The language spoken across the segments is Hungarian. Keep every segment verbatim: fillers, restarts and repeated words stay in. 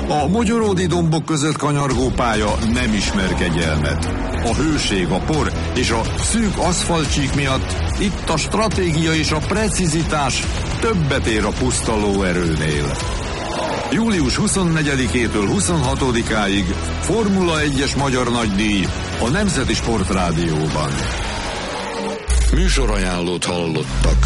A mogyoródi dombok között kanyargó pálya nem ismer kegyelmet. A hőség, a por és a szűk aszfaltcsík miatt itt a stratégia és a precizitás többet ér a puszta lóerőnél. július huszonnegyedikétől huszonhatodikáig Formula egyes magyar nagydíj a Nemzeti Sportrádióban. Műsorajánlót hallottak.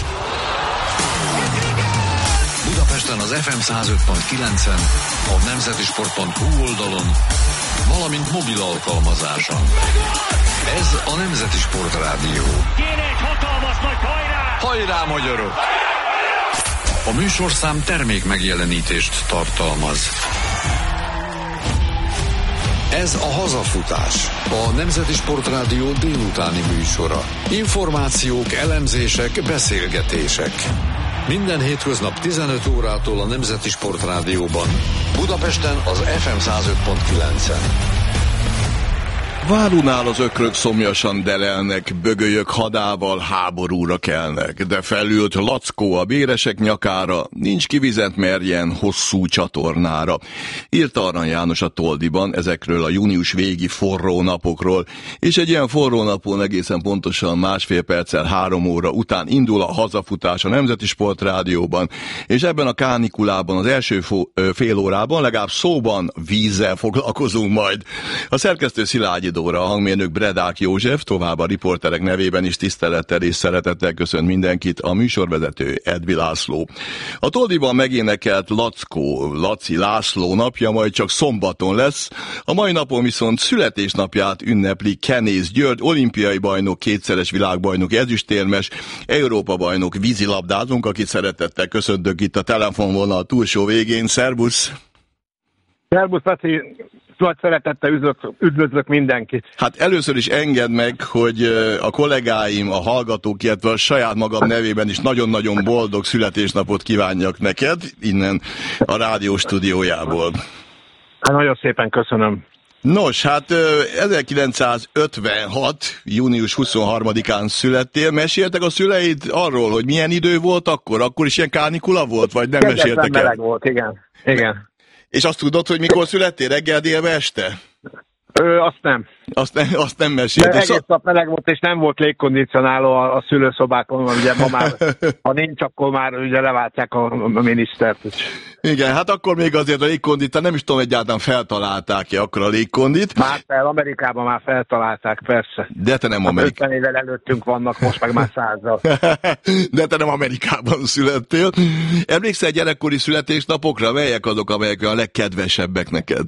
Budapesten az ef em száz öt pont kilencen, a nemzetisport pont hu oldalon, valamint mobil alkalmazáson. Ez a Nemzeti Sportrádió. Kéne egy hatalmas nagy hajrá! Hajrá, magyarok! A műsorszám termék megjelenítést tartalmaz. Ez a Hazafutás, a Nemzeti Sportrádió délutáni műsora. Információk, elemzések, beszélgetések. Minden hétköznap tizenöt órától a Nemzeti Sportrádióban. Budapesten az ef em száz öt pont kilencen. Várunál az ökrök szomjasan delelnek, bögölyök hadával háborúra kelnek, de felült Lackó a béresek nyakára, nincs kivizet merjen hosszú csatornára. Írta Arany János a Toldiban ezekről a június végi forró napokról, és egy ilyen forró napon egészen pontosan másfél perccel három óra után indul a Hazafutás a Nemzeti Sportrádióban, és ebben a kánikulában az első fo- fél órában legalább szóban vízzel foglalkozunk majd. A szerkesztő Szilágyi Dóra, a hangmérnök Bredák József, tovább a riporterek nevében is tisztelettel és szeretettel köszönt mindenkit a műsorvezető Edvi László. A Toldiban megénekelt Lackó, Laci László napja majd csak szombaton lesz, a mai napon viszont születésnapját ünnepli Kenész György, olimpiai bajnok, kétszeres világbajnok, ezüstérmes, Európa bajnok vízilabdázónk, akit szeretettel köszöntök itt a telefonvonal túlsó végén. Szerbusz! Szerbusz, Laci! Nagy szeretettel üdvözlök, üdvözlök mindenkit. Hát először is engedd meg, hogy a kollégáim, a hallgatók, illetve a saját magam nevében is nagyon-nagyon boldog születésnapot kívánjak neked, innen a rádió stúdiójából. Hát nagyon szépen köszönöm. Nos, hát ezerkilencszázötvenhat. június huszonharmadikán születtél. Meséltek a szüleid arról, hogy milyen idő volt akkor? Akkor is ilyen kánikula volt, vagy nem Kedvetlen meséltek el? meleg volt, igen. igen. És azt tudod, hogy mikor születtél? Reggel, délbe, este? Ö, azt nem. Azt nem, azt nem meséltek. Egész szó... nap meleg volt, és nem volt légkondicionáló a, a szülőszobákon, ugye ma már, ha nincs, akkor már ugye leváltják a, a minisztert. Igen, hát akkor még azért a légkondit, nem is tudom egyáltalán feltalálták-e akkor a légkondit. Már fel, Amerikában már feltalálták, persze. De te nem Amerikában. ötven évvel előttünk vannak, most meg már százzal. De te nem Amerikában születtél. Emlékszel gyerekkori születésnapokra? Melyek azok, amelyek a legkedvesebbek neked?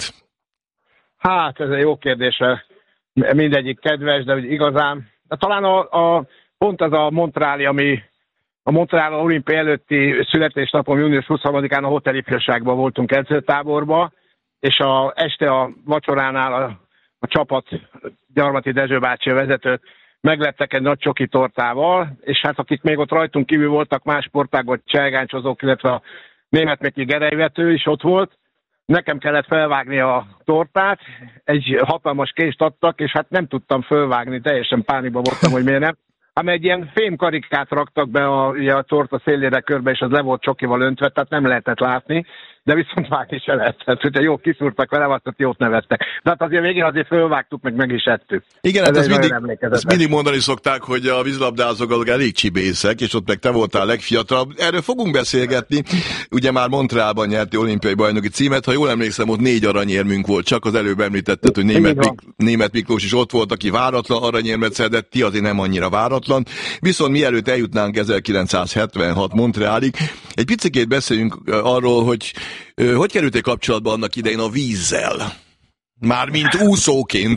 Hát, ez egy jó kérdés. Mindegyik kedves, de igazán. De talán a, a, pont az a Montreali, ami a Montreal olimpia előtti születésnapom június huszonharmadikán a Hotel Ifjúságban voltunk edzőtáborban, és a, este a vacsoránál a, a csapat, Gyarmati Dezső bácsi a vezetőt megleptek egy nagy csoki tortával, és hát akik még ott rajtunk kívül voltak, más sportágban cselgáncsozók, illetve a német Meki gerelyvető is ott volt. Nekem kellett felvágni a tortát, egy hatalmas kést adtak, és hát nem tudtam felvágni, teljesen pánikban voltam, hogy miért nem. Ám egy ilyen fémkarikát raktak be a, a torta szélére körbe, és az le volt csokival öntve, tehát nem lehetett látni, de viszont vágni se lehetett. Hogyha jó kiszúrtak vele, azt jót nevettek. De hát azért végén azért fölvágtuk, meg meg is ettük. Igen, hát ezt mindig, ezt mindig mondani szokták, hogy a vízilabdázók azok elég csibészek, és ott meg te voltál legfiatalabb. Erről fogunk beszélgetni. Ugye már Montrealban nyerti olimpiai bajnoki címet, ha jól emlékszem, ott négy aranyérmünk volt, csak az előbb említetted, hogy Német, Mik- Német Miklós is ott volt, aki váratlan aranyérmet szedett, ti azért nem annyira váratlan. Viszont mielőtt eljutnánk ezerkilencszázhetvenhat Montrealig, egy picikét beszéljünk arról, hogy hogy kerültél kapcsolatba annak idején a vízzel? Mármint úszóként.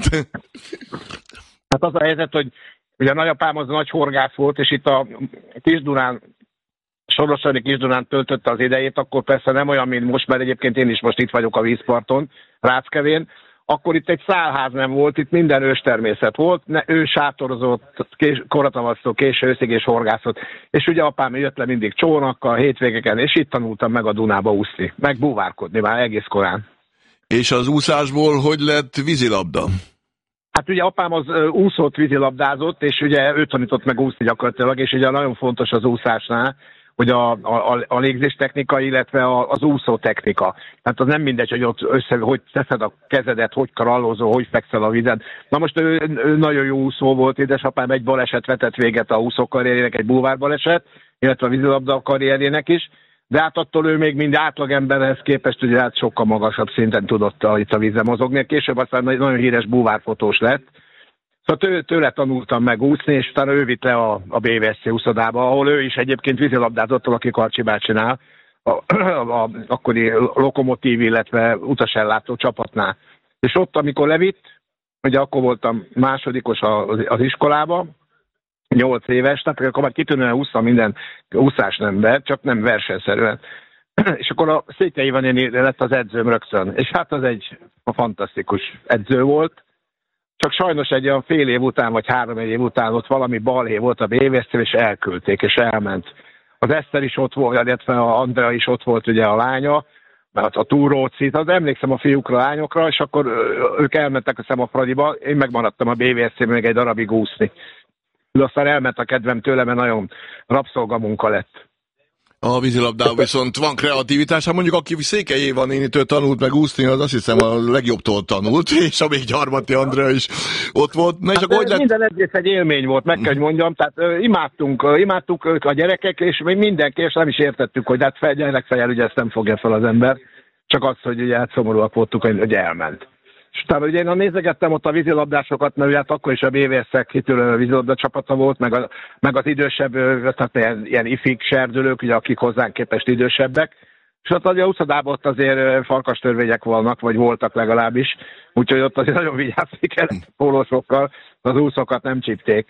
Hát az a helyzet, hogy ugye a nagyapám az nagy horgász volt, és itt a Kis-Dunán, Sorossári Kis-Dunán töltötte az idejét, akkor persze nem olyan, mint most, mert egyébként én is most itt vagyok a vízparton, Ráckevén. Akkor itt egy szálház nem volt, itt minden őstermészet volt, ne, ő sátorozott, kés, koratavasztól késő őszig és horgászott. És ugye apám jött le mindig csónakkal, hétvégeken, és itt tanultam meg a Dunába úszni, meg búvárkodni már egész korán. És az úszásból hogy lett vízilabda? Hát ugye apám az úszott, vízilabdázott, és ugye ő tanított meg úszni gyakorlatilag, és ugye nagyon fontos az úszásnál, hogy a, a, a légzéstechnika, illetve a, az úszótechnika. Tehát az nem mindegy, hogy ott össze, hogy teszed a kezedet, hogy karallózol, hogy fekszel a vízen. Na most ő, ő nagyon jó úszó volt, édesapám egy baleset vetett véget a úszó karrierjének, egy bulvár baleset, illetve a vízilabda karrierjének is, de hát attól ő még mind átlagemberhez képest ugye hát sokkal magasabb szinten tudott a, itt a vízen mozogni. Később aztán nagyon híres bulvárfotós lett. Szóval tő, tőle tanultam meg úszni, és utána ő vitt le a, a bé vé es cé úszodába, ahol ő is egyébként vízilabdázott, aki Karcsi bácsinál, a, a, a akkori Lokomotív, illetve utasellátó csapatnál. És ott, amikor levitt, ugye akkor voltam másodikos az, az iskolába, nyolc éves, tehát akkor már kitűnően úsztam minden úszás nembe, csak nem versenyszerűen. És akkor a Székely Iván néni lett az edzőm rögtön. És hát az egy fantasztikus edző volt, csak sajnos egy olyan fél év után, vagy három év után ott valami balhé volt a bé vé es cé, és elküldték, és elment. Az Eszter is ott volt, illetve a Andrea is ott volt, ugye a lánya, mert a Túróci, az emlékszem a fiúkra, a lányokra, és akkor ők elmentek a Szemafradiba, én megmaradtam a bé vé es cé-ben még egy darabig úszni. De aztán elment a kedvem tőle, mert nagyon rabszolgamunka lett. A vízilabdában viszont van kreativitás, hát mondjuk aki Székely Éva nénitől tanult meg úszni, az azt hiszem a legjobbtól tanult, és a még Gyarmati Andrea is ott volt. Na, és hát akkor hogy lett... Minden egész egy élmény volt, meg kell, hogy mondjam, tehát uh, imádtunk, uh, imádtuk ők a gyerekek, és még mindenki, és nem is értettük, hogy hát fel, legfeljel ugye ezt nem fogja fel az ember, csak az, hogy ugye hát szomorúak voltunk, hogy elment. És utána ugye én nézegettem ott a vízilabdásokat, mert ugye hát akkor is a bé vé es cé kitűnő vízilabda csapata volt, meg, a, meg az idősebb, tehát ilyen, ilyen ifik serdülők, ugye, akik hozzánk képest idősebbek. És ott ugye a úszodában ott azért farkastörvények vannak, vagy voltak legalábbis, úgyhogy ott azért nagyon vigyázni kellett pólósokkal, az úszokat nem csípték.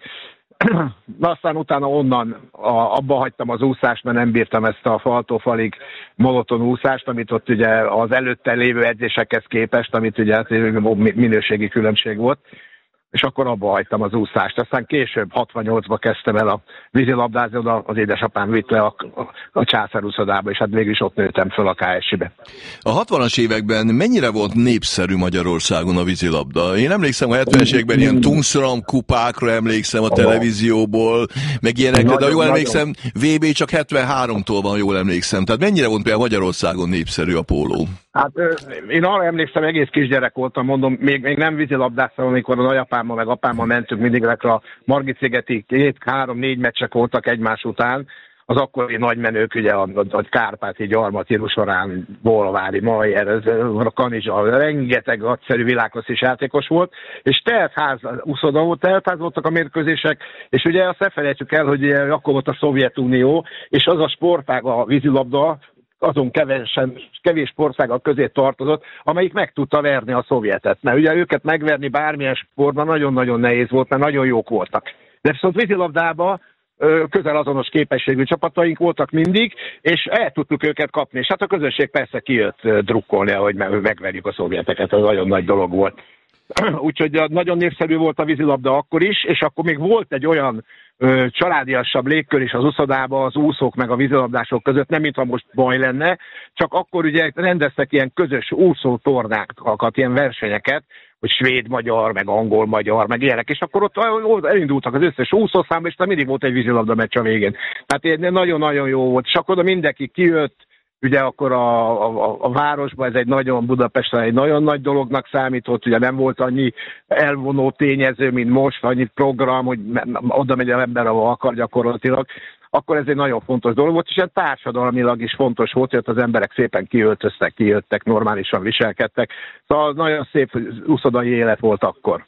Na aztán utána onnan a, abba hagytam az úszást, mert nem bírtam ezt a faltól falig monoton úszást, amit ott ugye az előtte lévő edzésekhez képest, amit ugye minőségi különbség volt, és akkor abba hagytam az úszást. Aztán később, hatvannyolcban kezdtem el a vízilabdázni, oda az édesapám vitt le a, a, a császárúszodába, és hát végül is ott nőttem föl a ká es i-be. A hatvanas években mennyire volt népszerű Magyarországon a vízilabda? Én emlékszem a hetvenes években ilyen Tungsram kupákra emlékszem a televízióból, meg ilyenekre, de jól emlékszem, vé bé csak hetvenháromtól van, jól emlékszem. Tehát mennyire volt például Magyarországon népszerű a póló? Hát én arra emlékszem, egész kisgyerek voltam, mondom, még, még nem vízilabdáztam, amikor a nagyapámmal meg apámmal mentünk mindig ezekre a Margit-szigeti két, három, négy meccsek voltak egymás után. Az akkori nagymenők, ugye a, a, a Kárpáti, Gyarmati, Rusorán, Bolavári, Majer, a Kanizsa, rengeteg nagyszerű világklasszis játékos volt, és teltház, úszoda volt, teltház voltak a mérkőzések, és ugye azt ne felejtsük el, hogy ugye, akkor volt a Szovjetunió, és az a sportág, a vízilabda, azon kevésen, kevés sportágak közé tartozott, amelyik meg tudta verni a szovjetet. Mert ugye őket megverni bármilyen sportban nagyon-nagyon nehéz volt, mert nagyon jók voltak. De viszont vízilabdában közel azonos képességű csapataink voltak mindig, és el tudtuk őket kapni. És hát a közönség persze kijött drukkolni, hogy megverjük a szovjeteket, ez nagyon nagy dolog volt. Úgyhogy nagyon népszerű volt a vízilabda akkor is, és akkor még volt egy olyan ö, családiasabb légkör is az úszodában, az úszók meg a vízilabdások között, nem mintha most baj lenne, csak akkor ugye rendeztek ilyen közös úszótornákat, ilyen versenyeket, hogy svéd-magyar, meg angol-magyar, meg ilyenek, és akkor ott, ott elindultak az összes úszószámba, és mindig volt egy vízilabda meccs a végén. Tehát nagyon-nagyon jó volt, és akkor mindenki kijött, ugye akkor a, a, a városban ez egy nagyon, Budapesten egy nagyon nagy dolognak számított, ugye nem volt annyi elvonó tényező, mint most, annyi program, hogy oda megy az ember, ahol akar gyakorlatilag, akkor ez egy nagyon fontos dolog volt, és társadalmilag is fontos volt, hogy az emberek szépen kiöltöztek, kijöttek, normálisan viselkedtek. Szóval nagyon szép úszodai élet volt akkor.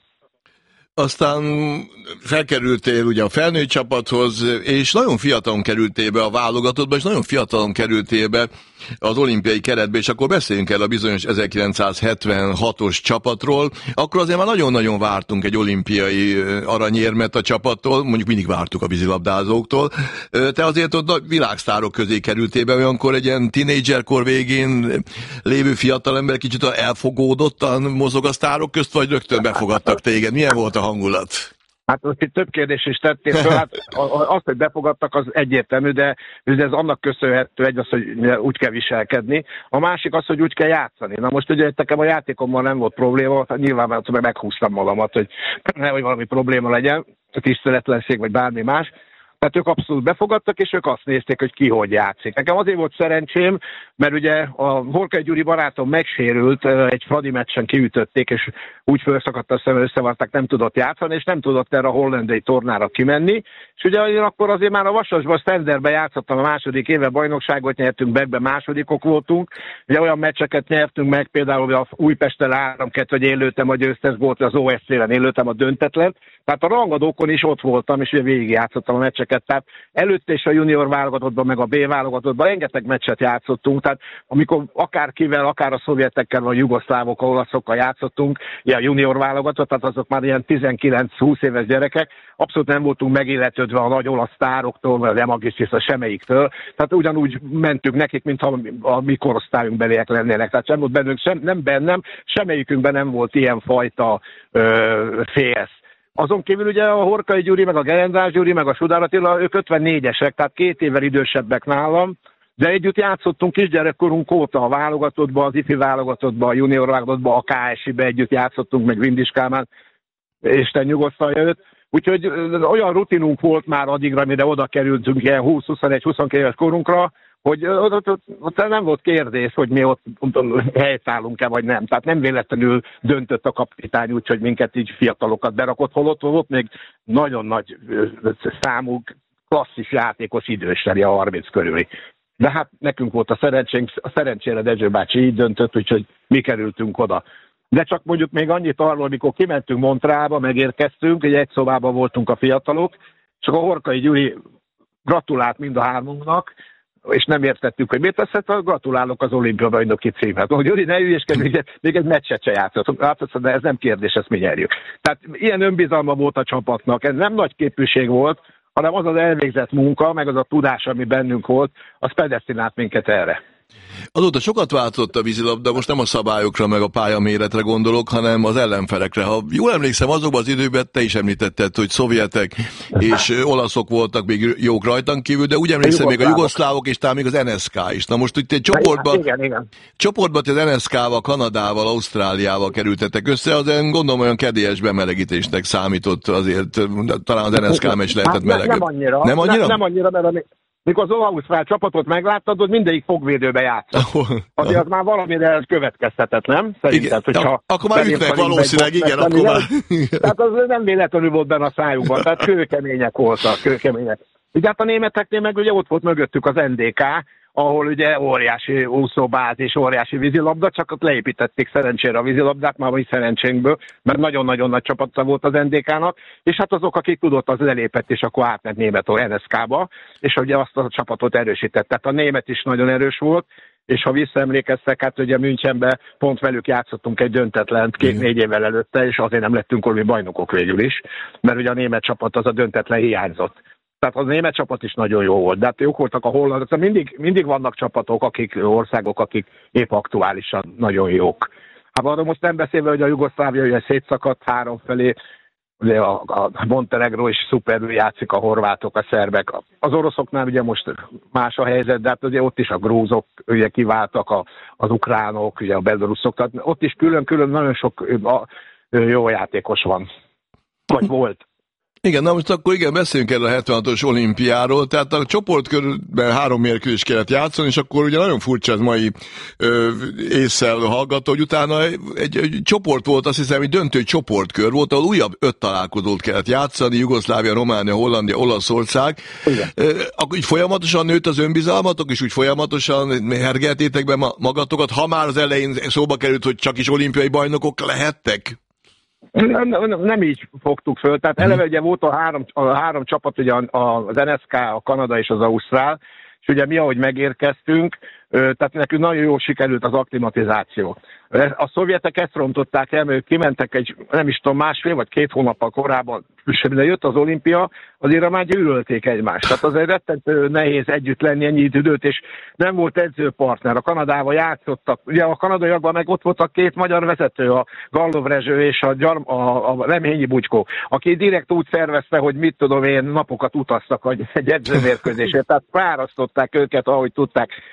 Aztán felkerültél ugye a felnőtt csapathoz, és nagyon fiatalon kerültél be a válogatottba, és nagyon fiatalon kerültél be az olimpiai keretbe, és akkor beszéljünk el a bizonyos ezerkilencszázhetvenhatos csapatról. Akkor azért már nagyon-nagyon vártunk egy olimpiai aranyérmet a csapattól, mondjuk mindig vártuk a vízilabdázóktól. Te azért ott világsztárok közé kerültél be, olyankor egy ilyen tínédzserkor végén lévő fiatalember kicsit elfogódottan mozog a sztárok közt, vagy rögtön befogadtak téged? Milyen volt a hangulat? Hát most itt több kérdés is tettél föl, hát az, hogy befogadtak, az egyértelmű, de ez annak köszönhető, egy az, hogy úgy kell viselkedni, a másik az, hogy úgy kell játszani. Na most ugye nekem a játékommal nem volt probléma, nyilván meghúztam magamat, hogy nehogy valami probléma legyen, tiszteletlenség vagy bármi más. Tehát ők abszolút befogadtak, és ők azt nézték, hogy ki hogy játszik. Nekem azért volt szerencsém, mert ugye a Horkai Gyuri barátom megsérült, egy Fradi meccsen kiütötték, és úgy felszakadt a szeme, összevarták, nem tudott játszani, és nem tudott erre a hollandai tornára kimenni. És ugye akkor azért már a Vasasban, Standardben játszottam a második éve, bajnokságot nyertünk, Beckben másodikok voltunk. Ugye olyan meccseket nyertünk meg, például a Újpesttel három kettő, hogy én lőttem a győztes gólt, az o es cé-ren én lőttem a döntetlen. Tehát a rangadókon is ott voltam, és ugye végigjátszottam a meccseket. Tehát előtte is a junior válogatottban, meg a B válogatottban rengeteg meccset játszottunk. Tehát amikor akárkivel, akár a szovjetekkel, vagy a jugoszlávokkal, olaszokkal játszottunk, ilyen junior válogatott, tehát azok már ilyen tizenkilenc-húsz éves gyerekek, abszolút nem voltunk megilletődve a nagy olasz sztároktól, vagy a Demagisztis, a semmelyiktől. Tehát ugyanúgy mentünk nekik, mintha a mi korosztályunk beliek lennének. Tehát sem volt bennünk, sem, nem bennem, semmelyikünkben nem volt ilyen fajta ö, félsz. Azon kívül ugye a Horkai Gyuri, meg a Gerendás Gyuri, meg a Sudár Attila, ők ötvennégyesek, tehát két évvel idősebbek nálam, de együtt játszottunk kisgyerekkorunk óta a válogatottba, az ifi válogatottba, a junior válogatottba, a ká es i-be együtt játszottunk, meg Vindis Kálmán, Isten nyugosztalja őt. Úgyhogy olyan rutinunk volt már addigra, mire oda kerültünk ilyen húsz-huszonegy-huszonkettő éves korunkra, hogy ott, ott, ott nem volt kérdés, hogy mi ott helytállunk-e vagy nem. Tehát nem véletlenül döntött a kapitány úgy, hogy minket így fiatalokat berakott, holott volt még nagyon nagy számú klasszis játékos időseli a harminc körüli. De hát nekünk volt a szerencsénk, a szerencsére Dezső bácsi így döntött, úgyhogy mi kerültünk oda. De csak mondjuk még annyit arról, amikor kimentünk Montrealba, megérkeztünk, egy egy szobában voltunk a fiatalok, csak a Horkai Gyuri gratulált mind a hármunknak, és nem értettük, hogy miért teszett, gratulálok az olimpia bajnoki címhez. Hogy Gyuri, ne ügyeskedj, még, még egy meccset se játszott. Hát, de ez nem kérdés, ezt mi nyerjük. Tehát ilyen önbizalma volt a csapatnak, ez nem nagy képűség volt, hanem az az elvégzett munka, meg az a tudás, ami bennünk volt, az predesztinált minket erre. Azóta sokat változott a vízilabda, most nem a szabályokra meg a pályaméretre gondolok, hanem az ellenfelekre. Ha jól emlékszem, azokban az időben te is említetted, hogy szovjetek és olaszok voltak még jók rajtan kívül, de úgy emlékszem még a jugoszlávok és talán még az en es ká is. Na most itt egy csoportban, igen, igen. csoportban az en es ká-val, Kanadával, Ausztráliával kerültetek össze, az gondolom olyan kedélyes bemelegítésnek számított azért, talán az en es ká meccs lehetett melegebb. Nem annyira, nem annyira, nem, nem annyira mert a... Mikor az ausztrál csapatot megláttad, hogy mindegyik fogvédőbe játszott. Azért az már valamire következtetett, nem? Szerinted, hogyha... Akkor már ütnek valószínűleg, igen, akkor már... Tehát az nem véletlenül volt benne a szájukban, tehát kőkemények voltak, kőkemények. Ugye hát a németeknél meg ugye ott volt mögöttük az en dé ká, ahol ugye óriási úszóbázis, óriási vízilabda, csak ott leépítették szerencsére a vízilabdát, már vagy szerencsénkből, mert nagyon-nagyon nagy csapata volt az en dé ká-nak, és hát azok, akik tudott, az elépett, és akkor átment Németország en es ká-ba, és ugye azt a csapatot erősített. Tehát a német is nagyon erős volt, és ha visszaemlékeztek, hát ugye Münchenben pont velük játszottunk egy döntetlent két-négy évvel előtte, és azért nem lettünk olmi bajnokok végül is, mert ugye a német csapat az a döntetlen hiányzott. Tehát az német csapat is nagyon jó volt, de hát jók voltak a hollandok, tehát mindig, mindig vannak csapatok, akik, országok, akik épp aktuálisan nagyon jók. Hát arról most nem beszélve, hogy a Jugoszlávia ugye szétszakadt három felé, ugye a, a Montenegro is szuperül játszik, a horvátok, a szerbek. Az oroszoknál ugye most más a helyzet, de hát ugye ott is a grúzok ugye kiváltak, a, az ukránok, ugye a beloruszok, tehát ott is külön-külön nagyon sok a, jó játékos van, vagy volt. Igen, na most akkor igen, beszéljünk erről a hetvenhatos olimpiáról, tehát a csoportkörben három mérkőzést kellett játszani, és akkor ugye nagyon furcsa ez mai ö, ésszel hallgató, hogy utána egy, egy csoport volt, azt hiszem, egy döntő csoportkör volt, ahol újabb öt találkozót kellett játszani, Jugoszlávia, Románia, Hollandia, Olaszország. Ö, akkor így folyamatosan nőtt az önbizalmatok, és úgy folyamatosan hergeltétek be magatokat, ha már az elején szóba került, hogy csak is olimpiai bajnokok lehettek? Nem, nem, nem így fogtuk föl, tehát eleve ugye volt a három, a három csapat, ugye az en es ká, a Kanada és az Ausztrál, és ugye mi ahogy megérkeztünk, tehát nekünk nagyon jól sikerült az akklimatizáció. A szovjetek ezt rontották el, mert kimentek egy, nem is tudom, másfél vagy két hónappal korábban, és mire jött az olimpia, azért már gyűlölték egymást. Tehát azért rettentő nehéz együtt lenni ennyi időt, és nem volt edzőpartner. A Kanadával játszottak. Ugye a kanadaiakban meg ott voltak két magyar vezető, a Gallov Rezső és a, Gyarm, a, a Reményi Bugykó, aki direkt úgy szervezte, hogy mit tudom én, napokat utaztak egy edzőmérkőzésért. Tehát fárasztották őket, ahogy tudták.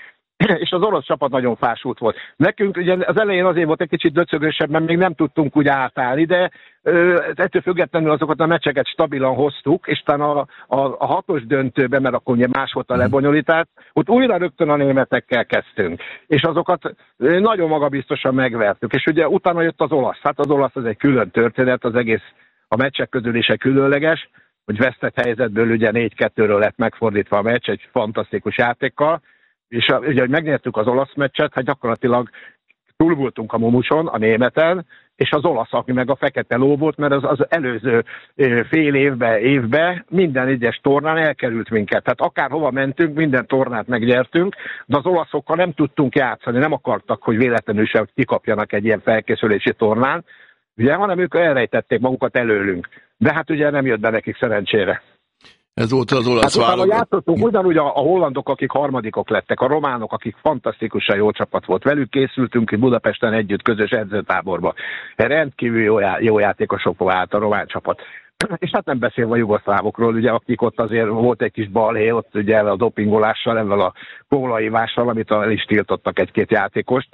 és az orosz csapat nagyon fásult volt. Nekünk ugye az elején azért volt egy kicsit döcögösebb, mert még nem tudtunk úgy átállni, de ö, ettől függetlenül azokat a meccseket stabilan hoztuk, és talán a, a, a hatos döntőben, mert akkor ugye más volt a lebonyolítás, ott újra rögtön a németekkel kezdtünk, és azokat nagyon magabiztosan megvertük, és ugye utána jött az olasz. Hát az olasz az egy külön történet, az egész a meccsek közül is egy különleges, hogy vesztett helyzetből ugye négy kettőről lett megfordítva a meccs egy fantasztikus játékkal, és a, ugye, hogy megnyertük az olasz meccset, hát gyakorlatilag túl voltunk a mumuson, a németen, és az olasz, aki meg a fekete ló volt, mert az, az előző fél évbe, évbe minden egyes tornán elkerült minket. Tehát akárhova mentünk, minden tornát megnyertünk, de az olaszokkal nem tudtunk játszani, nem akartak, hogy véletlenül sem kikapjanak egy ilyen felkészülési tornán, ugye, hanem ők elrejtették magukat előlünk. De hát ugye nem jött be nekik szerencsére. Ez volt az olasz hát válogatott. Játszottunk ugyanúgy a, a hollandok, akik harmadikok lettek, a románok, akik fantasztikusan jó csapat volt. Velük készültünk itt Budapesten együtt közös edzőtáborba. Rendkívül jó, já, jó játékosok volt a román csapat. És hát nem beszélve a jugoszlávokról, ugye, akik ott azért volt egy kis balhé, ott ugye a dopingolással, ezzel a kólaivással, amit el is tiltottak egy-két játékost.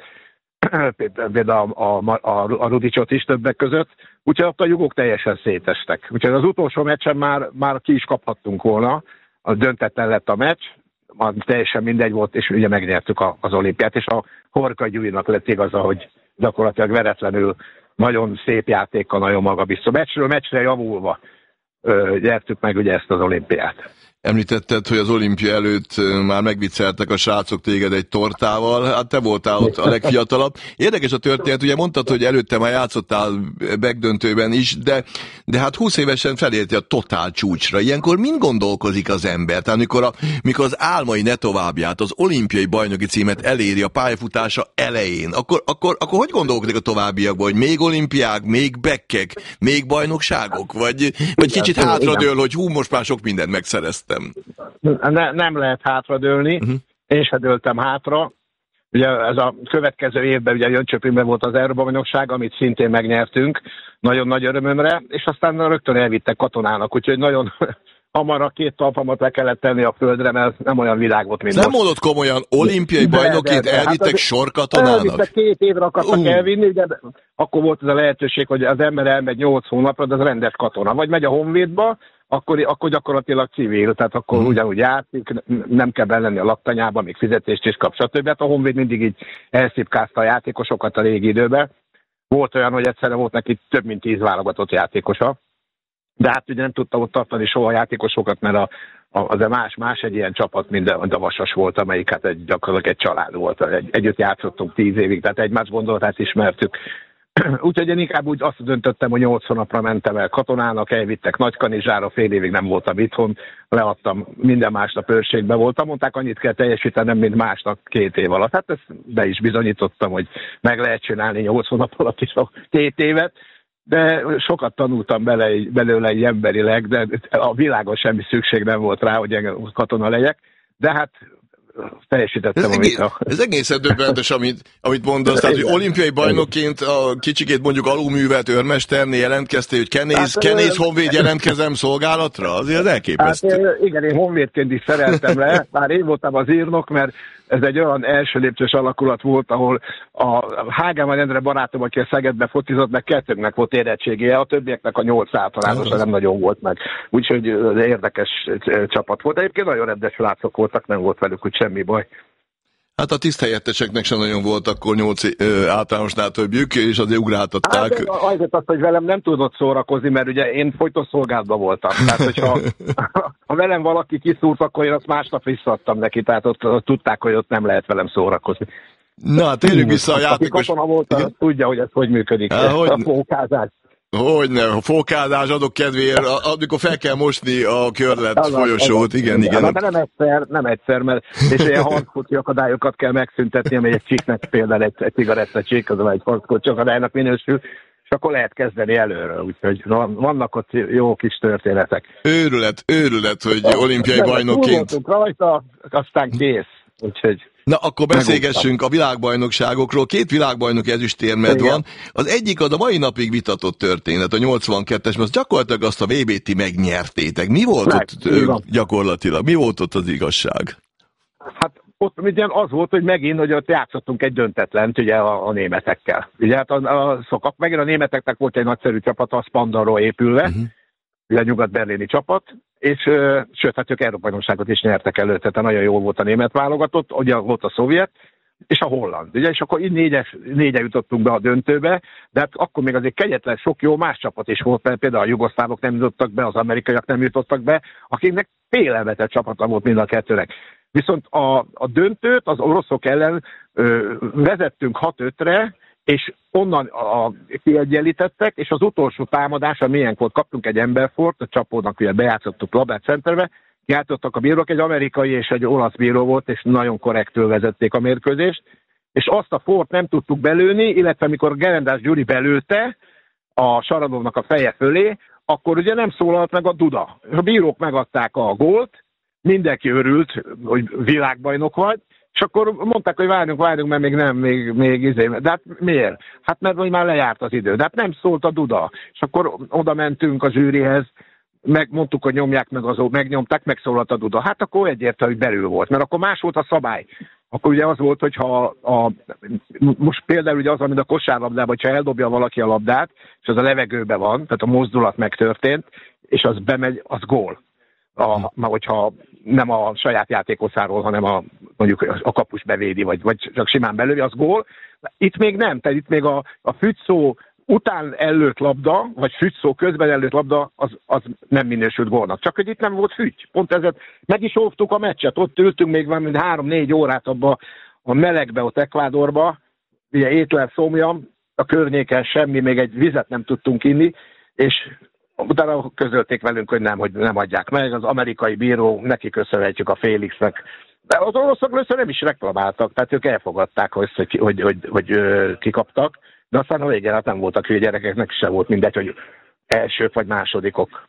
Például a, a, a, a Rudicsot is többek között, úgyhogy ott a jugok teljesen szétestek. Úgyhogy az utolsó meccsen már, már ki is kaphattunk volna, a döntetlen lett a meccs, már teljesen mindegy volt, és ugye megnyertük a, az olimpiát, és a Horka Gyurinak lett igaza, hogy gyakorlatilag veretlenül nagyon szép játékkal, nagyon magabiztos. Meccsről meccsre javulva ö, nyertük meg ugye ezt az olimpiát. Említetted, hogy az olimpia előtt már megvicceltek a srácok téged egy tortával, hát te voltál ott a legfiatalabb. Érdekes a történet, ugye mondtad, hogy előtte már játszottál megdöntőben is, de, de hát húsz évesen felérti a totál csúcsra. Ilyenkor mind gondolkozik az ember? Tehát mikor, a, mikor az álmai ne továbbját, az olimpiai bajnoki címet eléri a pályafutása elején, akkor, akkor, akkor hogy gondolkodik a továbbiakban, hogy még olimpiák, még bekkek, még bajnokságok? Vagy, vagy kicsit hátradől, hogy hú, most már sok mindent megszereztem. Ne, nem lehet hátradőlni, uh-huh. Én se dőltem hátra. Ugye ez a következő évben ugye Jönköpingben volt az Európa-bajnokság, amit szintén megnyertünk, nagyon nagy örömömre, és aztán rögtön elvittek katonának, úgyhogy nagyon hamar a két talpamat le kellett tenni a földre, mert nem olyan világ volt, mint nem most. mondod komolyan, olimpiai bajnokként elvittek hát sorkatonának? Elvittek, két évre akartak uh. elvinni, de akkor volt ez a lehetőség, hogy az ember elmegy nyolc hónapra, de az rendes katona. Vagy megy a Honvédba, Akkor, akkor gyakorlatilag civil, tehát akkor hmm. ugyanúgy játszik, nem kell belenni a laktanyába, még fizetést is kap, stb. Hát a Honvéd mindig így elszipkázta a játékosokat a régi időben. Volt olyan, hogy egyszerre volt neki több mint tíz válogatott játékosa, de hát ugye nem tudta ott tartani soha a játékosokat, mert a, a, az a más, más egy ilyen csapat, mint a, a Vasas volt, amelyik hát egy, gyakorlatilag egy család volt. Egy, együtt játszottunk tíz évig, tehát egymás gondolatát ismertük. Úgyhogy én inkább úgy azt döntöttem, hogy nyolc hónapra mentem el katonának, elvittek Nagykanizsára, fél évig nem voltam itthon, leadtam, minden másnap őrségben voltam, mondták, annyit kell teljesítenem, mint másnak két év alatt. Hát ezt be is bizonyítottam, hogy meg lehet csinálni nyolc hónap alatt is a két évet, de sokat tanultam bele, belőle egy emberileg, de a világon semmi szükség nem volt rá, hogy katona legyek, de hát teljesítettem. Ez, egész, a... ez egészen döbbenetes, amit, amit mondasz, tehát, hogy olimpiai bajnokként a kicsikét mondjuk alulművelt őrmesternél jelentkeztél, hogy kenész, hát, kenész honvéd jelentkezem szolgálatra? Azért az elképesztő. Hát, igen, én honvédként is szereltem le, már én voltam az írnok, mert ez egy olyan első lépcsős alakulat volt, ahol a Hágában Endre barátom, aki a Szegedbe focizott, meg kettőnknek volt érettségéje, a többieknek a nyolc általánosan nem nagyon volt meg. Úgyhogy érdekes csapat volt. Egyébként nagyon rendes srácok voltak, nem volt velük úgy semmi baj. Hát a tiszthelyettesek sem nagyon volt akkor nyolc ö, általánosnál többjük, és azért ugráltatták. Hát, azért az, hogy velem nem tudott szórakozni, mert ugye én folyton szolgálatban voltam. Tehát, hogyha ha velem valaki kiszúrt, akkor én azt másnap visszaadtam neki, tehát ott, ott tudták, hogy ott nem lehet velem szórakozni. Na, térjünk vissza a játékos... Aki katona volt, az tudja, hogy ez hogy működik. Há, hogy... A fókázás. Hogyne, a fókázás adok kedvéért, amikor fel kell mosni a körlet az folyosót, az, igen, igen. igen. De nem egyszer, nem egyszer, mert és ilyen harckocsi akadályokat kell megszüntetni, amely egy csíknek például egy, egy cigarettacsík, az egy harckocsi akadálynak minősül, és akkor lehet kezdeni előről, úgyhogy vannak ott jó kis történetek. Őrület, őrület, hogy olimpiai bajnokként. Rajta, aztán kész, úgyhogy... Na, akkor beszélgessünk a világbajnokságokról. Két világbajnoki ezüstérmed van. Az egyik az a mai napig vitatott történet, a nyolcvankettes, mert gyakorlatilag azt a vé bét ti megnyertétek. Mi volt Meg, ott ö, gyakorlatilag? Mi volt ott az igazság? Hát ott ugye az volt, hogy megint, hogy ott játszottunk egy döntetlent ugye a, a németekkel. Ugye hát a, a szokak, megint a németeknek volt egy nagyszerű csapat, a Spandarról épülve, uh-huh. ugye a nyugat-berlini csapat, és ö, sőt, hát ők Európa-bajnokságot is nyertek előtte, tehát nagyon jó volt a német válogatott, ugye volt a szovjet, és a holland, ugye, és akkor így négyes, négyen jutottunk be a döntőbe, de hát akkor még azért kegyetlen sok jó más csapat is volt, mert például a jugoszlávok nem jutottak be, az amerikaiak nem jutottak be, akiknek félelmetes csapata volt mind a kettőnek. Viszont a, a döntőt az oroszok ellen ö, vezettünk hat ötre, és onnan a, a, kiegyenlítettek, és az utolsó támadás, amilyen volt, kaptunk egy emberfort, a csapónak ugye bejátszottuk labdát centerbe, játszottak a bírók, egy amerikai és egy olasz bíró volt, és nagyon korrektül vezették a mérkőzést, és azt a fort nem tudtuk belőni, illetve amikor Gerendás Gyuri belőtte a Saradovnak a feje fölé, akkor ugye nem szólalt meg a duda. A bírók megadták a gólt, mindenki örült, hogy világbajnok vagy, és akkor mondták, hogy várjunk, várjunk, mert még nem, még, még izé. De hát miért? Hát mert hogy már lejárt az idő. De hát nem szólt a duda. És akkor oda mentünk a zsűrihez, megmondtuk, hogy nyomják meg azó, megnyomták, megszólalt a duda. Hát akkor egyértelmű, hogy belül volt, mert akkor más volt a szabály. Akkor ugye az volt, hogyha a, most például ugye az, amit a kosárlabdában, hogyha eldobja valaki a labdát, és az a levegőben van, tehát a mozdulat megtörtént, és az bemegy, az gól. A, már hogyha nem a saját játékoszáról, hanem a, mondjuk a kapus bevédi, vagy, vagy csak simán belőli, az gól. Itt még nem, tehát itt még a, a fügyszó után előtt labda, vagy fügyszó közben előtt labda, az, az nem minősült gólnak. Csak hogy itt nem volt fügy. Pont ezért meg is óvtuk a meccset. Ott ültünk még valami három-négy órát abba a melegbe, ott Ekvádorba, ugye étlen szomjam, a környéken semmi, még egy vizet nem tudtunk inni, és utána közölték velünk, hogy nem, hogy nem adják meg. Az amerikai bíró, neki köszönhetjük a Félixnek. De az oroszok először nem is reklamáltak, tehát ők elfogadták, hogy, hogy, hogy, hogy, hogy ö, kikaptak, de aztán a végén hát nem voltak hülye gyerekeknek, se volt mindegy, hogy elsők vagy másodikok.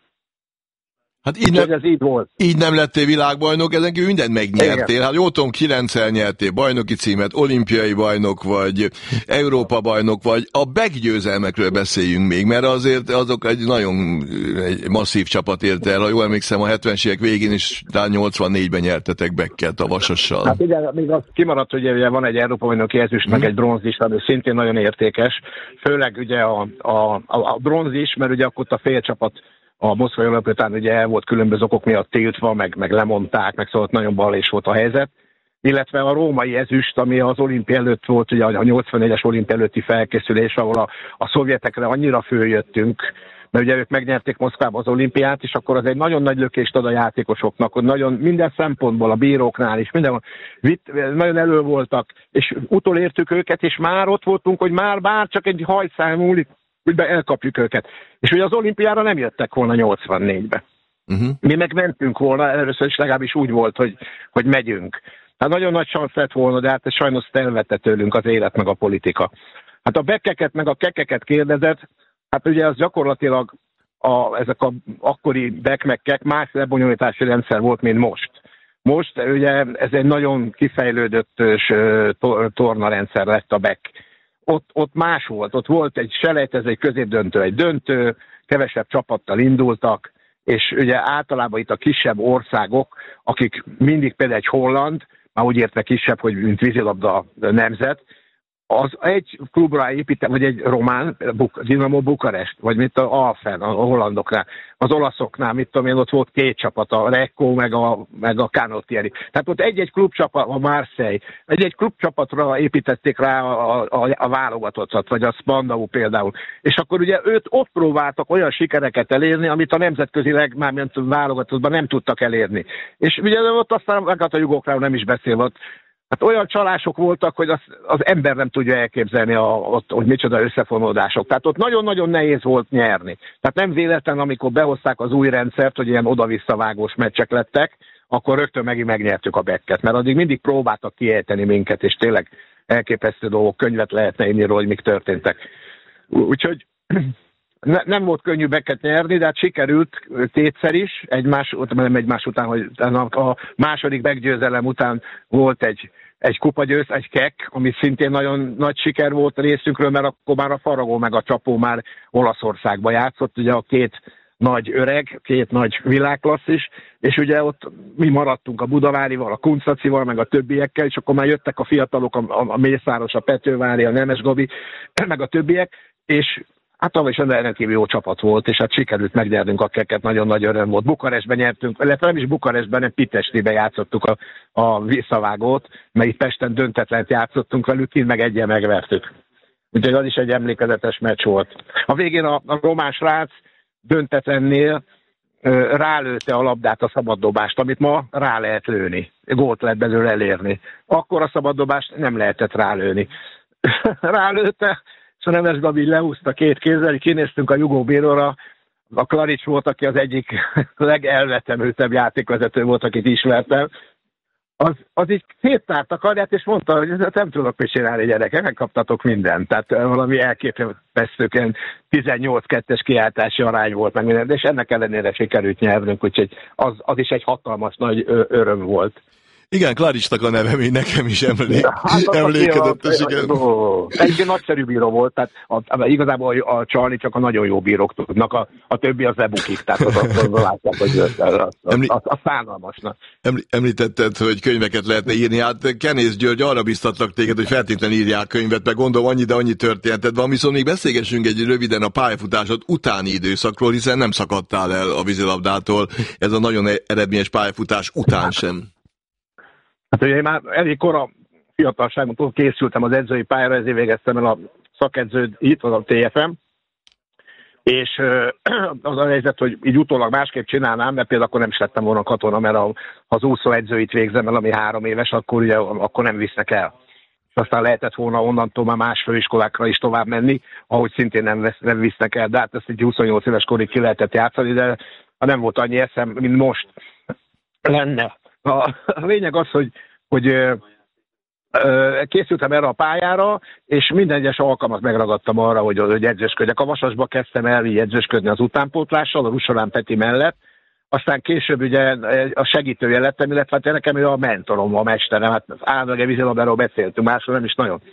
Hát így nem, ez így volt. Így nem lettél világbajnok, ezen kívül mindent megnyertél. Igen. Hát jól tudom, kilencszer nyertél bajnoki címet, olimpiai bajnok vagy, Európa bajnok vagy. A beggyőzelmekről beszéljünk még, mert azért azok egy nagyon egy masszív csapat érte el. Ha jól emlékszem, a hetvenes évek végén is talán nyolcvannégyben nyertetek Becket a Vasassal. Hát igen, még az kimaradt, hogy ugye van egy Európa bajnoki ezüst, hmm. meg egy bronz is, ami szintén nagyon értékes. Főleg ugye a, a, a, a bronz is, mert ugye akkor a félcsapat a moszkvai olimpia után ugye el volt különböző okok miatt tiltva, meg, meg lemondták, meg szóval nagyon balés volt a helyzet. Illetve a római ezüst, ami az olimpia előtt volt, ugye a nyolcvannégyes olimpia előtti felkészülés, ahol a, a szovjetekre annyira följöttünk, mert ugye ők megnyerték Moszkvába az olimpiát, és akkor az egy nagyon nagy lökést ad a játékosoknak, hogy nagyon minden szempontból, a bíróknál is, mindenhol vitt, nagyon elő voltak, és utolértük őket, és már ott voltunk, hogy már bár csak egy hajszál múlik, hogy elkapjuk őket. És ugye az olimpiára nem jöttek volna nyolcvannégybe. Uh-huh. Mi meg mentünk volna, először is legalábbis úgy volt, hogy, hogy megyünk. Hát nagyon nagy szansz lett volna, de hát ez sajnos elvette tőlünk az élet meg a politika. Hát a bekeket meg a kekeket kérdezett, hát ugye az gyakorlatilag a, ezek a akkori bek meg kek más lebonyolítási rendszer volt, mint most. Most ugye ez egy nagyon kifejlődött tornarendszer lett a bek. Ott, ott más volt, ott volt egy selejtező, egy középdöntő, egy döntő, kevesebb csapattal indultak, és ugye általában itt a kisebb országok, akik mindig például egy holland, már úgy értve kisebb, hogy mint vízilabda nemzet, az egy klubra építem, vagy egy román, Dinamo Bukarest, vagy mint a Alfen, a hollandoknál, az olaszoknál, mit tudom én, ott volt két csapat, a Recco, meg a, meg a Canottieri. Tehát ott egy-egy klubcsapat, a Marseille, egy-egy klubcsapatra építették rá a, a, a válogatottat, vagy a Spandau például. És akkor ugye őt ott próbáltak olyan sikereket elérni, amit a nemzetközileg, mármint válogatottban nem tudtak elérni. És ugye ott aztán a jugokról nem is beszélve, hát olyan csalások voltak, hogy az, az ember nem tudja elképzelni, a, ott, hogy micsoda összefonódások. Tehát ott nagyon-nagyon nehéz volt nyerni. Tehát nem véletlen, amikor behozták az új rendszert, hogy ilyen oda-visszavágós meccsek lettek, akkor rögtön megint megnyertük a Becket, mert addig mindig próbáltak kiejteni minket, és tényleg elképesztő dolgok, könyvet lehetne írni róla, hogy mik történtek. Úgyhogy ne, nem volt könnyű Becket nyerni, de hát sikerült kétszer is, egymás, nem egymás után, hogy a második meggyőzelem után volt egy, egy kupagyőz, egy kek, ami szintén nagyon nagy siker volt a részünkről, mert akkor már a Faragó meg a Csapó már Olaszországba játszott, ugye a két nagy öreg, két nagy világklasszis, és ugye ott mi maradtunk a Budavárival, a Kuncacival, meg a többiekkel, és akkor már jöttek a fiatalok, a, a Mészáros, a Petővári, a Nemes Gabi, meg a többiek, és hát tavaly is rendkívül jó csapat volt, és hát sikerült megnyernünk a keket, nagyon nagy öröm volt. Bukarestben nyertünk, illetve nem is Bukarestben, hanem Pitestiben játszottuk a, a visszavágót, mert itt Pesten döntetlent játszottunk velük, kint meg egyen megvertük. Úgyhogy az is egy emlékezetes meccs volt. A végén a, a román srác döntetlennél ö, rálőtte a labdát, a szabaddobást, amit ma rá lehet lőni. Gólt lehet belőle elérni. Akkor a szabaddobást nem lehetett rálőni. Rálőtte, és a Nemes Gabi lehúzta két kézzel, kinéztünk a jugóbíróra, a Klarics volt, aki az egyik legelvetemültebb játékvezető volt, akit ismertem. Az, az így széttárt a karját, és mondta, hogy nem tudok mit csinálni, gyerekek, megkaptatok mindent. Tehát valami elképesztően tizennyolc kettes kiáltási arány volt, meg minden, és ennek ellenére sikerült nyernünk, úgyhogy az, az is egy hatalmas nagy öröm volt. Igen, Klaricsnak a neve még nekem is emlék, hát emlékezetes, igen. Egy nagyszerű bíró volt, tehát a, a, igazából a, a csalni csak a nagyon jó bírók tudnak, a, a többi az lebukik, tehát az, az, az látják, hogy az, az, az, az szánalmasnak. Említetted, hogy könyveket lehetne írni, hát Kenész György arra biztatlak téged, hogy feltétlenül írják könyvet, meg gondolom annyi, de annyi történeted van, viszont még beszélgessünk egy röviden a pályafutásod utáni időszakról, hiszen nem szakadtál el a vízilabdától, ez a nagyon eredményes pályafutás után sem. Hát ugye én már elég kora fiatalságomtól készültem az edzői pályára, ezért végeztem el a szakedződ itt, az a té ef em, és az a helyzet, hogy így utólag másképp csinálnám, mert például akkor nem is lettem volna katona, mert ha az úszó edzőit végzem el, ami három éves, akkor ugye akkor nem visznek el. És aztán lehetett volna onnantól már más főiskolákra is tovább menni, ahogy szintén nem, vesz, nem visznek el, de hát ezt egy huszonnyolc éves korig ki lehetett játszani, de nem volt annyi eszem, mint most lenne. A, a lényeg az, hogy, hogy ö, ö, készültem erre a pályára, és minden egyes alkalmat megragadtam arra, hogy, hogy edzősködjek. A Vasasba kezdtem el így edzősködni az utánpótlással, a Rusolán Peti mellett, aztán később ugye a segítője lettem, illetve hát nekem ő a mentorom, a mesterem, hát állandóan vízilabdáról beszéltünk, másról nem is nagyon.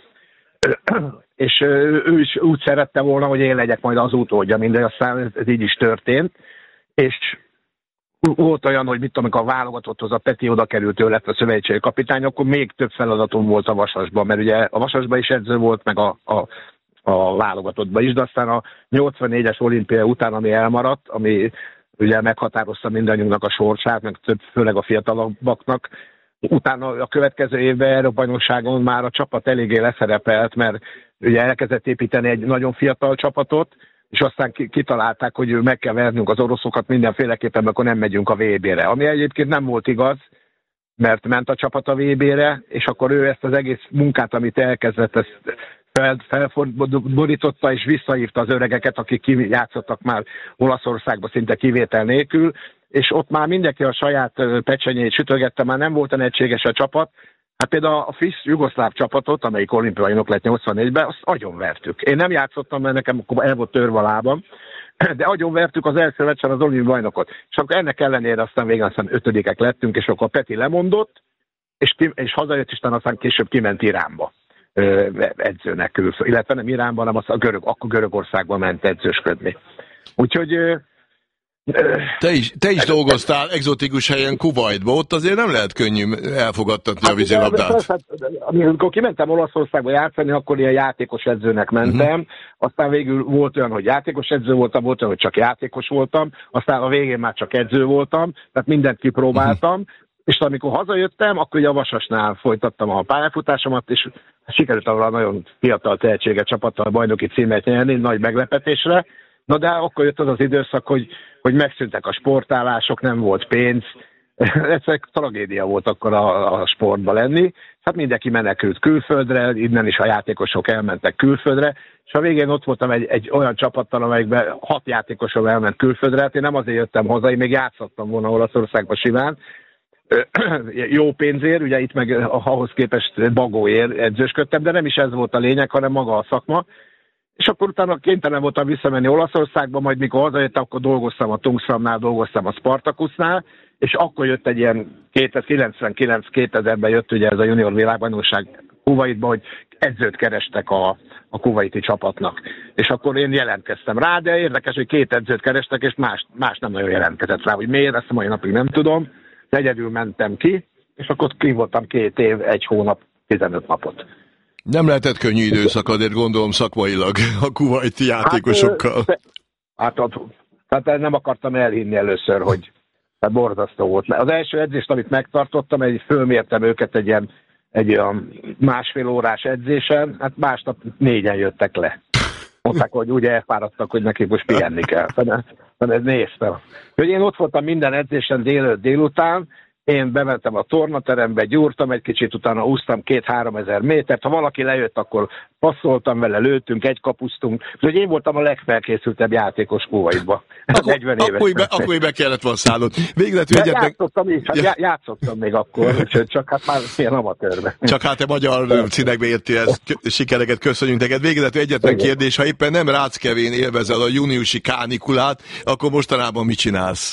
És ő, ő is úgy szerette volna, hogy én legyek majd az utódja, mindegy, aztán ez így is történt, és volt olyan, hogy mit tudom, amikor a válogatotthoz a Peti oda került, ő lett a szövetségi kapitány, akkor még több feladatom volt a Vasasban, mert ugye a Vasasban is edző volt, meg a, a, a válogatottban is, de aztán a nyolcvannégyes olimpia után, ami elmaradt, ami ugye meghatározta mindannyiunknak a sorsát, meg több, főleg a fiatalabbaknak, utána a következő évben Európa-bajnokságon már a csapat eléggé leszerepelt, mert ugye elkezdett építeni egy nagyon fiatal csapatot, és aztán kitalálták, hogy meg kell vernünk az oroszokat mindenféleképpen, akkor nem megyünk a vé bére. Ami egyébként nem volt igaz, mert ment a csapat a vé bére, és akkor ő ezt az egész munkát, amit elkezdett, ezt fel, felborította, és visszahívta az öregeket, akik játszottak már Olaszországba szinte kivétel nélkül, és ott már mindenki a saját pecsenyét sütögette, már nem volt egységes a csapat. Hát például a FISZ jugoszláv csapatot, amelyik olimpiai bajnok lett nyolcvannégyben, azt agyonvertük. Én nem játszottam, mert nekem el volt törve a lábam, de agyonvertük az első meccsen az olimpiai bajnokot. És akkor ennek ellenére aztán végül aztán ötödikek lettünk, és akkor Peti lemondott, és, ki, és hazajött, és aztán később kiment Iránba edzőnek külföld. Illetve nem Iránban, hanem az a görög, akkor Görögországban ment edzősködni. Úgyhogy Te is, te is dolgoztál egzotikus helyen, Kuwaitba, ott azért nem lehet könnyű elfogadtatni a vízilabdát. Hát, amikor kimentem Olaszországba játszani, akkor ilyen játékos edzőnek mentem, uh-huh. Aztán végül volt olyan, hogy játékos edző voltam, volt olyan, hogy csak játékos voltam, aztán a végén már csak edző voltam, tehát mindent kipróbáltam, uh-huh. És amikor hazajöttem, akkor ugye a Vasasnál folytattam a pályafutásomat, és sikerült arra nagyon fiatal tehetséges csapattal a bajnoki címet nyerni, nagy meglepetésre. Na de akkor jött az az időszak, hogy, hogy megszűntek a sportálások, nem volt pénz. Egyszerűen tragédia volt akkor a, a sportba lenni. Hát mindenki menekült külföldre, innen is a játékosok elmentek külföldre, és a végén ott voltam egy, egy olyan csapattal, amelyikben hat játékosom elment külföldre. Hát én nem azért jöttem haza, én még játszottam volna Olaszországban simán. Jó pénzért, ugye itt meg ahhoz képest bagóért edzősködtem, de nem is ez volt a lényeg, hanem maga a szakma. És akkor utána kénytelen voltam visszamenni Olaszországba, majd mikor hazajöttem, akkor dolgoztam a Tungsramnál, dolgoztam a Spartakusnál, és akkor jött egy ilyen kilencvenkilenc-kétezerben jött ugye ez a junior világbajnokság Kuwaitba, hogy edzőt kerestek a, a kuwaiti csapatnak. és akkor én jelentkeztem rá, de érdekes, hogy két edzőt kerestek, és más, más nem nagyon jelentkezett rá, hogy miért, ezt a mai napig nem tudom, de egyedül mentem ki, és akkor ki voltam két év, egy hónap, tizenöt napot. Nem lehetett könnyű időszak, azért gondolom szakmailag a kuwaiti játékosokkal. Hát, hát, hát nem akartam elhinni először, hogy hát borzasztó volt. Az első edzést, amit megtartottam, egy fölmértem őket egy ilyen egy olyan másfél órás edzésen, hát másnap négyen jöttek le. Mondták, hogy úgy elfáradtak, hogy nekik most pihenni kell. Tehát néztem. Hogy én ott voltam minden edzésen délőtt délután, én bementem a tornaterembe, gyúrtam egy kicsit, utána úsztam két-három ezer métert, ha valaki lejött, akkor passzoltam vele, lőttünk, egy kapusztunk. Úgyhogy én voltam a legfelkészültebb játékos Kuwaitba. Akkor, akkor, be, akkor be kellett volna szállnod. Végletül egyetlen... Játszottam is, hát játszottam még akkor, úgyhogy csak hát már ilyen amatőrben. Csak hát te magyar színekbe érti ezt, sikereket köszönjük neked. Végletül egyetlen kérdés, ha éppen nem Ráckevén élvezel a júniusi kánikulát, akkor mostanában mit csinálsz?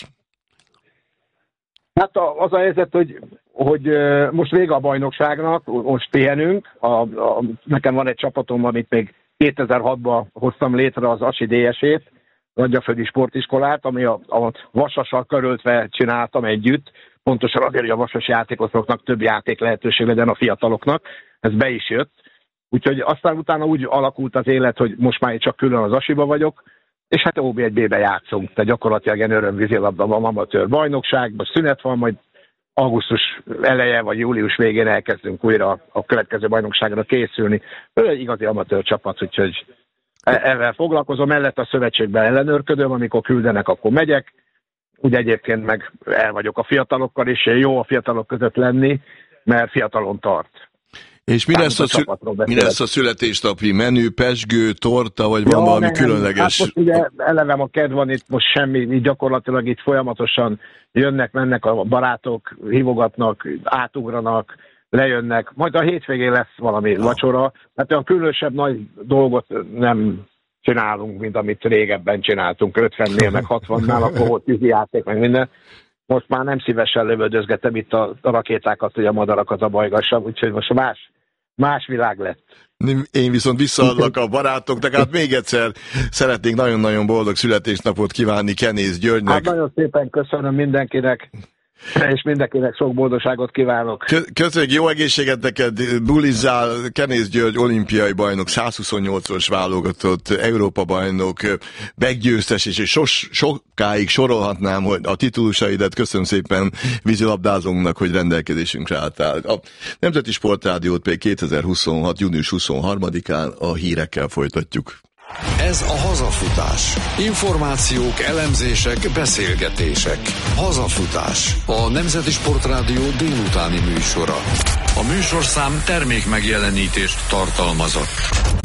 Hát az a helyzet, hogy, hogy most vége a bajnokságnak, most pihenünk. A, a, nekem van egy csapatom, amit még kétezer-hatban hoztam létre, az Asi dé es-ét, Nagyaföldi Sportiskolát, ami a, a Vasassal körültve csináltam együtt, pontosan azért, hogy a vasas játékosoknak több játék lehetőség legyen a fiataloknak. Ez be is jött. Úgyhogy aztán utána úgy alakult az élet, hogy most már csak külön az Asiba vagyok, és hát ó bé egy bé-be játszunk, tehát gyakorlatilag ilyen örömvízilabda van, amatőr bajnokság, most szünet van, majd augusztus eleje vagy július végén elkezdünk újra a következő bajnokságra készülni. Ő egy igazi amatőr csapat, úgyhogy ezzel foglalkozom, mellett a szövetségben ellenőrködöm, amikor küldenek, akkor megyek. Úgy egyébként meg el vagyok a fiatalokkal, és jó a fiatalok között lenni, mert fiatalon tart. És mi lesz, a, szü- mi lesz a születésnapi menü, pesgő, torta, vagy van ja, valami nem, különleges? Hát most ugye elevem a kedv van, itt most semmi, így gyakorlatilag itt folyamatosan jönnek, mennek a barátok, hívogatnak, átugranak, lejönnek. Majd a hétvégén lesz valami ja. vacsora. Hát olyan különösebb nagy dolgot nem csinálunk, mint amit régebben csináltunk, ötvennél, meg hatvannál, akkor volt tűzijáték, meg minden. Most már nem szívesen lövöldözgetem itt a, a rakétákat, hogy a madarakat a bajgassam, úgyhogy most más, más világ lett. Én viszont visszaadlak a barátoknak, hát még egyszer szeretnék nagyon-nagyon boldog születésnapot kívánni Kenész Györgynek. Hát nagyon szépen köszönöm mindenkinek, és mindenkinek sok boldogságot kívánok. Köszönjük, jó egészséget neked, bulizzál, Kenész György olimpiai bajnok, százhuszonnyolcas válogatott, Európa bajnok, meggyőztes, és sos, sokáig sorolhatnám hogy a titulusaidat. Köszönöm szépen vízilabdázónknak, hogy rendelkezésünkre álltál. A Nemzeti Sportrádiót pedig kétezer-huszonhat. június huszonharmadikán a hírekkel folytatjuk. Ez a Hazafutás. Információk, elemzések, beszélgetések. Hazafutás. A Nemzeti Sportrádió délutáni műsora. A műsorszám termék megjelenítést tartalmazott.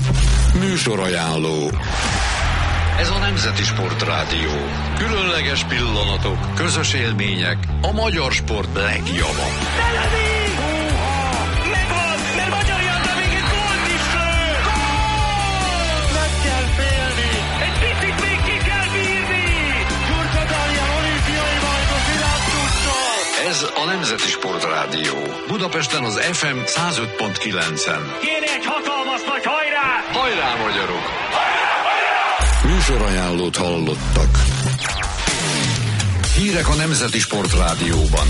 Műsorajánló. Ez a Nemzeti Sportrádió. Különleges pillanatok, közös élmények, a magyar sport legjava. Ez a Nemzeti Sportrádió. Budapesten az ef em százöt pont kilencen. Kéne egy hatalmas nagy hajrá! Hajrá, magyarok! Műsorajánlót hallottak. Hírek a Nemzeti Sportrádióban.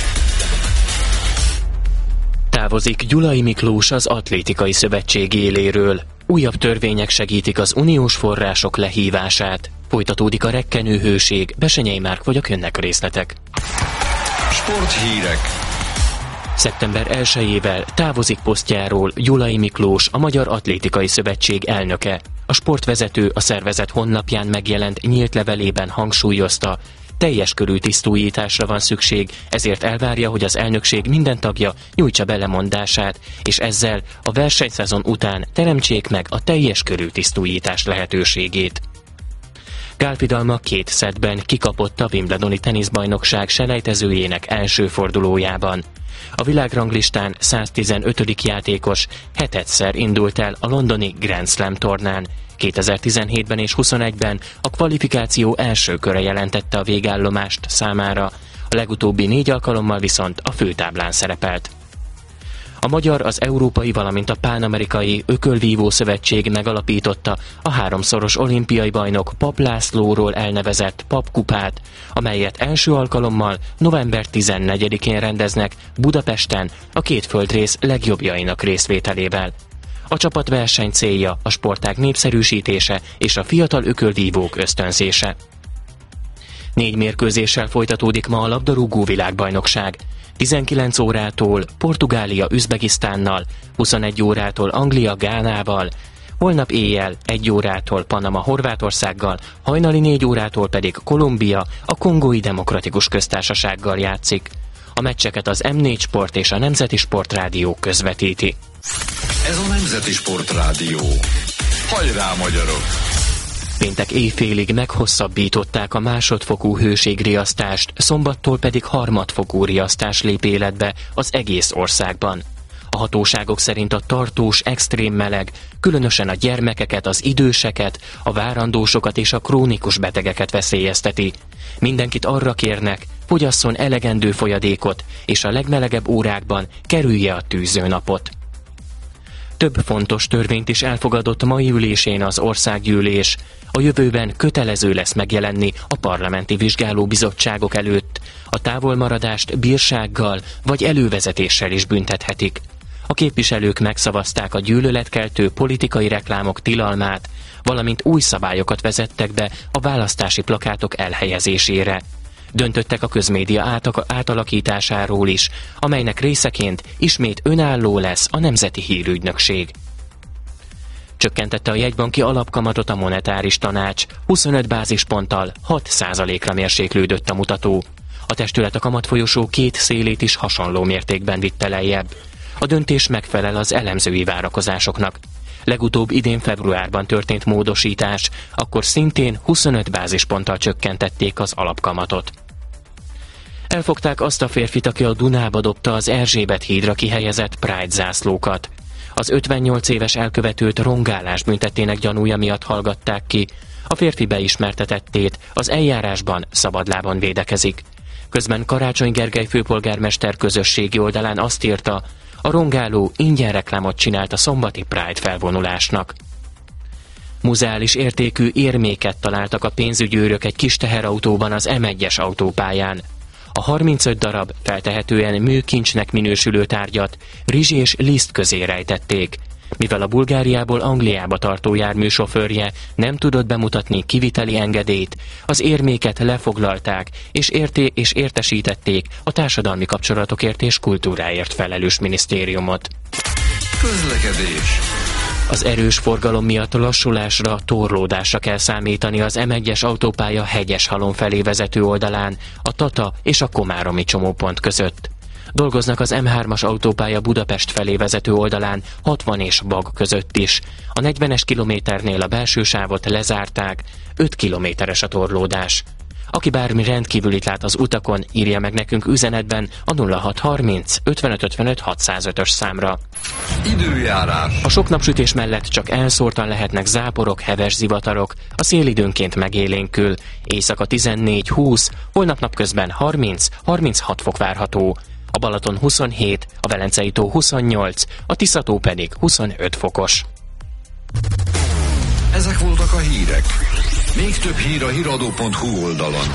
Távozik Gyulai Miklós az Atlétikai Szövetség éléről. Újabb törvények segítik az uniós források lehívását. Folytatódik a rekkenőhőség. Besenyei Márk vagyok, jönnek a részletek. Sporthírek. Szeptember elsejével távozik posztjáról Gyulai Miklós, a Magyar Atlétikai Szövetség elnöke. A sportvezető a szervezet honlapján megjelent nyílt levelében hangsúlyozta, teljes körű tisztújításra van szükség, ezért elvárja, hogy az elnökség minden tagja nyújtsa be lemondását, és ezzel a versenyszezon után teremtsék meg a teljes körű tisztújítás lehetőségét. Gálpidalma két szettben kikapott a Wimbledoni teniszbajnokság selejtezőjének első fordulójában. A világranglistán száztizenötödik játékos hetedszer indult el a londoni Grand Slam tornán. kétezer-tizenhétben és huszonegyben a kvalifikáció első köre jelentette a végállomást számára, a legutóbbi négy alkalommal viszont a főtáblán szerepelt. A magyar, az európai, valamint a pánamerikai ökölvívó szövetség megalapította a háromszoros olimpiai bajnok Papp Lászlóról elnevezett Papp kupát, amelyet első alkalommal november tizennegyedikén rendeznek Budapesten a két földrész legjobbjainak részvételével. A csapatverseny célja a sportág népszerűsítése és a fiatal ökölvívók ösztönzése. Négy mérkőzéssel folytatódik ma a labdarúgó világbajnokság. tizenkilenc órától Portugália Üzbegisztánnal, huszonegy órától Anglia Gánával, holnap éjjel egy órától Panama Horvátországgal, hajnali négy órától pedig Kolumbia a Kongói Demokratikus Köztársasággal játszik. A meccseket az em négy Sport és a Nemzeti Sportrádió közvetíti. Ez a Nemzeti Sportrádió. Hajrá, magyarok! Péntek éjfélig meghosszabbították a másodfokú hőségriasztást, szombattól pedig harmadfokú riasztás lép életbe az egész országban. A hatóságok szerint a tartós, extrém meleg különösen a gyermekeket, az időseket, a várandósokat és a krónikus betegeket veszélyezteti. Mindenkit arra kérnek, fogyasszon elegendő folyadékot, és a legmelegebb órákban kerülje a tűzőnapot. Több fontos törvényt is elfogadott mai ülésén az országgyűlés. A jövőben kötelező lesz megjelenni a parlamenti vizsgálóbizottságok előtt. A távolmaradást bírsággal vagy elővezetéssel is büntethetik. A képviselők megszavazták a gyűlöletkeltő politikai reklámok tilalmát, valamint új szabályokat vezettek be a választási plakátok elhelyezésére. Döntöttek a közmédia átalakításáról is, amelynek részeként ismét önálló lesz a Nemzeti Hírügynökség. Csökkentette a jegybanki alapkamatot a monetáris tanács, huszonöt bázisponttal hat százalékra mérséklődött a mutató. A testület a kamatfolyosó két szélét is hasonló mértékben vitte lejjebb. A döntés megfelel az elemzői várakozásoknak. Legutóbb idén februárban történt módosítás, akkor szintén huszonöt bázisponttal csökkentették az alapkamatot. Elfogták azt a férfit, aki a Dunába dobta az Erzsébet hídra kihelyezett Pride zászlókat. Az ötvennyolc éves elkövetőt rongálás büntettének gyanúja miatt hallgatták ki. A férfi beismertetettét az eljárásban szabadlábon védekezik. Közben Karácsony Gergely főpolgármester közösségi oldalán azt írta, a rongáló ingyen reklámot csinált a szombati Pride felvonulásnak. Muzeális értékű érméket találtak a pénzügyőrök egy kis teherautóban az em egyes autópályán. A harmincöt darab feltehetően műkincsnek minősülő tárgyat rizs és liszt közé rejtették. Mivel a Bulgáriából Angliába tartó jármű sofőrje nem tudott bemutatni kiviteli engedélyt, az érméket lefoglalták és, érté- és értesítették a társadalmi kapcsolatokért és kultúráért felelős minisztériumot. Közlekedés. Az erős forgalom miatt lassulásra, torlódásra kell számítani az em egyes autópálya Hegyeshalom felé vezető oldalán, a Tata és a komáromi csomópont között. Dolgoznak az em hármas autópálya Budapest felé vezető oldalán, hatvan és Bag között is. A negyvenes kilométernél a belső sávot lezárták, öt kilométeres a torlódás. Aki bármi rendkívülit lát az utakon, írja meg nekünk üzenetben a nulla hat harminc ötvenöt ötvenöt hatszázötös számra. Időjárás. A sok napsütés mellett csak elszórtan lehetnek záporok, heves zivatarok, a szél időnként megélénkül, éjszaka tizennégy húsz, holnap napközben harminc harminchat fok várható. A Balaton huszonhét, a Velencei tó huszonnyolc, a Tiszató pedig huszonöt fokos. Ezek voltak a hírek. Még több hír a hiradó pont hu oldalon.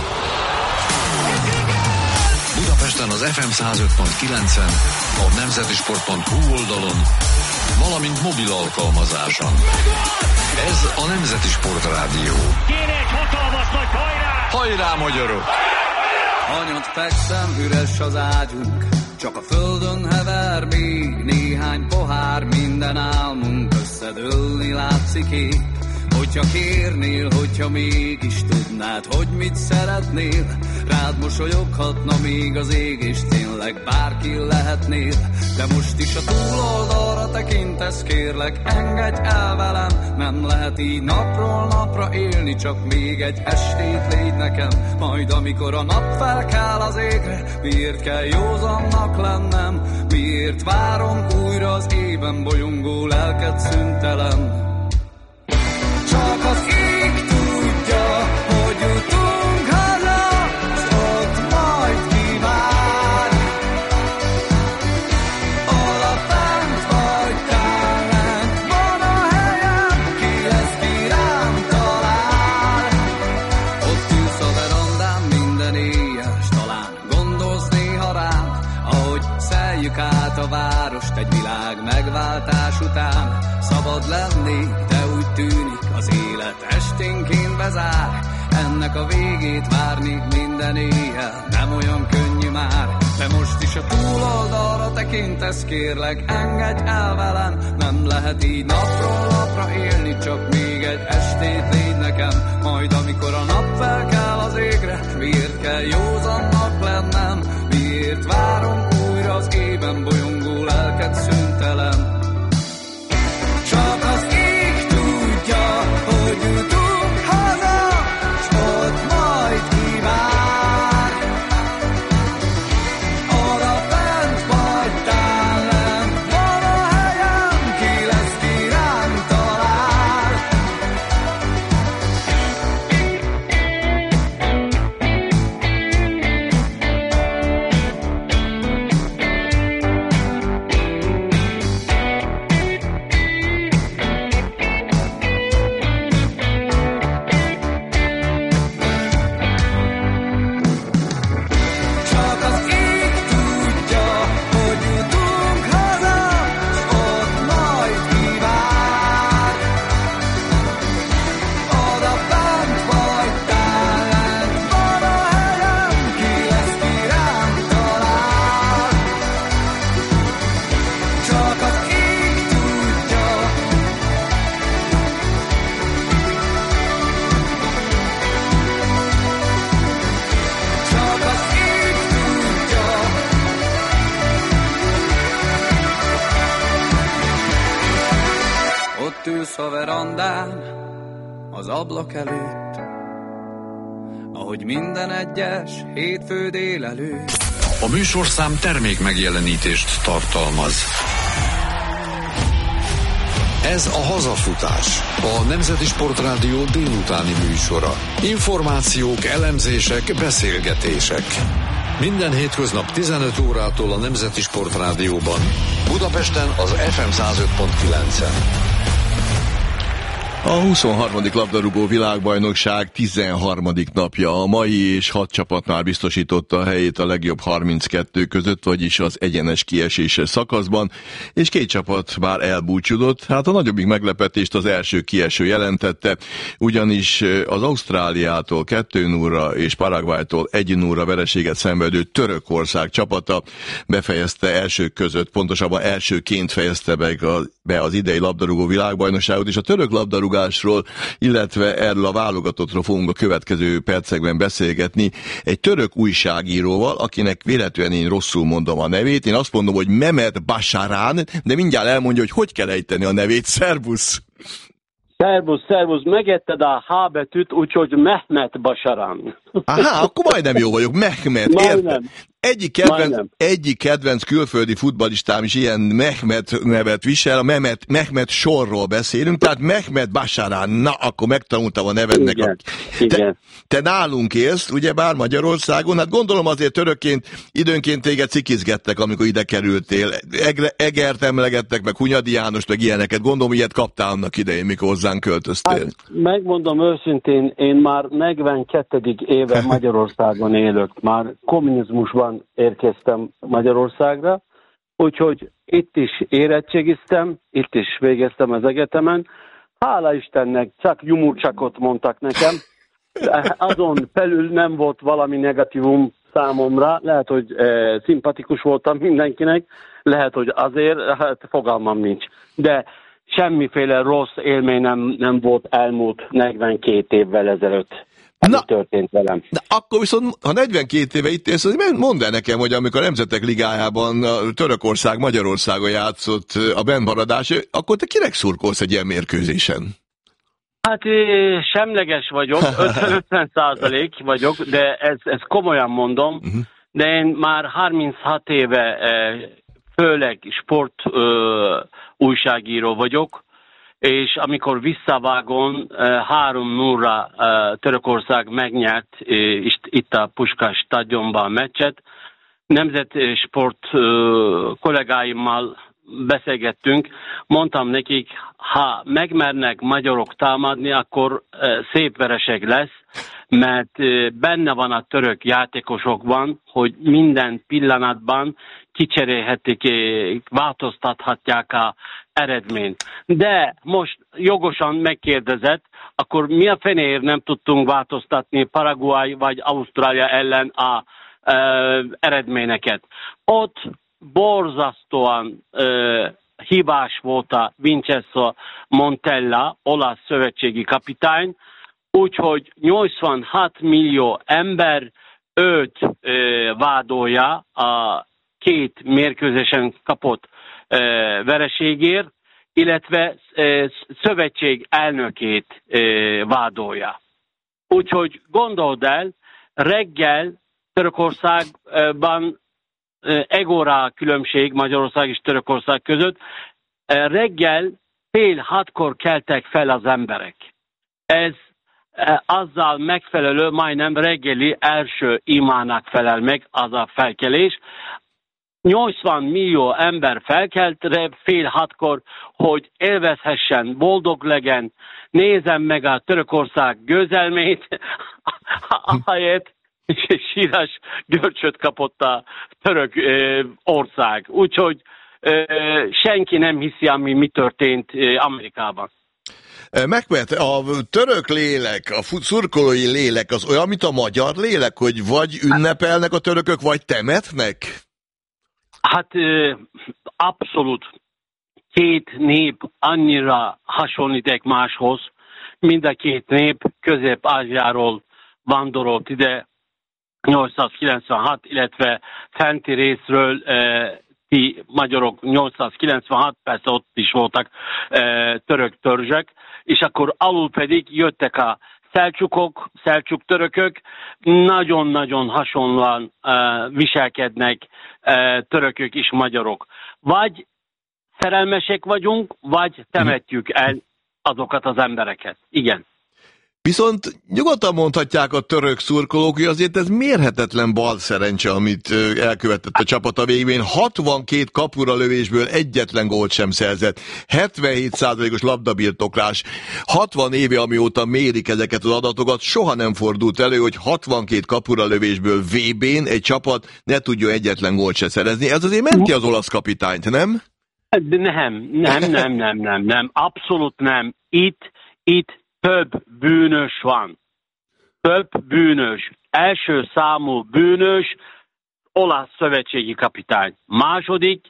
Budapesten az ef em száz öt pont kilencen, a nemzeti sport pont hu oldalon, valamint mobil alkalmazáson. Ez a Nemzeti Sportrádió. Kéne egy hatalmas nagy hajrá! Hajrá, magyarok! Hanyat fekszem, üres az ágyunk, csak a földön hever még néhány pohár, minden álmunk összedőlni látszik épp. Hogyha kérnél, hogyha mégis tudnád, hogy mit szeretnél, rád mosolyoghatna még az ég, és tényleg bárki lehetnél. De most is a túloldalra tekintesz, kérlek, engedj el velem. Nem lehet így napról napra élni, csak még egy estét légy nekem. Majd amikor a nap felkel az égre, miért kell józannak lennem? Miért várom újra az ében bolyongó lelket szüntelen? Csak az ég tudja, hogy jutunk haza, s ott majd kivár. Hol a élet esténként bezár, ennek a végét várni minden éjjel nem olyan könnyű már. De most is a túloldalra tekintesz, kérlek, engedj el velem. Nem lehet így napról napra élni, csak még egy estét légy nekem. Majd amikor a nap felkel az égre, miért kell józannak lennem? Miért várom újra az ében bolyongó lelket szüntelen? Csak az ég tudja, hogy jutunk haza, s ott majd kivár. Oda fent vagy tálem, van a helyem, ki lesz, ki rám talál. Csak az ég tudja, hogy jutunk haza, s ott majd kivár. Oda bent vagy tálent, van a helyem, ki lesz, ki rám talál. Csak az ég tudja. Csak az ég tudja. Ott ülsz a verandán, az ablak előtt, ahogy minden egyes hétfő délelőtt. A műsorszám termék megjelenítést tartalmaz. Ez a Hazafutás, a Nemzeti Sportrádió délutáni műsora. Információk, elemzések, beszélgetések. Minden hétköznap tizenöt órától a Nemzeti Sportrádióban. Budapesten az ef em száz öt pont kilencen. A huszonharmadik labdarúgó világbajnokság tizenharmadik napja. A mai és hat csapat már biztosította a helyét a legjobb harminckettő között, vagyis az egyenes kieséses szakaszban, és két csapat már elbúcsúdott. Hát a nagyobbik meglepetést az első kieső jelentette, ugyanis az Ausztráliától kettő nulla és Paraguaytól egy nulla vereséget szenvedő Törökország csapata befejezte elsők között, pontosabban elsőként fejezte be az idei labdarúgó világbajnokságot, és a török labdarúgó illetve erről a válogatottról fogunk a következő percekben beszélgetni egy török újságíróval, akinek véletlenül én rosszul mondom a nevét. Én azt mondom, hogy Mehmet Basarán, de mindjárt elmondja, hogy hogy kell ejteni a nevét. Szervusz! Szervusz, szervusz, megetted a H betűt, úgyhogy Mehmet Basarán. Aha, akkor majdnem jó vagyok, Mehmet, érted? Egyik kedvenc, egyik kedvenc külföldi futballistám is ilyen Mehmet nevet visel, a Mehmet, Mehmet sorról beszélünk, tehát Mehmet Basarán, na, akkor megtanultam a nevednek. Igen, a... igen. Te, te nálunk élsz, ugyebár Magyarországon, hát gondolom azért törökként időnként téged cikizgettek, amikor ide kerültél. Egre, Egert emlegettek, meg Hunyadi Jánost, meg ilyeneket. Gondolom, ilyet kaptál annak idején, mikor hozzánk költöztél. Hát, megmondom őszintén, én már negyvenkettedik éve Magyarországon élök, már kommunizmusban érkeztem Magyarországra, úgyhogy itt is érettségiztem, itt is végeztem az egyetemen. Hála Istennek, csak Jumurcsakot mondtak nekem. Azon felül nem volt valami negatívum számomra. Lehet, hogy eh, szimpatikus voltam mindenkinek, lehet, hogy azért, hát fogalmam nincs. De semmiféle rossz élmény nem, nem volt elmúlt negyvenkét évvel ezelőtt. Na, történt velem. De akkor viszont, ha negyvenkét éve itt élsz, mondd el nekem, hogy amikor a Nemzetek Ligájában a Törökország Magyarországon játszott a bennmaradás, akkor te kinek szurkolsz egy ilyen mérkőzésen? Hát semleges vagyok, ötven százalék vagyok, de ez, ez komolyan mondom, uh-huh. De én már harminchat éve főleg sport ö, újságíró vagyok, és amikor visszavágon három nulla Törökország megnyert itt a Puskás stadionban a meccset, nemzetsport kollégáimmal beszélgettünk, mondtam nekik, ha megmernek magyarok támadni, akkor szép vereség lesz, mert benne van a török játékosokban, hogy minden pillanatban kicserélhetik, változtathatják a eredmény. De most jogosan megkérdezett, akkor mi a fenéért nem tudtunk változtatni Paraguay vagy Ausztrália ellen a e, eredményeket. Ott borzasztóan e, hibás volt a Vincenzo Montella, olasz szövetségi kapitány, úgyhogy nyolcvanhat millió ember őt e, vádolja a két mérkőzésen kapott e, vereségért, illetve e, szövetség elnökét e, vádolja. Úgyhogy gondold el, reggel Törökországban e, egóra különbség Magyarország és Törökország között, e, reggel fél hatkor keltek fel az emberek. Ez e, azzal megfelelő, majdnem reggeli első imának felel meg az a felkelés. nyolcvan millió ember felkelt fél hatkor, hogy élvezhessen, boldog legyen, nézem meg a Törökország győzelmét, ahelyett sírás görcsöt kapott a török ö, ország. Úgyhogy ö, senki nem hiszi, ami mi történt ö, Amerikában. Mehmet, a török lélek, a szurkolói lélek az olyan, mint a magyar lélek, hogy vagy ünnepelnek a törökök, vagy temetnek? Hát abszolút két nép annyira hasonlít egymáshoz, mind a két nép Közép-Ázsiáról vándorolt ide nyolcszázkilencvenhat, illetve fenti részről ti magyarok nyolcszázkilencvenhat, persze ott is voltak török törzsek, és akkor alul pedig jöttek a szelcsukok, szelcsuk törökök, nagyon-nagyon hasonlóan uh, viselkednek uh, törökök és magyarok. Vagy szerelmesek vagyunk, vagy temetjük el azokat az embereket. Igen. Viszont nyugodtan mondhatják a török szurkolók, hogy azért ez mérhetetlen balszerencse, amit elkövetett a csapat a végén. hatvankét kapura lövésből egyetlen gólt sem szerzett. hetvenhét százalékos labdabirtoklás. hatvan éve, amióta mérik ezeket az adatokat, soha nem fordult elő, hogy hatvankét kapura lövésből vé bén egy csapat ne tudjon egyetlen gólt se szerezni. Ez azért menti az olasz kapitányt, nem? Nem, nem, nem, nem, nem, nem. Abszolút nem. Itt, itt több bűnös van. Több bűnös. Első számú bűnös olasz szövetségi kapitány. Második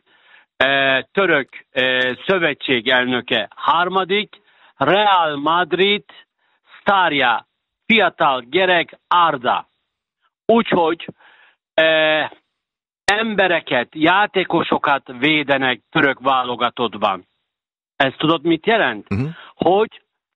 eh, török eh, szövetség elnöke. Harmadik Real Madrid sztárja, fiatal gyerek Arda. Úgyhogy eh, embereket, játékosokat védenek török válogatottban. Ezt tudod, mit jelent? Uh-huh. Hogy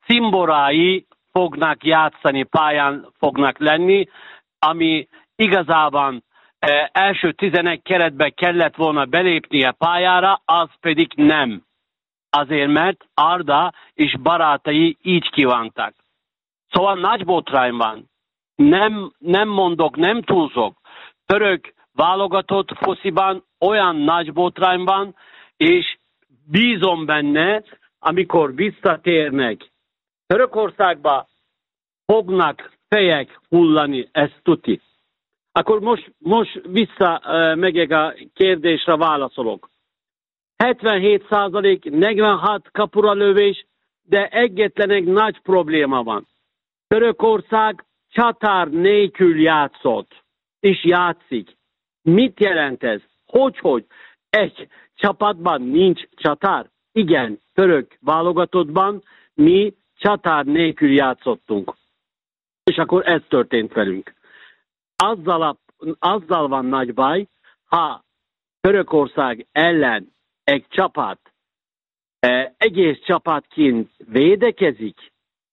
cimborái fognak játszani, pályán fognak lenni, ami igazában e, első tizenegy keretbe kellett volna belépnie pályára, az pedig nem. Azért, mert Arda és barátai így kívántak. Szóval nagy botrány van. Nem, nem mondok, nem túlzok. Török válogatott fociban olyan nagy botrány van, és bízom benne, amikor visszatérnek Törökországba, fognak fejek hullani, ezt tuti. Akkor most, most vissza uh, meg a kérdésre válaszolok. hetvenhét százalék, negyvenhat kapura lövés, de egyetlen egy nagy probléma van. Törökország csatár nélkül játszott, és játszik. Mit jelent ez? Hogy-hogy? Egy csapatban nincs csatár? Igen, török válogatottban mi csatár nélkül játszottunk. És akkor ez történt velünk. Azzal, a, azzal van nagy baj, ha Törökország ellen egy csapat eh, egész csapatként védekezik,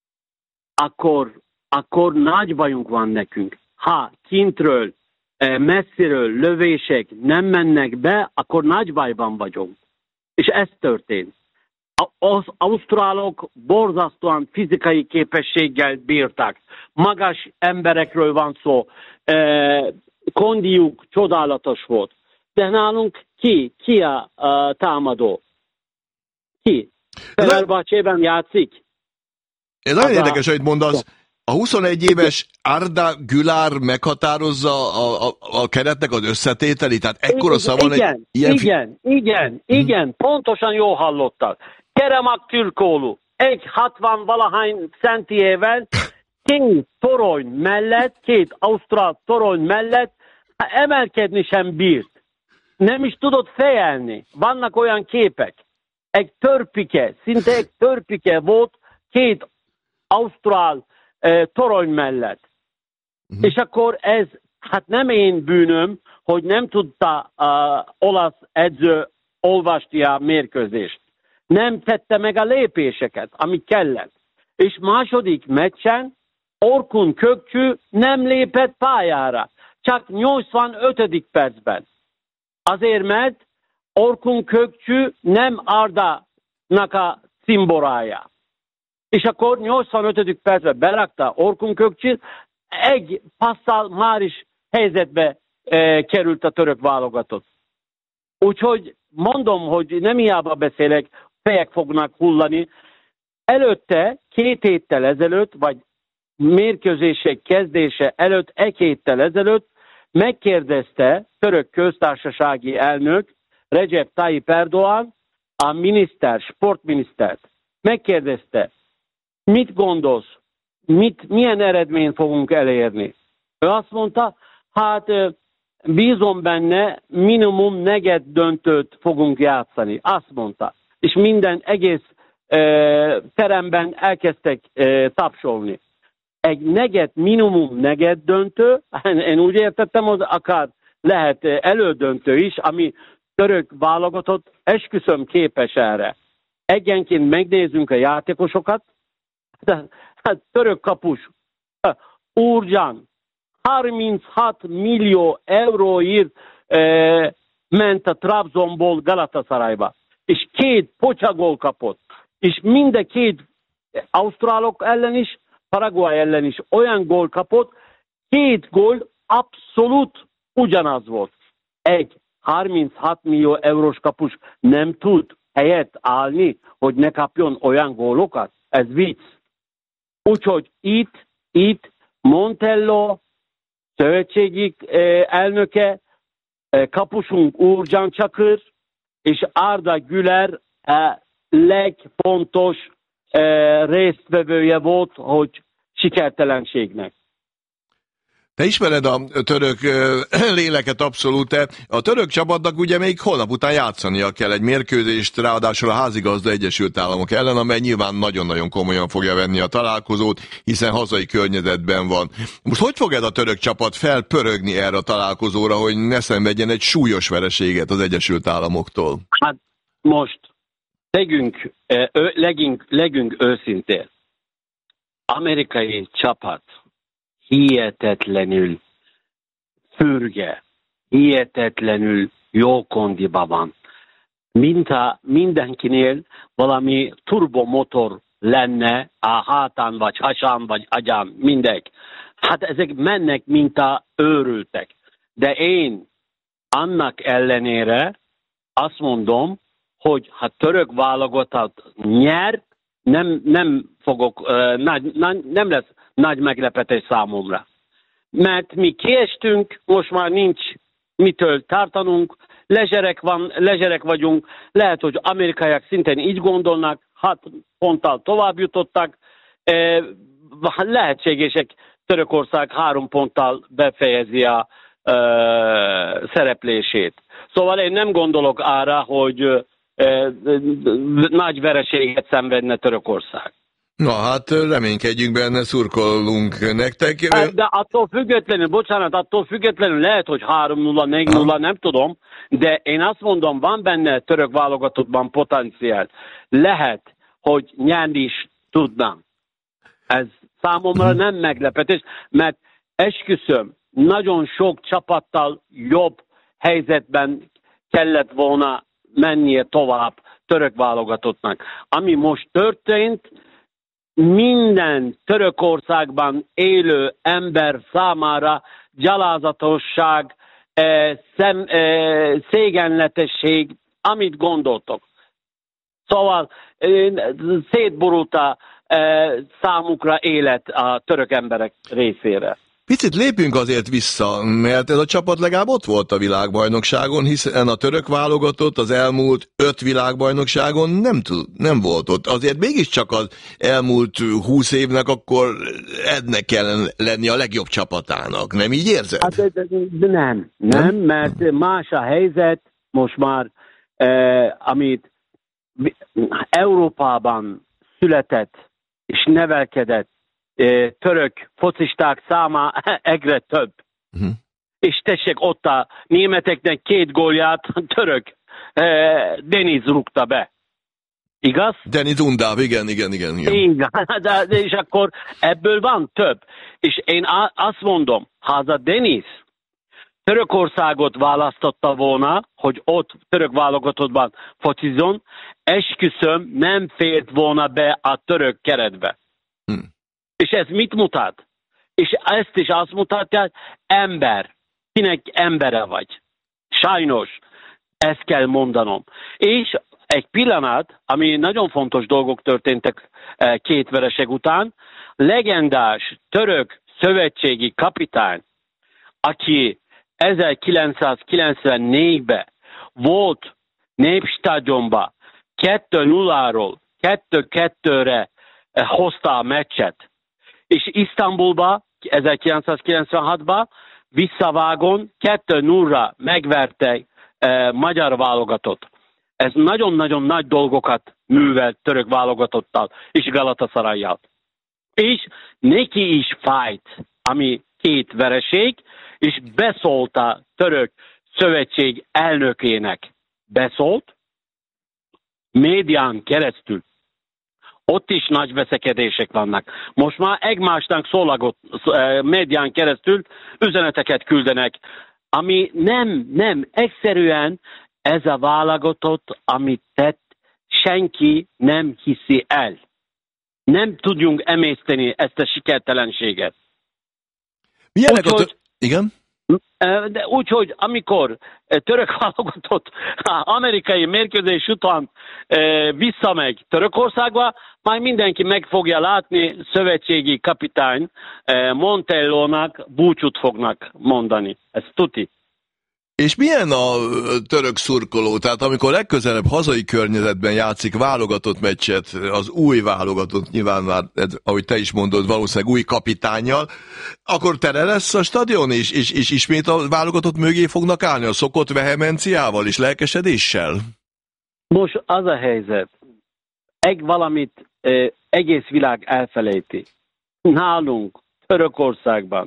akkor, akkor nagy bajunk van nekünk. Ha kintről, eh, messziről lövések nem mennek be, akkor nagy bajban vagyunk. És ez történt. Az ausztrálok borzasztóan fizikai képességgel bírtak. Magas emberekről van szó. Eh, kondiuk csodálatos volt. De nálunk ki? Ki a, a támadó? Ki? Fenerbahcsében játszik? Ez nagyon érdekes, amit mondasz. A huszonegy éves Arda Güler meghatározza a, a, a keretnek az összetételi? Tehát ekkora szavon igen, egy ilyen... Igen, igen, igen, hmm. pontosan jól hallottad. Kerem Aktürkoğlu egy hatvan valahány centiével két torony mellett, két ausztrál torony mellett emelkedni sem bírt. Nem is tudott fejelni. Vannak olyan képek. Egy törpike, szinte egy törpike volt két ausztrál eh, torony mellett. Uh-huh. És akkor ez, hát nem én bűnöm, hogy nem tudta uh, olasz edző olvasni a mérkőzést. Nem tette meg a lépéseket, ami kellett. És második meccsen Orkun Kökçü nem lépett pályára. Csak nyolcvanötödik percben. Azért, mert Orkun Kökçü nem Arda'nak a cimborája. És akkor nyolcvanötödik percben berakta Orkun Kökçü, egy passzal már is helyzetbe e, került a török válogatott. Úgyhogy mondom, hogy nem hiába beszélek, fejek fognak hullani. Előtte, két héttel ezelőtt, vagy mérkőzések kezdése előtt, egy héttel ezelőtt megkérdezte török köztársasági elnök Recep Tayyip Erdoğan a miniszter, sportminisztert. Megkérdezte, mit gondolsz, mit, milyen eredményt fogunk elérni? Ő azt mondta, hát bízom benne, minimum negyed döntőt fogunk játszani. Azt mondta. És minden egész e, teremben elkezdtek e, tapsolni. Egy negyed, minimum negyed döntő, én úgy értettem, hogy akár lehet elődöntő is, ami török válogatott, esküszöm képes erre. Egyenként megnézzünk a játékosokat, hát török kapus, Uğurcan, harminchat millió euróért e, ment a Trabzonból Galatasarayba, és két pocsagól kapott, és mind a két ausztrálok ellen is, Paraguay ellen is olyan gól kapott, két gól abszolút ugyanaz volt. Egy harminchat millió eurós kapus nem tud helyet állni, hogy ne kapjon olyan gólokat. Ez vicc. Úgyhogy itt, itt Montello, szövetségi elnöke, kapusunk Uğurcan Çakır, és Arda Güler a legfontos résztvevője volt, hogy sikertelenségnek. Te ismered a török léleket abszolút. A török csapatnak ugye még holnap után játszania kell egy mérkőzést, ráadásul a házigazda Egyesült Államok ellen, amely nyilván nagyon-nagyon komolyan fogja venni a találkozót, hiszen hazai környezetben van. Most hogy fog ez a török csapat felpörögni erre a találkozóra, hogy ne szenvedjen egy súlyos vereséget az Egyesült Államoktól? Hát most legyünk, legyünk, legyünk őszintén. Amerikai csapat hihetetlenül fürge, hihetetlenül jó kondiba van. Mint ha mindenkinél valami turbomotor lenne a hátán, vagy hasán, vagy agyán, mindegy. Hát ezek mennek, mint a őrültek. De én annak ellenére azt mondom, hogy ha török válogatott nyer, nem, nem fogok, uh, nagy, nagy, nem lesz nagy meglepetés számomra. Mert mi kiestünk, most már nincs mitől tartanunk, lezserek, van, lezserek vagyunk, lehet, hogy amerikaiak szintén így gondolnak, hat ponttal tovább jutottak, eh, lehetségesek Törökország három ponttal befejezi a eh, szereplését. Szóval én nem gondolok arra, hogy eh, nagy vereséget szenvedne Törökország. Na hát reménykedjünk benne, szurkolunk nektek. De attól függetlenül, bocsánat, attól függetlenül lehet, hogy három nulla, négy nulla, nem tudom, de én azt mondom, van benne török válogatottban potenciál. Lehet, hogy nyerni is tudnám. Ez számomra nem meglepetés, mert esküszöm, nagyon sok csapattal jobb helyzetben kellett volna mennie tovább török válogatottnak. Ami most történt, minden Törökországban élő ember számára gyalázatosság, e, szem, e, szégyenletesség, amit gondoltok. Szóval e, szétborult a számukra élet a török emberek részére. Picit lépünk azért vissza, mert ez a csapat legalább ott volt a világbajnokságon, hiszen a török válogatott az elmúlt öt világbajnokságon nem, tud, nem volt ott. Azért mégiscsak az elmúlt húsz évnek akkor ennek kellene lenni a legjobb csapatának. Nem így érzed? Hát, nem, nem, mert más a helyzet most már, eh, amit Európában született és nevelkedett török focisták száma egyre több. Uh-huh. És tessék, ott a németeknek két gólját török eh, Deniz rúgta be. Igaz? Deniz Undav, igen, igen, igen. igen. igen. De, de, és akkor ebből van több. És én á, azt mondom, ha az a Deniz Törökországot választotta volna, hogy ott török válogatottban focizzon, esküszöm, nem fért volna be a török keretbe. Hmm. És ez mit mutat? És ezt is azt mutatja, hogy ember, kinek embere vagy. Sajnos, ezt kell mondanom. És egy pillanat, ami nagyon fontos dolgok történtek két vereség után, legendás török szövetségi kapitány, aki ezerkilencszázkilencvennégyben volt Népstadionban kettő nulláról kettő kettőre hozta a meccset, és Isztambulba ezerkilencszázkilencvenhatban visszavágon kettő nullra megverte e, magyar válogatott. Ez nagyon-nagyon nagy dolgokat művelt török válogatottal és Galatasarayjal. És neki is fájt, ami két vereség, és beszólt a török szövetség elnökének. Beszólt médián keresztül. Ott is nagy veszekedések vannak. Most már egymásnak szólagot médián keresztül üzeneteket küldenek, ami nem, nem, egyszerűen ez a válogatott, amit tett, senki nem hiszi el. Nem tudjunk emészteni ezt a sikertelenséget. Milyenek a tö- Igen? De úgyhogy amikor török válogatott amerikai mérkőzés után visszamegy Törökországba, majd mindenki meg fogja látni, szövetségi kapitány Montellónak búcsút fognak mondani. Ez tuti. És milyen a török szurkoló? Tehát amikor legközelebb hazai környezetben játszik válogatott meccset, az új válogatott, nyilván már, ahogy te is mondod, valószínűleg új kapitánnyal, akkor tele lesz a stadion, és, és, és ismét a válogatott mögé fognak állni a szokott vehemenciával és lelkesedéssel? Most az a helyzet, egy valamit eh, egész világ elfelejti. Nálunk, Törökországban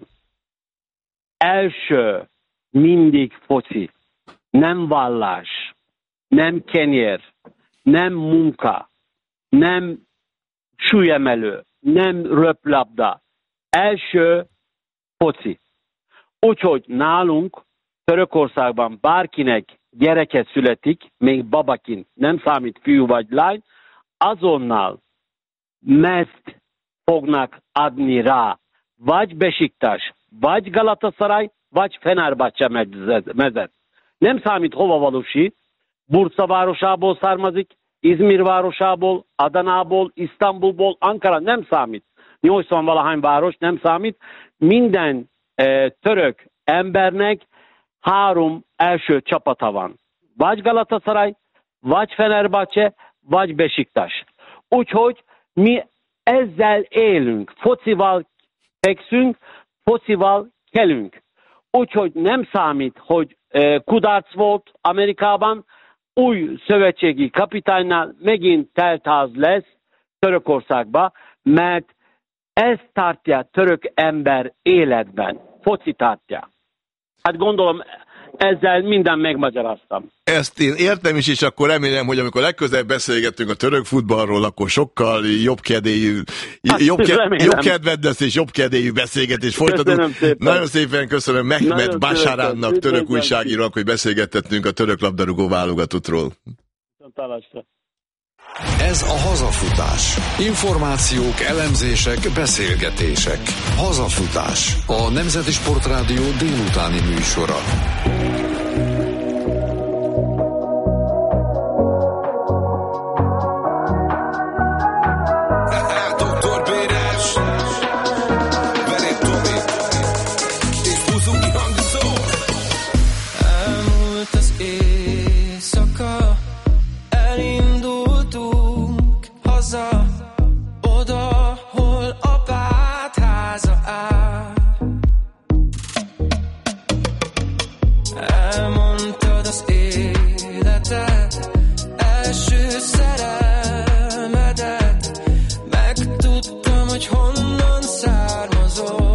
első mindig foci, nem vallás, nem kenyér, nem munka, nem súlyemelő, nem röplabda. Első foci. Úgyhogy nálunk Törökországban bárkinek gyereke születik, még babakin, nem számít fiú vagy lány, azonnal mezt fognak adni rá, vagy Besiktas, vagy Galatasaray, vagy Fenerbahce mezet. Nem számít hova valósi, Bursa városából származik, Izmir városából, Adanából, Isztambulból, Ankara, nem számít. nyolcvan-valahány város, nem számít. Minden e, török embernek három első csapata van. Vagy Galatasaray, vagy Fenerbahce, vagy Besiktas. Úgyhogy mi ezzel élünk. Focival fekszünk, focival kelünk. Úgyhogy nem számít, hogy e, kudarc volt Amerikában, új szövetségi kapitánynál megint teltház lesz Törökországba, mert ezt tartja török ember életben. Foci tartja. Hát gondolom, ezzel minden megmagyaráztam. Ezt én értem is, és akkor remélem, hogy amikor legközelebb beszélgettünk a török futballról, akkor sokkal jobb kedélyű, hát, jobb, ke- jobb kedved lesz, és jobb kedélyű beszélgetés folytatunk. Szépen. Nagyon szépen köszönöm Mehmet Basaránnak, török újságírónak, hogy beszélgettettünk a török labdarúgó válogatottról. Ez a Hazafutás. Információk, elemzések, beszélgetések. Hazafutás. A Nemzeti Sportrádió délutáni műsora. háza áll. Elmondtad az életed, első szerelmedet, megtudtam, hogy honnan származol.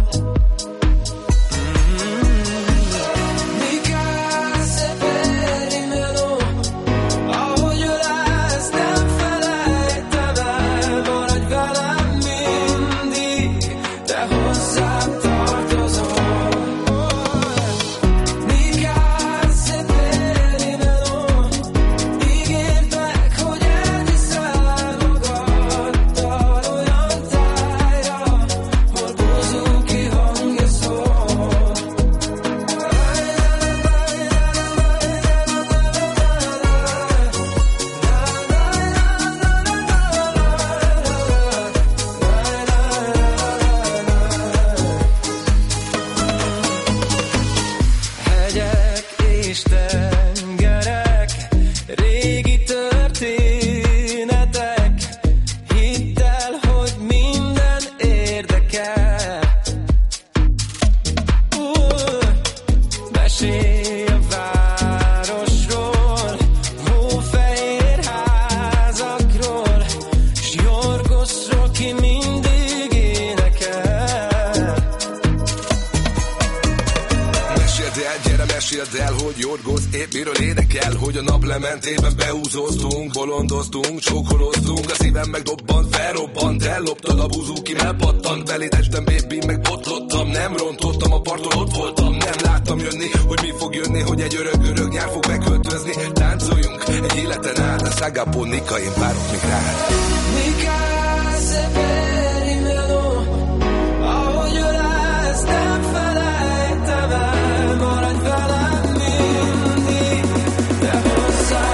Mentében beúzóztunk, bolondoztunk, csókolóztunk, a szívem megdobbant, felrobbant, elloptad a buzuki, elpattant beléd, estem baby, meg botlottam, nem rontottam, a parton ott voltam, nem láttam jönni, hogy mi fog jönni, hogy egy örök-örök nyár fog beköltözni, táncoljunk egy életen át, a Sagapó Nika, én várok még rád. Nika, szeperi meló, ahogy ölelsz, nem felejtem el, maradj velem mindig, de hozzám.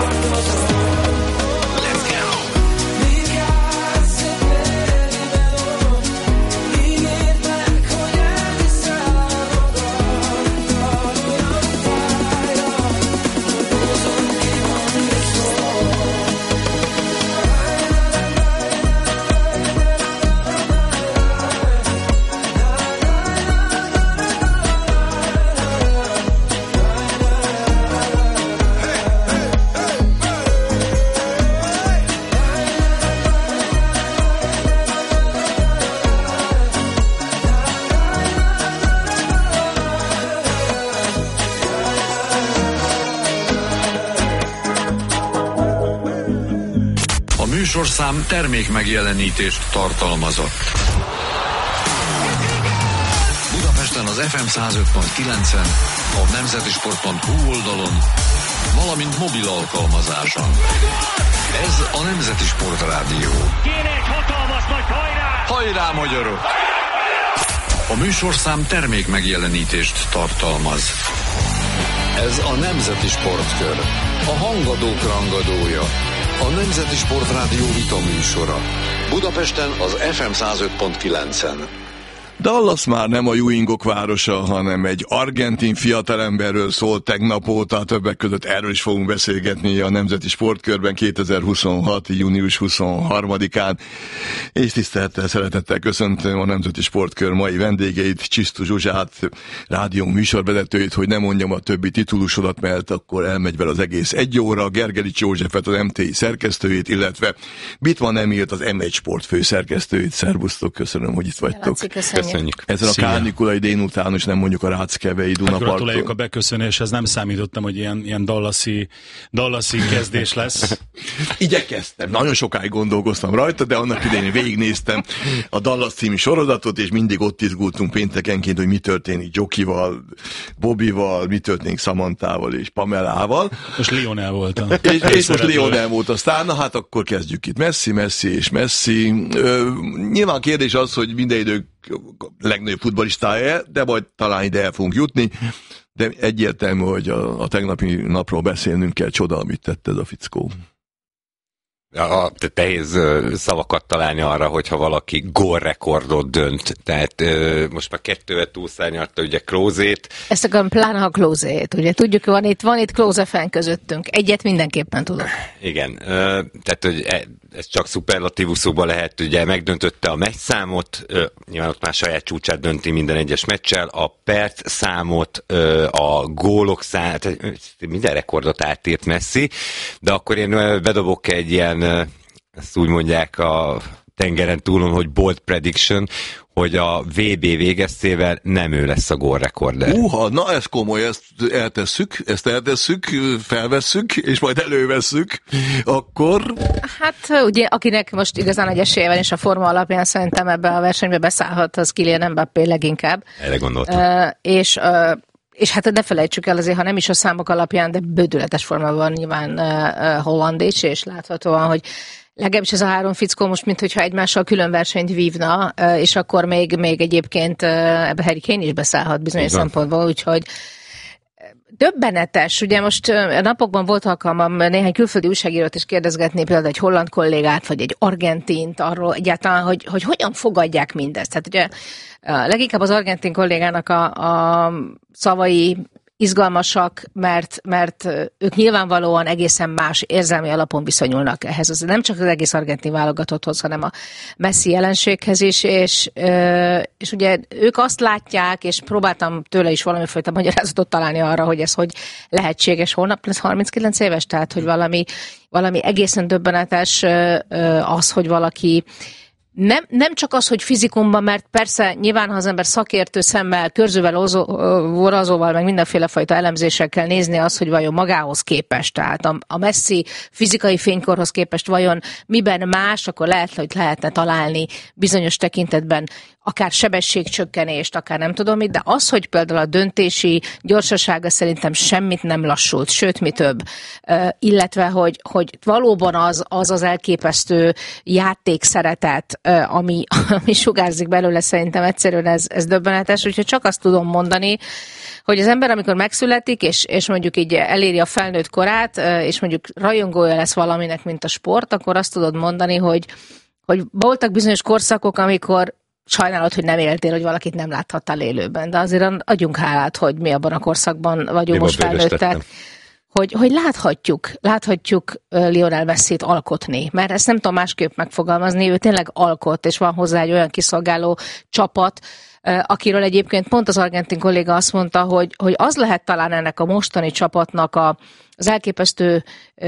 Műsorszám termék megjelenítést tartalmazott. Budapesten az ef em száz öt pont kilencen, a nemzetisport pont hu oldalon, valamint mobil alkalmazáson. Ez a Nemzeti Sport Rádió. Kéne egy hatalmas nagy hajrá! Hajrá, magyarok! A műsorszám termék megjelenítést tartalmaz. Ez a Nemzeti Sportkör. A hangadók rangadója. A Nemzeti Sport Rádió vita műsora. Budapesten az ef em száz öt pont kilencen. Dallas már nem a Ewingok városa, hanem egy argentin fiatalemberről szólt tegnap óta, többek között erről is fogunk beszélgetni a Nemzeti Sportkörben kétezer-huszonhat. június huszonharmadikán. És tisztelettel, szeretettel köszöntöm a Nemzeti Sportkör mai vendégeit, Csisztu Zsuzsát, rádió műsorvezetőjét, hogy nem mondjam a többi titulusodat, mert akkor elmegy vele az egész egy óra, Gergelics Józsefet, az em té i szerkesztőjét, illetve Bitman Emilt, az em egy Sport főszerkesztőjét. Szervusztok, köszönöm, hogy itt vagytok. Köszönjük. Ezen a kárnikulai délután is nem mondjuk a Ráckevei Dunaparton. Gratuláljuk a beköszönéshez, nem számítottam, hogy ilyen, ilyen dallasi, dallasi kezdés lesz. Igyekeztem, nagyon sokáig gondolkoztam rajta, de annak idején végignéztem a Dallas című sorozatot, és mindig ott izgultunk péntekenként, hogy mi történik Jokival, Bobbyval, mi történik Samanthával és Pamelával. Most Lionel voltam. És, és most Lionel volt aztán, na hát akkor kezdjük itt. Messi, Messi és Messi. Ö, nyilván kérdés az, hogy minden idők legnagyobb futballistája, de majd talán ide el fogunk jutni, de egyértelmű, hogy a, a tegnapi napról beszélnünk kell, csoda, amit tett ez a fickó. A, nehéz szavakat találni arra, hogyha valaki gólrekordot dönt. Tehát most már kettővel túlszárnyalta ugye Klózét. Ezt akarom, pláne a Klózét. Ugye tudjuk, van itt, van itt Klóze fan közöttünk. Egyet mindenképpen tudok. Igen. Tehát, hogy ez csak szuperlatívuszokban lehet, ugye megdöntötte a meccsszámot, nyilván ott már saját csúcsát dönti minden egyes meccsel, a perc számot, a gólok számot, minden rekordot átírt Messi, de akkor én bedobok egy ilyen, ezt úgy mondják a tengeren túlon, hogy bold prediction, hogy a vé bé végeztével nem ő lesz a gólrekorder. Uha, na ez komoly, ezt eltesszük, ezt eltesszük, felvesszük, és majd elővesszük, akkor... Hát ugye, akinek most igazán nagy esélye van, és a forma alapján szerintem ebbe a versenybe beszállhat, az Kylian Mbappé leginkább. Erre gondoltam. Uh, és... Uh, És hát ne felejtsük el azért, ha nem is a számok alapján, de bődületes formában van nyilván uh, Holland is, és láthatóan, hogy legalábbis ez a három fickó most, mint hogyha egymással külön versenyt vívna, uh, és akkor még, még egyébként uh, ebbe Harry Kane is beszállhat bizonyos Igen. szempontból, úgyhogy döbbenetes. Ugye most a napokban volt alkalmam néhány külföldi újságírót is kérdezgetni, például egy holland kollégát, vagy egy argentint arról egyáltalán, hogy, hogy hogyan fogadják mindezt. Tehát ugye leginkább az argentin kollégának a, a szavai izgalmasak, mert, mert ők nyilvánvalóan egészen más érzelmi alapon viszonyulnak ehhez. Az nem csak az egész argentin válogatotthoz, hanem a Messi jelenséghez is, és, és ugye ők azt látják, és próbáltam tőle is valamifajta magyarázatot találni arra, hogy ez hogy lehetséges. Holnap lesz harminckilenc éves, tehát hogy valami, valami egészen döbbenetes az, hogy valaki Nem, nem csak az, hogy fizikumban, mert persze nyilván, ha az ember szakértő szemmel, körzővel, vorrazóval, meg mindenféle fajta elemzésekkel nézni az, hogy vajon magához képest, tehát a, a Messi fizikai fénykorhoz képest vajon miben más, akkor lehet, hogy lehetne találni bizonyos tekintetben akár sebességcsökkenést, akár nem tudom mit, de az, hogy például a döntési gyorsasága szerintem semmit nem lassult, sőt, mi több, illetve, hogy, hogy valóban az az, az elképesztő játékszeretet, ami, ami sugárzik belőle, szerintem egyszerűen ez, ez döbbenetes, úgyhogy csak azt tudom mondani, hogy az ember, amikor megszületik, és, és mondjuk így eléri a felnőtt korát, és mondjuk rajongója lesz valaminek, mint a sport, akkor azt tudod mondani, hogy, hogy voltak bizonyos korszakok, amikor sajnálod, hogy nem éltél, hogy valakit nem láthattál élőben, de azért adjunk hálát, hogy mi abban a korszakban vagyunk most felnőttek, hogy, hogy láthatjuk, láthatjuk Lionel Messit alkotni, mert ezt nem tudom másképp megfogalmazni, ő tényleg alkot, és van hozzá egy olyan kiszolgáló csapat, akiről egyébként pont az argentin kolléga azt mondta, hogy, hogy az lehet talán ennek a mostani csapatnak a, az elképesztő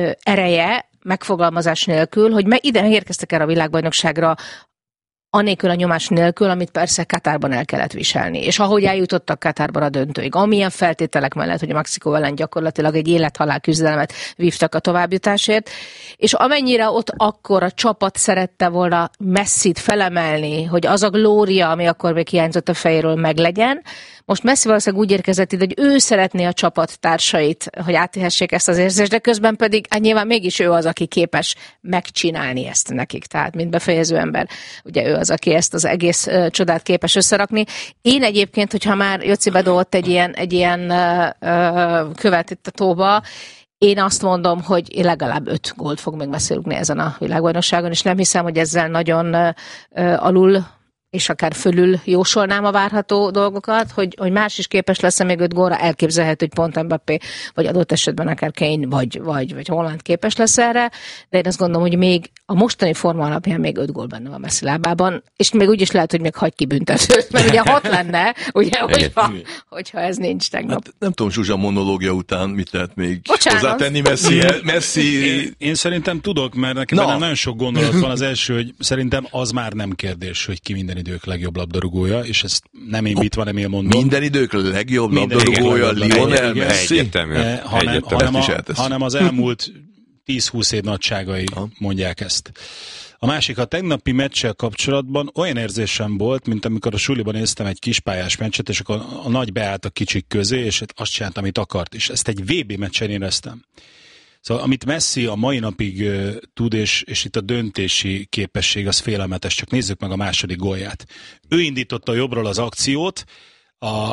ereje, megfogalmazás nélkül, hogy ide érkeztek erre a világbajnokságra anélkül a nyomás nélkül, amit persze Katárban el kellett viselni. És ahogy eljutottak Katárban a döntőig, amilyen feltételek mellett, hogy a Mexikó ellen gyakorlatilag egy élethalál küzdelmet vívtak a továbbjutásért, és amennyire ott akkor a csapat szerette volna Messit felemelni, hogy az a glória, ami akkor még hiányzott a fejéről, meglegyen, most Messi valószínűleg úgy érkezett ide, hogy ő szeretné a csapattársait, hogy átélhessék ezt az érzést, de közben pedig hát nyilván mégis ő az, aki képes megcsinálni ezt nekik. Tehát, mint befejező ember, ugye ő az, aki ezt az egész uh, csodát képes összerakni. Én egyébként, hogyha már Joci bedobott egy ilyen, egy ilyen uh, uh, követ itt a tóba, én azt mondom, hogy legalább öt gólt fog még beszélni ezen a világbajnokságon, és nem hiszem, hogy ezzel nagyon uh, uh, alul és akár fölül jósolnám a várható dolgokat, hogy, hogy más is képes lesz még öt gólra, elképzelhető, hogy pont Mbappé, vagy adott esetben akár Kane, vagy, vagy, vagy Holland képes lesz erre, de én azt gondolom, hogy még a mostani forma alapján még öt gól benne van Messi lábában, és még úgy is lehet, hogy még hagy ki büntetőt, mert ugye hat lenne, ugye, hogyha, hogyha ez nincs tegnap. Hát, nem tudom, Zsuzsa monológia után mit lehet még Bocsánat. hozzátenni Messi. Messi... Én, én szerintem tudok, mert nekem no. nagyon sok gondolat van. Az első, hogy szerintem az már nem kérdés, hogy ki minden idők legjobb labdarúgója, és ezt nem én mit van, nem én mondom. Minden idők legjobb minden labdarúgója Lionel Messi? Egyértelmű. Eh, hanem, hanem, a, hanem az elmúlt tíz-húsz év nagyságai mondják ezt. A másik, a tegnapi meccsel kapcsolatban olyan érzésem volt, mint amikor a suliban néztem egy kispályás meccset, és akkor a nagy beállt a kicsik közé, és azt csinált, amit akart. És ezt egy vé bé meccsen éreztem. Szóval amit Messi a mai napig uh, tud, és, és itt a döntési képesség az félelmetes, csak nézzük meg a második gólját. Ő indította jobbról az akciót, a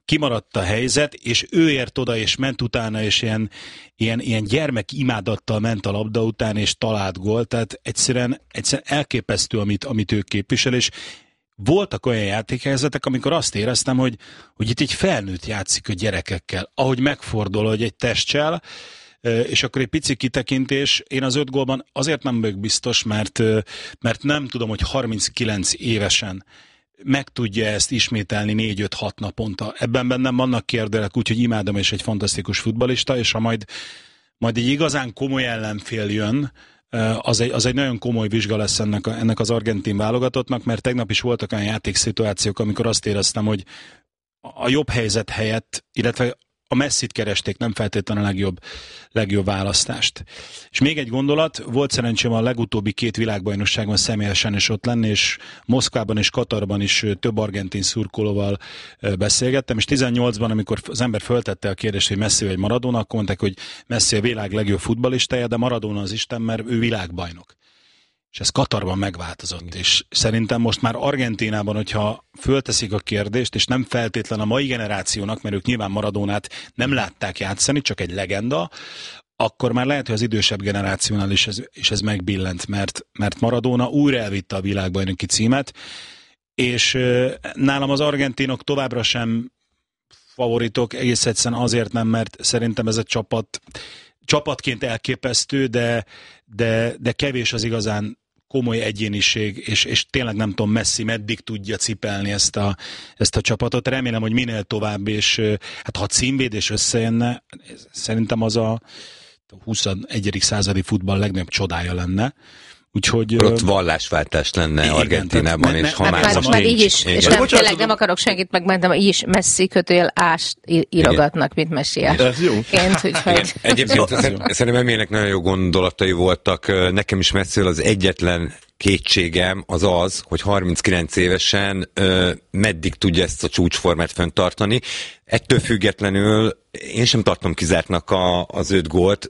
kimaradt a helyzet, és ő ért oda, és ment utána, és ilyen, ilyen, ilyen gyermek imádattal ment a labda után, és talált gólt, tehát egyszerűen, egyszerűen elképesztő, amit, amit ő képvisel, és voltak olyan játékhelyzetek, amikor azt éreztem, hogy, hogy itt egy felnőtt játszik a gyerekekkel, ahogy megfordul, hogy egy testcsel, és akkor egy pici kitekintés, én az öt gólban azért nem vagyok biztos, mert, mert nem tudom, hogy harminckilenc évesen meg tudja ezt ismételni négy-öt-hat naponta. Ebben bennem vannak kérdőjelek, úgyhogy imádom, és egy fantasztikus futballista, és ha majd, majd egy igazán komoly ellenfél jön, az egy, az egy nagyon komoly vizsga lesz ennek, a, ennek az argentin válogatottnak, mert tegnap is voltak olyan játékszituációk, amikor azt éreztem, hogy a jobb helyzet helyett, illetve a Messit keresték, nem feltétlenül a legjobb, legjobb választást. És még egy gondolat, volt szerencsém a legutóbbi két világbajnokságban személyesen is ott lenni, és Moszkvában és Katarban is több argentin szurkolóval beszélgettem, és tizennyolcban, amikor az ember föltette a kérdést, hogy Messi vagy Maradona, akkor mondták, hogy Messi a világ legjobb futballistája, de Maradona az Isten, mert ő világbajnok. És ez Katarban megváltozott, és szerintem most már Argentínában, hogyha fölteszik a kérdést, és nem feltétlen a mai generációnak, mert ők nyilván Maradónát nem látták játszani, csak egy legenda, akkor már lehet, hogy az idősebb generációnál is ez, is ez megbillent, mert, mert Maradona újra elvitte a világbajnoki címet, és nálam az argentinok továbbra sem favoritok, egész egyszerűen azért nem, mert szerintem ez a csapat csapatként elképesztő, de, de, de kevés az igazán komoly egyéniség, és, és tényleg nem tudom, Messi meddig tudja cipelni ezt a, ezt a csapatot. Remélem, hogy minél tovább, és hát ha címvédés összejönne, szerintem az a huszonegyedik századi futball legnagyobb csodája lenne. Úgyhogy, ott vallásváltás lenne igen, Argentinában, tehát, és ha már most már így is, és nem, tényleg nem akarok senkit megmentem, így is Messi kötőjel ást írogatnak, mint messiás. Ez jó. Egyébként szerintem Emének nagyon jó gondolatai voltak. Nekem is Messivel az egyetlen kétségem az az, hogy harminckilenc évesen meddig tudja ezt a csúcsformát fenntartani. Ettől függetlenül én sem tartom kizártnak a, az öt gólt,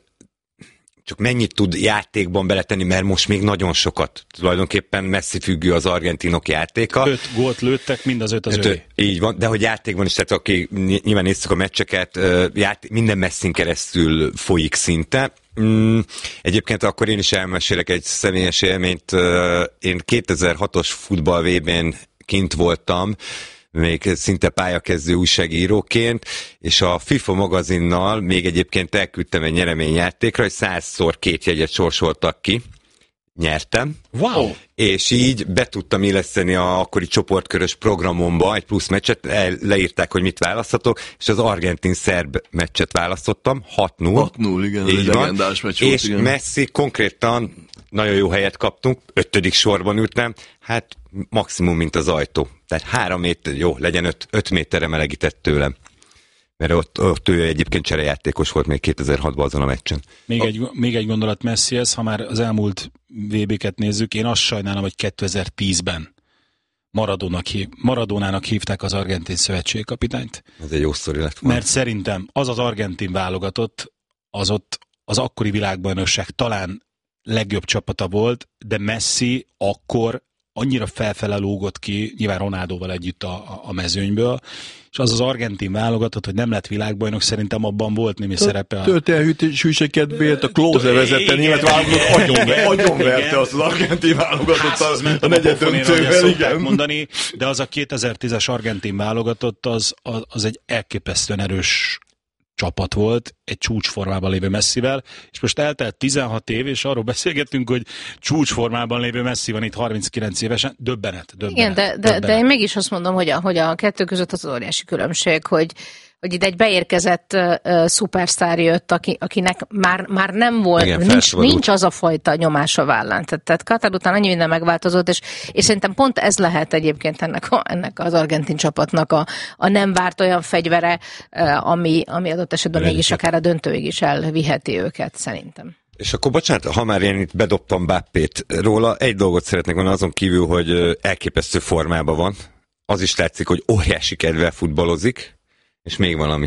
csak mennyit tud játékban beletenni, mert most még nagyon sokat. Tulajdonképpen Messi függő az argentinok játéka. Öt gólt lőttek, mind az öt az övé. Így van, de hogy játékban is, tehát aki nyilván néztük a meccseket, játék, minden Messin keresztül folyik szinte. Egyébként akkor én is elmesélek egy személyes élményt. Én kétezer-hatos futball vé bén kint voltam, még szinte pályakezdő újságíróként, és a FIFA magazinnal még egyébként elküldtem egy nyereményjátékra, hogy százszor két jegyet sorsoltak ki. Nyertem. Wow! És így be tudtam illeszteni a akkori csoportkörös programomba egy plusz meccset, leírták, hogy mit választhatok, és az argentin-szerb meccset választottam, hat null. hat null, igen, így egy legendás meccs volt, és igen. Messi konkrétan nagyon jó helyet kaptunk, ötödik sorban ültem, hát maximum, mint az ajtó. Tehát három méter, jó, legyen öt, öt méterre melegített tőlem. Mert ott, ott ő egyébként cserejátékos volt még kétezer-hatban azon a meccsen. Még egy, még egy gondolat Messihez, ha már az elmúlt vé béket nézzük, én azt sajnálom, hogy kétezer-tízben Maradónak hív, Maradónának hívták az argentin szövetségkapitányt. Ez egy jó sztori lett volna. Mert szerintem az az argentin válogatott, az ott az akkori világbajnokság talán legjobb csapata volt, de Messi akkor annyira felfele lógott ki, nyilván Ronaldóval együtt a, a mezőnyből, és az az argentin válogatott, hogy nem lett világbajnok, szerintem abban volt némi szerepe. Történelműség kedvéért a Klose vezette német válogatott, agyonverte azt az argentin válogatott a negyed döntővel, igen. Mondani, de az a kétezer-tízes argentin válogatott, az, az, az egy elképesztően erős csapat volt, egy csúcsformában lévő Messivel, és most eltelt tizenhat év, és arról beszélgettünk, hogy csúcsformában lévő Messi van itt harminckilenc évesen, döbbenet, döbbenet. Igen, de, de, döbbenet. de én mégis azt mondom, hogy a, hogy a kettő között az óriási különbség, hogy hogy itt egy beérkezett uh, szupersztár jött, aki, akinek már, már nem volt, igen, nincs, nincs az a fajta nyomás a vállán. Tehát, tehát Katar után annyi minden megváltozott, és, és szerintem pont ez lehet egyébként ennek, a, ennek az argentin csapatnak a, a nem várt olyan fegyvere, uh, ami, ami adott esetben Rögyen. mégis akár a döntőig is elviheti őket, szerintem. És akkor bocsánat, ha már én itt bedobtam Mbappét róla, egy dolgot szeretnék mondani azon kívül, hogy elképesztő formában van. Az is látszik, hogy óriási kedvel futballozik. És még valami.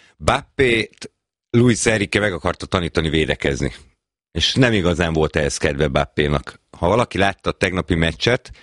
Mbappét Luis Enrique meg akarta tanítani védekezni. És nem igazán volt ehhez kedve Mbappénak. Ha valaki látta a tegnapi meccset,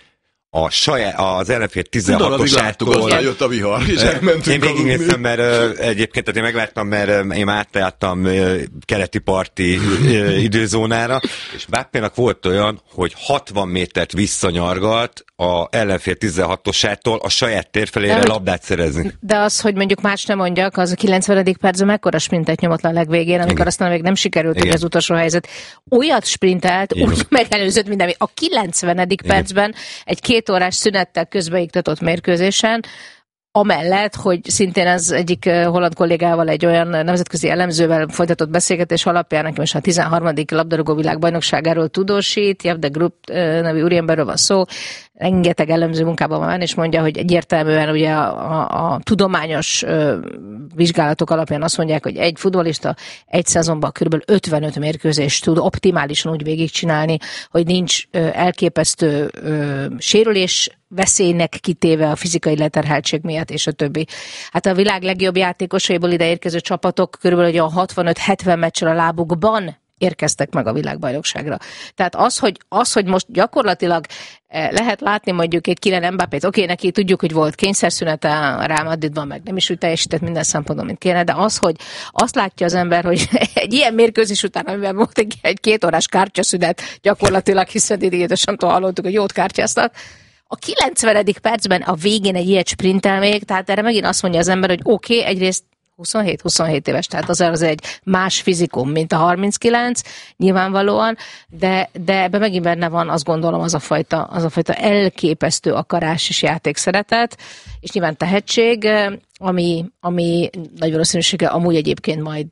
a saját, az ellenfél tizenhatosától... jött a vihar, és elmentünk. Én végignéztem, mert uh, egyébként tehát én megvártam, mert uh, én átjártam uh, keleti parti uh, időzónára, és Mbappénak volt olyan, hogy hatvan métert visszanyargalt a ellenfél tizenhatosától a saját térfelére labdát szerezni. De az, hogy mondjuk más nem mondjak, az a kilencvenedik percben mekkora sprintet nyomott le a legvégén, amikor igen. aztán még nem sikerült, hogy az utolsó helyzet. Olyat sprintelt, igen. úgy megelőzött minden. A kilencvenedik igen. percben egy két órás szünettel közbeiktatott mérkőzésen, amellett, hogy szintén az egyik holland kollégával egy olyan nemzetközi elemzővel folytatott beszélgetés alapján, neki most a tizenharmadik labdarúgó világbajnokságáról tudósít, Jeff de Group nevű úriemberről van szó, rengeteg elemző munkában van, és mondja, hogy egyértelműen ugye a, a, a tudományos ö, vizsgálatok alapján azt mondják, hogy egy futballista egy szezonban kb. ötvenöt mérkőzést tud optimálisan úgy végigcsinálni, hogy nincs ö, elképesztő ö, sérülés veszélynek kitéve a fizikai leterheltség miatt, és a többi. Hát a világ legjobb játékosaiból ide érkező csapatok körülbelül a hatvanöt-hetven meccsel a lábukban érkeztek meg a világbajnokságra. Tehát az, hogy, az, hogy most gyakorlatilag lehet látni mondjuk egy Kylian Mbappét, oké, neki tudjuk, hogy volt kényszerszünete a Real Madridban, meg nem is úgy teljesített minden szempontból, mint kéne, de az, hogy azt látja az ember, hogy egy ilyen mérkőzés után, amiben volt egy, egy két órás kártyaszünet gyakorlatilag, hiszen idégétesen hallottuk, hogy jót kártyáztak, a kilencvenedik percben a végén egy ilyet sprintel még, tehát erre megint azt mondja az ember, hogy oké, okay, egyrészt huszonhét-huszonhét éves, tehát az, az egy más fizikum, mint a harminckilenc, nyilvánvalóan, de, de ebben megint benne van, azt gondolom, az a fajta, az a fajta elképesztő akarás és játékszeretet, és nyilván tehetség, ami, ami nagy valószínűséggel amúgy egyébként majd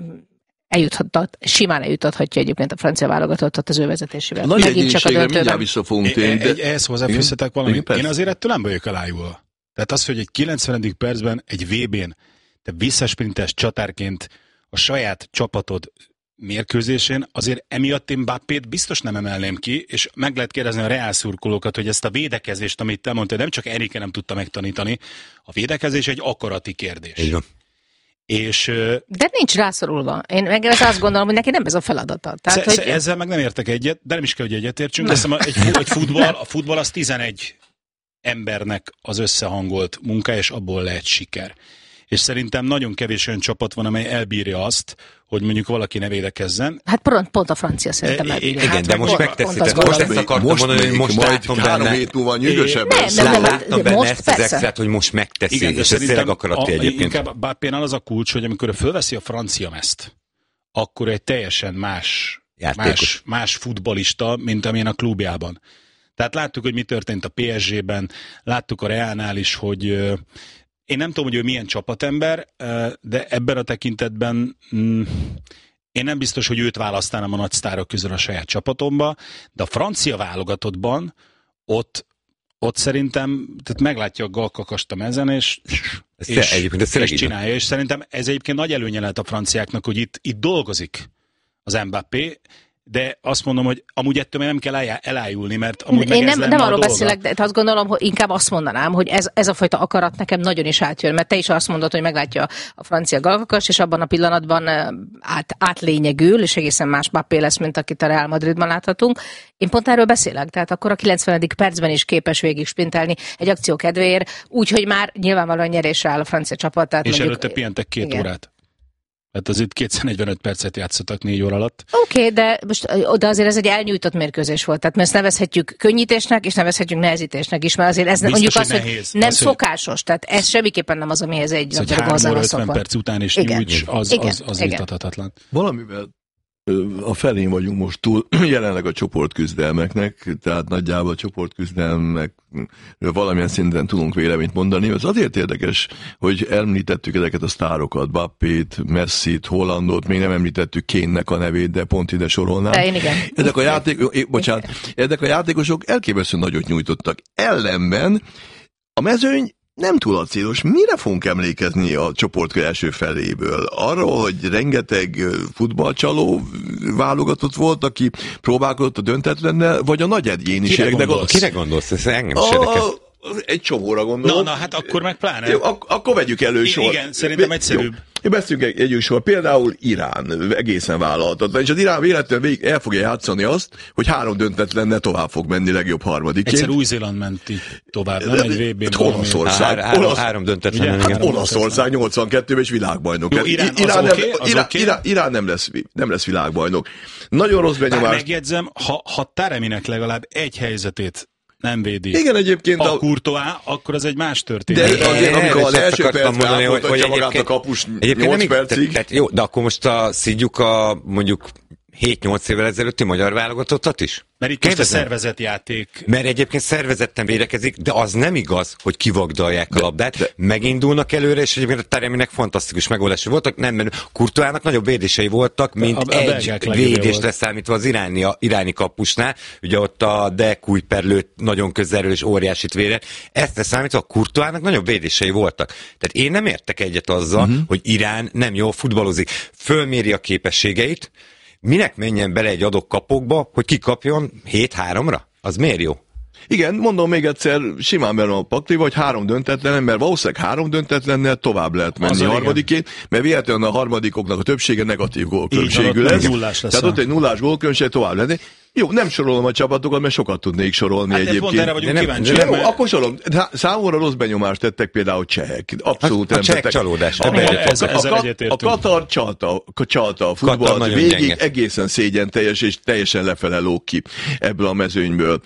eljuthat, simán eljutathatja egyébként a francia válogatottat az ő vezetésével. Nagy egyénységre mindjárt vissza fogunk térni. De... Ehhez hozzáfűzhetek valamit. Én azért ettől nem vagyok elájulva. Tehát az, hogy egy kilencvenedik percben egy vé bén te visszasprintes csatárként a saját csapatod mérkőzésén, azért emiatt én Mbappét biztos nem emelném ki, és meg lehet kérdezni a Real szurkolókat, hogy ezt a védekezést, amit te mondtad, nem csak Enrique nem tudta megtanítani, a védekezés egy akarati kérdés. Igen. És, de nincs rászorulva. Én meg azt gondolom, hogy neki nem ez a feladata. Tehát, sz- hogy... Ezzel meg nem értek egyet, de nem is kell, hogy egyetértsünk. Azt hiszem, egy, egy futball, a futball az tizenegy embernek az összehangolt munka, és abból lehet siker. És szerintem nagyon kevés olyan csapat van, amely elbírja azt, hogy mondjuk valaki ne védekezzen. Hát pont, pont a francia szerintem elbírja. Igen, hát, de most megteszi. Most, most ezt akartam most mondani, hogy most látom benne. Három hét múlva nyűgösebben. Nem, nem, látom benne ezt az extrát, hogy most megteszi. Igen, és ez tényleg akarati egyébként. Inkább Mbappénál az a kulcs, hogy amikor fölveszi a francia mezt, akkor egy teljesen más, más, más futballista, mint amilyen a klubjában. Tehát láttuk, hogy mi történt a pé es gében, láttuk a Realnál is, hogy én nem tudom, hogy ő milyen csapatember, de ebben a tekintetben én nem biztos, hogy őt választanám a nagy sztárok közül a saját csapatomba, de a francia válogatottban ott, ott szerintem tehát meglátja a galkakast a mezen, és, ez és, egyébként, ez és csinálja. És szerintem ez egyébként nagy előnye lehet a franciáknak, hogy itt, itt dolgozik az Mbappé, de azt mondom, hogy amúgy ettől nem kell elájulni, mert amúgy én meg nem, nem arról beszélek, de azt gondolom, hogy inkább azt mondanám, hogy ez, ez a fajta akarat nekem nagyon is átjön, mert te is azt mondod, hogy meglátja a francia galkakas, és abban a pillanatban át, átlényegül, és egészen más Mbappé lesz, mint akit a Real Madridban láthatunk. Én pont erről beszélek, tehát akkor a kilencvenedik percben is képes végig sprintelni egy akció kedvéért, úgyhogy már nyilvánvalóan nyerésre áll a francia csapat. Tehát és mondjuk, előtte pihentek két igen. órát. Hát az itt kétszáznegyvenöt percet játszottak négy óra alatt. Oké, okay, de most de azért ez egy elnyújtott mérkőzés volt, tehát ezt nevezhetjük könnyítésnek, és nevezhetjük nehezítésnek is, mert azért ez biztos, mondjuk az, hogy, hogy nem az, szokásos, tehát ez semmiképpen nem az, amihez egy labdarúgó hozzá ötven perc után is nyújts, az, igen. az, az vitathatatlan. Valamivel a felén vagyunk most túl, jelenleg a csoportküzdelmeknek, tehát nagyjából a csoportküzdelmek valamilyen szinten tudunk véleményt mondani. Ez azért érdekes, hogy említettük ezeket a sztárokat, Mbappét, Messit, Hollandot, még nem említettük Kane-nek a nevét, de pont ide sorolnám. De én igen. Ezek a, játék, bocsánat, ezek a játékosok elképesztően nagyot nyújtottak. Ellenben a mezőny nem túl acélos. Mire fogunk emlékezni a csoport első feléből? Arról, hogy rengeteg futballcsaló válogatott volt, aki próbálkozott a döntetlennel, vagy a nagy egyéniségnek? Kire gondolsz? Kire gondolsz? Ez engem is érdekel. Egy csomóra gondolom. Na, na, hát akkor meg pláne. Jó, ak- akkor vegyük elő sor. Igen, szerintem egyszerűbb. Beszéljünk egy, egy sor, például Irán egészen vállalhatatlan, és az Irán véletlenül végig el fogja játszani azt, hogy három döntetlennel tovább fog menni legjobb harmadikként. Egyszer Új-Zéland menti tovább, nem egy vé bén. Olaszország. Három, Olasz, három döntetlen. Hát Olaszország nyolcvankettőben és világbajnok. Jó, Irán, Irán, az nem, okay, Irán, okay. Irán, Irán nem, lesz, nem lesz világbajnok. Nagyon rossz benyomást. Bár megjegyzem, ha, ha Tareminek legalább egy helyzetét nem védi igen, egyébként a, a Courtois, akkor az egy más történet. De azért, amikor az első percben mondani, hogy, hogy magát a kapus nyolc percig. Tehát, jó, de akkor most a, szidjuk a mondjuk hét-nyolc évvel ezelőtti magyar válogatottat is? Mert itt most a szervezetjáték. Mert egyébként szervezetten védekezik, de az nem igaz, hogy kivagdalják a labdát. De. Megindulnak előre, és egyébként a Tareminek fantasztikus megoldásai voltak. Nem, mert Courtoisnak nagyobb védései voltak, mint a, a egy védésre számítva az iráni, a, iráni kapusnál. Ugye ott a De Kuiper nagyon közelről és óriásit védett. Ezt számítva a Courtoisnak nagyobb védései voltak. Tehát én nem értek egyet azzal, uh-huh. hogy Irán nem jól futballozik. Fölméri a képességeit. Minek menjen bele egy adott kapokba, hogy kikapjon hét háromra? Az miért jó? Igen, mondom még egyszer, simán benne a pakli, vagy három döntetlen, mert valószínűleg három döntetlennel tovább lehet menni harmadiként, mert véletlenül a harmadikoknak a többsége negatív gólkülönbségű lesz. Tehát ott egy nullás gólkülönbség tovább lenni. Jó, nem sorolom a csapatokat, mert sokat tudnék sorolni hát egyébként. Pont erre vagyunk kíváncsi. Nem, nem, akkor sorolom. Számomra rossz benyomást tettek például csehek. Abszolút nem tettek. A csehek csalódás. A, a, a, a Katar csalta, csalta a futballt végig, egészen szégyen teljes, és teljesen lefele lóg ki ebből a mezőnyből.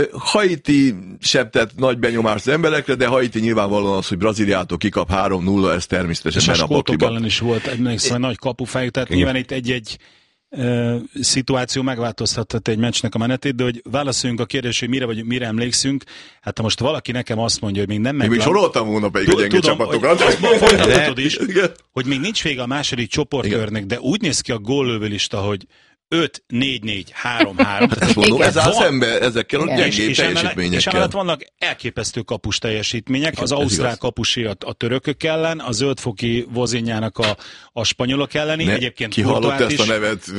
Haiti sem tett nagy benyomást az emberekre, de Haiti nyilvánvalóan az, hogy Brazíliától kikap három nulla, ez természetesen benne a pakliba. És a skótok ellen is volt egy nagy kapufájuk, tehát nyilván itt egy-egy Uh, szituáció megváltoztathat egy meccsnek a menetét, de hogy válaszoljunk a kérdés, hogy mire, vagy, mire emlékszünk, hát ha most valaki nekem azt mondja, hogy még nem megvan... Még soroltam volna pedig a gyenge csapatokat. Folytatod is, hogy még nincs vége a második csoportkörnek, de úgy néz ki a góllövőlista, hogy öt négy négy három három. Ezt mondom, ez áll szembe ezekkel a gyengébb teljesítményekkel. És emellett vannak elképesztő kapus teljesítmények, az ausztrál kapusé a, a törökök ellen, a zöldfoki Vozinjának a, a spanyolok elleni, ne, egyébként Courtois is,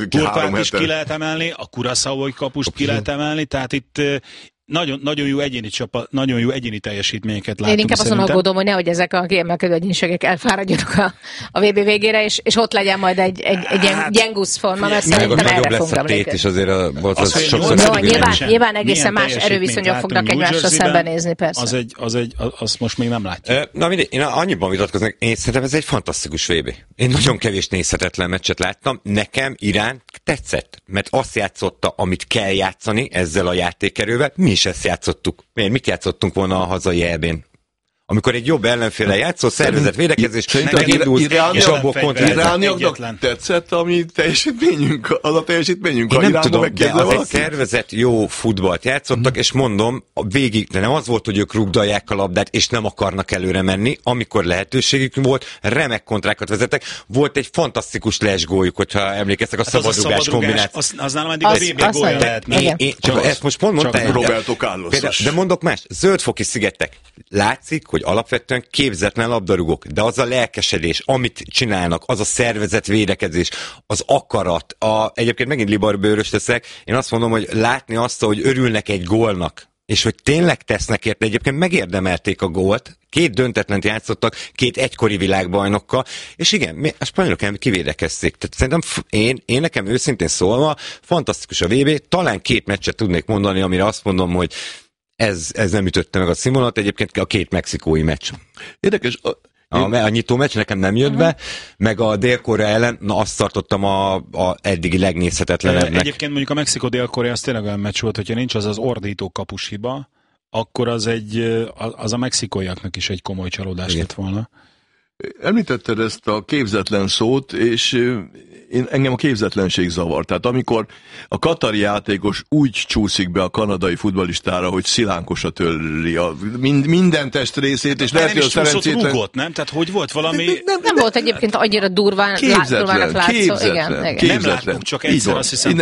is ki lehet emelni, a Curaçaói kapust ki lehet emelni, tehát itt Nagyon, nagyon jó egyéni csapat, nagyon jó egyéni teljesítményeket látunk. Én inkább azon aggódom, hogy nehogy ezek a kiemelkedő egyéniségek elfáradjanak a, a vé bé végére, és, és ott legyen majd egy, egy, egy hát, gyengusz forma, mert szerintem erre fogunk emlékezni. És azért a, volt az, az sokszor no, nyilván, nyilván egészen más erőviszonyok fognak egymással szembenézni, persze. Az egy, az egy, azt most még nem látjuk. Na mindegy, én annyiban vitatkoznék, én szerintem ez egy fantasztikus vé bé. Én nagyon kevés nézhetetlen meccset láttam, nekem Irán tetszett, mert azt játszotta, amit kell játszani ezzel a játékerővel, mi is ezt játszottuk. Miért? Mit játszottunk volna a hazai é bén? Amikor egy jobb ellenféle játszó, szervezett védekezés, megindulsz, és abból kontra. Irániaknak tetszett a mi teljesítményünk, az a teljesítményünk? Én nem tudom, de az egy szervezett jó futballt játszottak, és mondom, végig, de nem az volt, hogy ők rugdalják a labdát, és nem akarnak előre menni, amikor lehetőségük volt, remek kontrákat vezettek. Volt egy fantasztikus lesgóljuk, hogyha emlékeztek a szabadrugás kombinációt. Az, az nálam eddig a vé bé gólja lehetne. Ezt most pont mondta, Roberto Carlos. De mondok más, Zöldfoki szigetek. Látszik, hogy alapvetően képzetlen labdarúgók, de az a lelkesedés, amit csinálnak, az a szervezett védekezés, az akarat, a, egyébként megint libarbőrös leszek, én azt mondom, hogy látni azt, hogy örülnek egy gólnak, és hogy tényleg tesznek érte, egyébként megérdemelték a gólt, két döntetlent játszottak, két egykori világbajnokkal, és igen, a spanyolok nem kivédekezték. Tehát szerintem én, én nekem őszintén szólva, fantasztikus a vé bé, talán két meccset tudnék mondani, amire azt mondom, hogy Ez, ez nem ütötte meg a színvonalat, egyébként a két mexikói meccs. Érdekes. A, a, a nyitó meccs nekem nem jött uh-huh. be, meg a Dél-Korea ellen, na azt tartottam a, a eddigi legnézhetetlenebbnek. Egyébként mondjuk a Mexikó-Dél-Korea az tényleg olyan meccs volt, hogyha nincs az az ordító kapushiba, akkor az, egy, az a mexikóiaknak is egy komoly csalódás lett volna. Említetted ezt a képzetlen szót, és én, engem a képzetlenség zavar. Tehát amikor a katari játékos úgy csúszik be a kanadai futballistára, hogy szilánkosra törli a mind, minden testrészét, és lehet, hogy a szerencsétlen... rúgott, nem? Tehát hogy volt valami... Nem, nem, nem volt egyébként annyira durván, képzetlen, durvának látszó. Képzetlen, igen, igen. képzetlen. Nem láttuk, csak egyszer azt hiszem,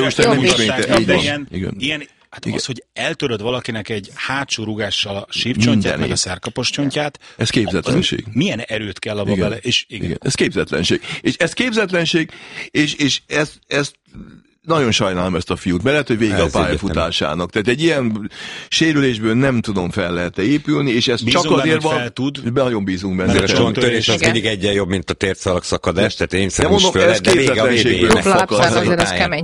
ilyen, hát igen. Az, hogy eltöröd valakinek egy hátsó rúgással a sípcsontját, meg a szerkapos csontját, ez képzetlenség. Milyen erőt kell abba bele, és igen. igen. Ez képzetlenség. És ez képzetlenség, és, és ezt, ezt nagyon sajnálom ezt a fiút, mert lehet, hogy vége a pályafutásának. Tehát egy ilyen sérülésből nem tudom, fel lehet épülni, és ez bízunk csak azért benne, van... fel tud. Nagyon bízunk benne. Mert a csonttörés az mindig egyen jobb, mint a térdszalag szakadás, tehát én szerintem is föl, de vége a vé bé-nek fakad.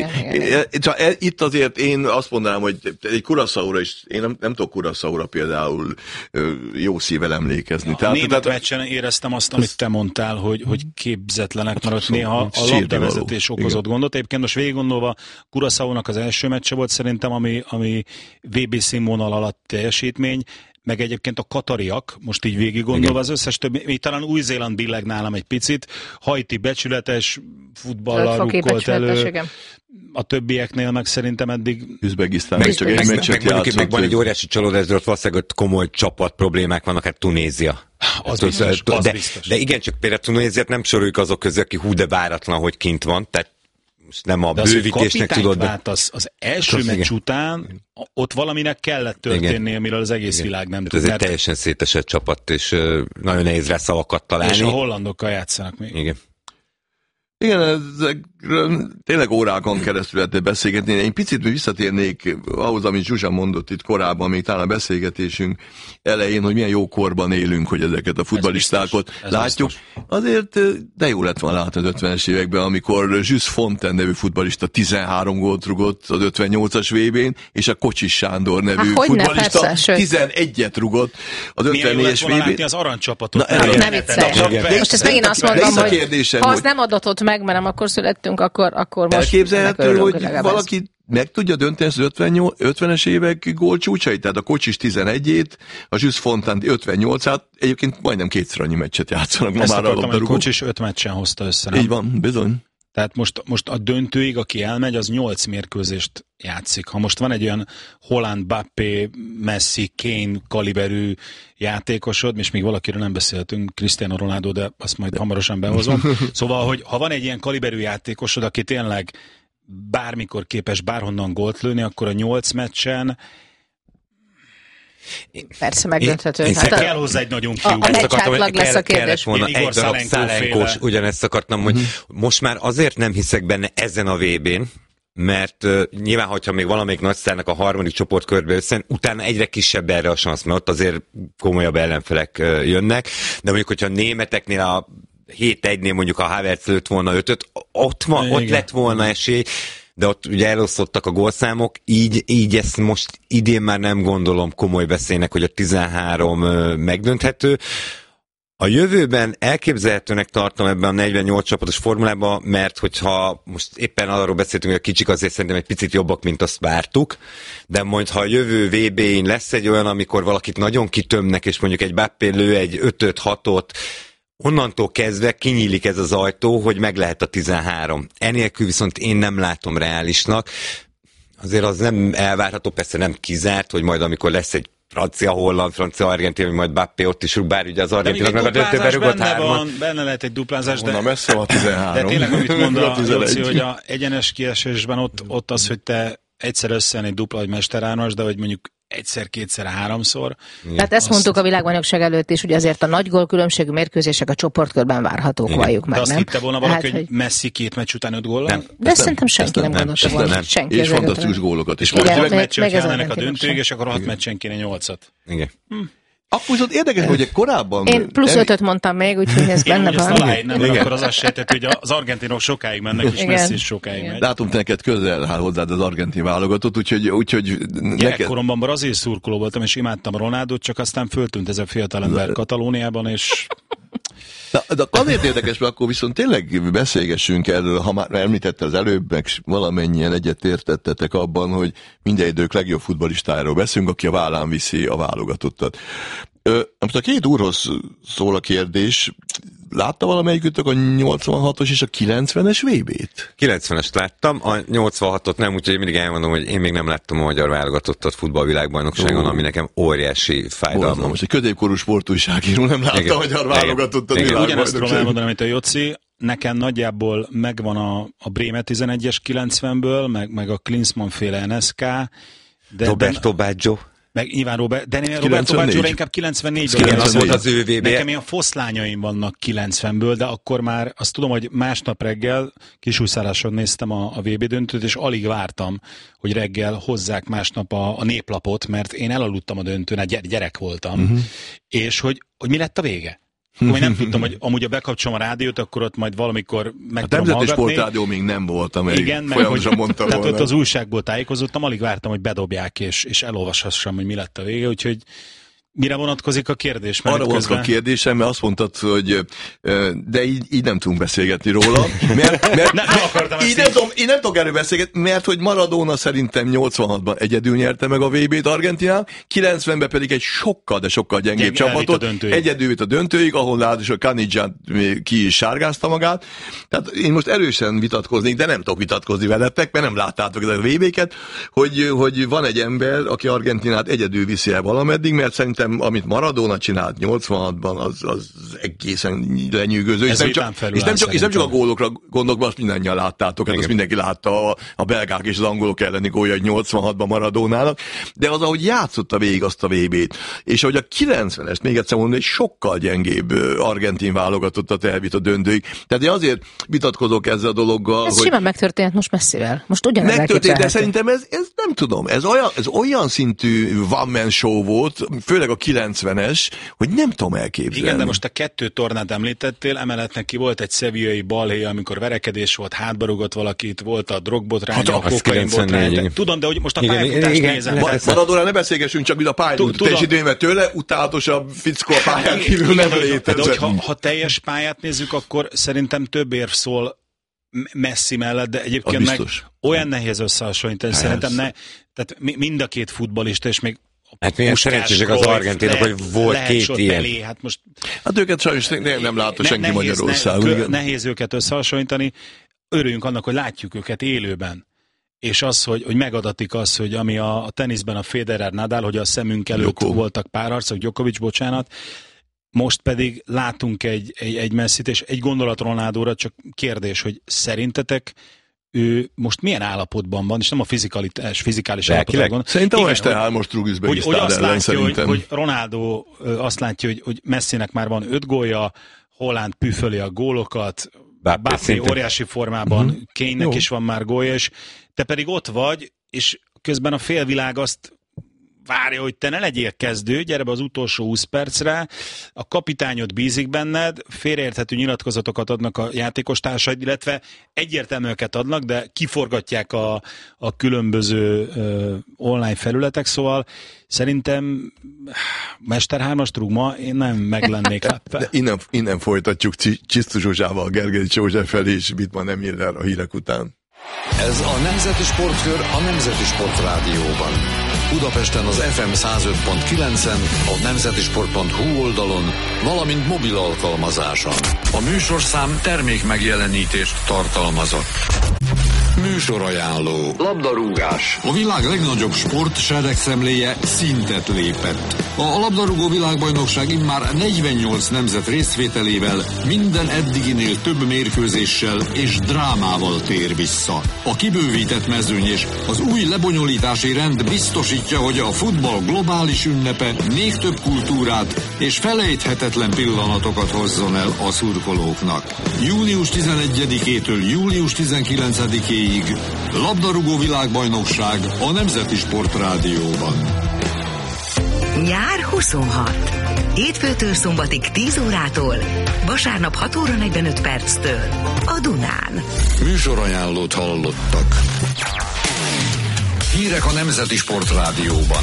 Itt azért én azt mondanám, hogy egy Curaçaóra is, én nem, nem tudok Curaçaóra például jó szívvel emlékezni. A tehát, német tehát, meccsen éreztem azt, amit te mondtál, hogy, hogy képzetlenek, mert ott néha a labdavezetés okozott gondot. Egyébként most végig gondolva, Curaçaónak az első meccse volt szerintem, ami, ami vé bé színvonal alatt teljesítmény, meg egyébként a katariak, most így végig gondolva, az összes többi, még talán Új-Zéland billeg nálam egy picit, Haiti becsületes futballal rukkolt elő, igen. A többieknél meg szerintem eddig... Üzbegisztán meg csak egy meccset játszott. Meg van egy óriási csalódás, de ott valószínűleg komoly csapat problémák vannak, hát Tunézia. Az hát, biztos, de, az de, biztos. De igen, csak például Tunéziát nem soroljuk azok közül, aki hú de váratlan, hogy kint van, tehát most nem a de bővítésnek az, tudod, de... Az, az első az meccs után ott valaminek kellett történnie, amiről az egész igen. világ nem tud. Ez egy teljesen szétesett csapat, és uh, nagyon nehéz rá szavakat találni. És a hollandokkal játszanak még. Igen. Igen, ezekről tényleg órákon keresztül lehetne beszélgetni. Én picit visszatérnék ahhoz, amit Zsuzsa mondott itt korábban, még talán a beszélgetésünk elején, hogy milyen jó korban élünk, hogy ezeket a futballistákat látjuk. Biztos. Azért de jó lett volna látni az ötvenes években, amikor Jules Fontaine nevű futballista tizenhárom gólt rugott az ötvennyolcas vé bén, és a Kocsis Sándor nevű Há, futballista persze, tizenegyet rugott az ötvennégyes vé bén. Látni az aranycsapatot. Na, ne, ne viccelj. Most ezt megint azt mondom, hogy ha az nem adatott meg, mert nem akkor születtünk, akkor, akkor most... Elképzelhető, hogy valaki meg tudja dönteni az ötvenes évek gólcsúcsait, tehát a Kocsis tizenegyét, a Jules Fontaine ötvennyolcát, egyébként majdnem kétszer annyi meccset játszanak. Ezt akartam, hogy Kocsis öt meccsen hozta össze. Nem? Így van, bizony. Tehát most, most a döntőig, aki elmegy, az nyolc mérkőzést játszik. Ha most van egy olyan Holland, Mbappé, Messi, Kane kaliberű játékosod, és még valakiről nem beszéltünk, Cristiano Ronaldo, de azt majd hamarosan behozom. Szóval, hogy ha van egy ilyen kaliberű játékosod, aki tényleg bármikor képes bárhonnan gólt lőni, akkor a nyolc meccsen persze megdönthető. Én, én hát kell hozzá egy nagyon fiú. A, a meccs átlag lesz a kérdés. Volna egy darab Szálenkós, ugyanezt akartam, hogy most már azért nem hiszek benne ezen a vé bén, mert uh, nyilván, hogyha még valamelyik nagy sztárnak a harmadik csoportkörbe összen, utána egyre kisebb erre a szansz, mert ott azért komolyabb ellenfelek uh, jönnek, de mondjuk, hogyha a németeknél a hét egynél mondjuk a Havertz lőtt volna ötöt, ott, van, ott lett volna esély, de ott ugye elosztottak a gólszámok, így, így ezt most idén már nem gondolom komoly veszélynek, hogy a tizenhárom uh, megdönthető. A jövőben elképzelhetőnek tartom ebben a negyvennyolc csapatos formulában, mert hogyha most éppen arról beszéltünk, hogy a kicsik azért szerintem egy picit jobbak, mint azt vártuk, de majd ha a jövő vé bén lesz egy olyan, amikor valakit nagyon kitömnek, és mondjuk egy Mbappé lő egy ötöt hatot, onnantól kezdve kinyílik ez az ajtó, hogy meg lehet a tizenhárom. Enélkül viszont én nem látom reálisnak. Azért az nem elvárható, persze nem kizárt, hogy majd amikor lesz egy francia-holland, francia-argentin, vagy majd Mbappé ott is rúg, bár ugye az argentinoknak a döntőben rúgott hármat. Benne lehet egy duplázás, de... Na messze van tizenhárom. De tényleg, amit mond a Jóci, hogy a egyenes kiesésben ott, ott az, hogy te egyszer összejön egy dupla, vagy mesterármas, de hogy mondjuk egyszer, kétszer, háromszor. Tehát ezt azt... mondtuk a világbajnokság előtt is, hogy azért a nagy gólkülönbségű mérkőzések a csoportkörben várhatók, igen. Valljuk meg, de azt nem? hitte volna valaki, hát, hogy Messi két meccs után öt góllal? Nem. De ezt szerintem senki nem, nem gondolta volna. Nem. Senki és fantasztikus gólokat is. És meg meccsek járnának a döntőig, és akkor a hat meccsen kéne nyolcat. Igen. Hm. Akkor viszont érdekes, hogy korábban... Én plusz ötöt mondtam még, úgyhogy ez benne van. Én nem, mert akkor az azt sejtett, hogy az argentinok sokáig mennek, és Messi is sokáig megy. Látom, neked közel áll hozzád az argentin válogatott, úgyhogy... úgyhogy gyerekkoromban neked... brazil szurkoló voltam, és imádtam Ronaldot, csak aztán föltűnt ez a fiatalember Katalóniában, és... De, de azért érdekes, mert akkor viszont tényleg beszélgessünk erről, ha már említette az előbb, meg valamennyien egyet értettetek abban, hogy minden idők legjobb futballistáról beszélünk, aki a vállán viszi a válogatottat. Ö, most a két úrhoz szól a kérdés, látta valamelyikütök a nyolcvanhatos és a kilencvenes vé bét? kilencvenest láttam, a nyolcvanhatot nem, úgyhogy mindig elmondom, hogy én még nem láttam a magyar válogatottat futballvilágbajnokságon, ami nekem óriási fájdalom. Most egy középkorú sportújságíró nem látta igen. a magyar válogatottat világbajnokságon. Ugyanezt tudom elmondani, mint a Jóci, nekem nagyjából megvan a, a Bréme tizenegyes kilencvenből, meg, meg a Klinsmann féle en es ká. De Roberto Baggio. meg nyilván Robert, de Roberto Baggio inkább kilencvennégyből. Igen, az volt az ő vé bé. Nekem ilyen foszlányaim vannak kilencvenből, de akkor már azt tudom, hogy másnap reggel kisúszáláson néztem a, a vé bé döntőt, és alig vártam, hogy reggel hozzák másnap a, a néplapot, mert én elaludtam a döntőn, gyerek voltam, uh-huh. és hogy, hogy mi lett a vége. Akkor nem tudtam, hogy amúgy, ha bekapcsolom a rádiót, akkor ott majd valamikor meg a tudom hallgatni. A Nemzeti Sportrádió még nem volt, amelyik igen, folyamatosan mondta tehát volna. ott az újságból tájékozottam, alig vártam, hogy bedobják, és, és elolvashassam, hogy mi lett a vége, úgyhogy mire vonatkozik a kérdés? Arra vonatkozik a kérdésem, mert azt mondtad, hogy de így, így nem tudunk beszélgetni róla, mert, mert nem, nem akartam így, nem tudom, én nem tudok erről beszélgetni, mert hogy Maradona szerintem nyolcvanhatban egyedül nyerte meg a vé bét Argentinán, kilencvenben pedig egy sokkal, de sokkal gyengébb Gyeng, csapatot, egyedül vitt a döntőig, ahol lát, és a Caniggia ki is sárgázta magát. Tehát én most erősen vitatkoznék, de nem tudok vitatkozni veletek, mert nem láttátok ezeket a vé béket, hogy, hogy van egy ember, aki Argentinát egyedül viszi el valameddig, mert szerintem amit Maradona csinált nyolcvanhatban, az, az egészen lenyűgöző. És nem, csak, és, nem csak, és nem csak a gólokra gondolok, azt mindannyian láttátok, hát azt mindenki látta a, a belgák és az angolok elleni gólja nyolcvanhatban Maradónának, de az, ahogy játszotta végig azt a vé bét, és ahogy a kilencvenest, még egyszer mondom, egy sokkal gyengébb argentin válogatottat elvitt a döntőig. Tehát én azért vitatkozok ezzel a dologgal, ez hogy... simán megtörtént most messzivel. Most ugyanez megtörtént, de szerintem ez, ez nem tudom, ez olyan, ez olyan szintű one-man show volt, főleg a kilencvenes, hogy nem tudom elképzelni. Igen, de most a kettő tornát említettél, emellett neki volt egy szevillai balhé, amikor verekedés volt, hátba rugott valakit, volt a drogbotránya, hát, a kokainbotránya. Tudom, de hogy most a pályafutást nézem. Maradóra ne beszélgessünk, csak mint a pályát, mert tőle utálatosabb fickó a pályán kívül nem létezett. De ha teljes pályát nézzük, akkor szerintem több érv szól Messi mellett, de egyébként meg olyan nehéz összehasonlítani. Szerintem ne, tehát mind a két futballista, és még hát milyen szerencsések az argentinok, hogy volt két ilyen. Belé, hát, most hát őket sajnos nem, nem látta senki nehéz, Magyarországon. Ne, nehéz őket összehasonlítani. Örüljünk annak, hogy látjuk őket élőben. És az, hogy, hogy megadatik az, hogy ami a, a teniszben a Federer Nadal, hogy a szemünk előtt Joko. voltak párharcok, Djokovic, bocsánat, most pedig látunk egy, egy, egy Messit, és egy gondolat Ronaldóra, csak kérdés, hogy szerintetek ő most milyen állapotban van, és nem a fizikális, fizikális állapotban van. Szerintem este áll most Rugizbegisztán ellen, azt látja, szerintem. Hogy, hogy Ronaldo azt látja, hogy, hogy Messinek már van öt gólja, Holland püföli a gólokat, Mbappé óriási formában, uh-huh. Kane-nek is van már gólja, és te pedig ott vagy, és közben a félvilág azt várja, hogy te ne legyél kezdő, gyere be az utolsó húsz percre, a kapitányod bízik benned, félreérthető nyilatkozatokat adnak a játékos társaid, illetve egyértelműeket adnak, de kiforgatják a, a különböző uh, online felületek, szóval szerintem Mester hármast rúg ma, én nem meglennék lepve. Innen, innen folytatjuk Csisztus Zsuzsával, Gergely Józseffel és Wittmann Emillel a hírek után. Ez a Nemzeti Sportkör a Nemzeti Sport Rádióban. Budapesten az ef em száz öt pont kilencen, a nemzetisport pont hu oldalon, valamint mobil alkalmazáson. A műsorszám termék megjelenítést tartalmazott. Műsorajánló. Labdarúgás. A világ legnagyobb sport seregszemléje szintet lépett. A labdarúgó világbajnokság immár negyvennyolc nemzet részvételével minden eddiginél több mérkőzéssel és drámával tér vissza. A kibővített mezőny és az új lebonyolítási rend biztosítja, hogy a futball globális ünnepe még több kultúrát és felejthetetlen pillanatokat hozzon el a szurkolóknak. június tizenegyedikétől július tizenkilencedikéig labdarúgó világbajnokság a Nemzeti Sport Rádióban. Nyár huszonhat. Hétfőtől szombatig tíz órától, vasárnap hat óra negyvenöt perctől a Dunán. Műsorajánlót hallottak. Hírek a Nemzeti Sport Rádióban.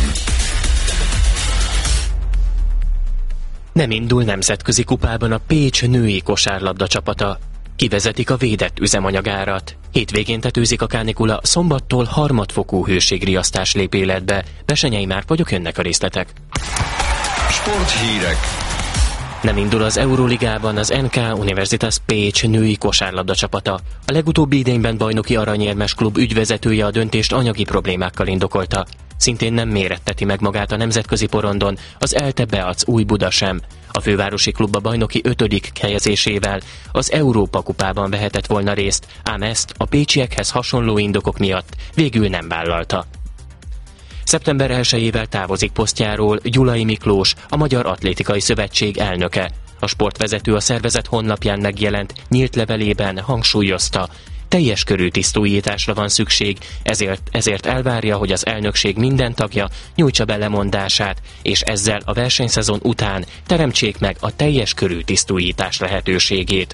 Nem indul nemzetközi kupában a Pécs női kosárlabda csapata. Kivezetik a védett üzemanyagárat. Hétvégén tetőzik a kánikula, szombattól harmadfokú hőségriasztás lép életbe. Besenyei Márk vagyok, jönnek a részletek. Sporthírek. Nem indul az Euróligában az en ká Universitas Pécs női kosárlabda csapata. A legutóbbi idényben bajnoki aranyérmes klub ügyvezetője a döntést anyagi problémákkal indokolta. Szintén nem méretteti meg magát a nemzetközi porondon az ELTE Beac Új Buda sem. A fővárosi klub a bajnoki ötödik helyezésével az Európa kupában vehetett volna részt, ám ezt a pécsiekhez hasonló indokok miatt végül nem vállalta. Szeptember elsejével távozik posztjáról Gyulai Miklós, a Magyar Atlétikai Szövetség elnöke. A sportvezető a szervezet honlapján megjelent nyílt levelében hangsúlyozta, teljes körű tisztújításra van szükség, ezért, ezért elvárja, hogy az elnökség minden tagja nyújtsa be lemondását, és ezzel a versenyszezon után teremtsék meg a teljes körű tisztújítás lehetőségét.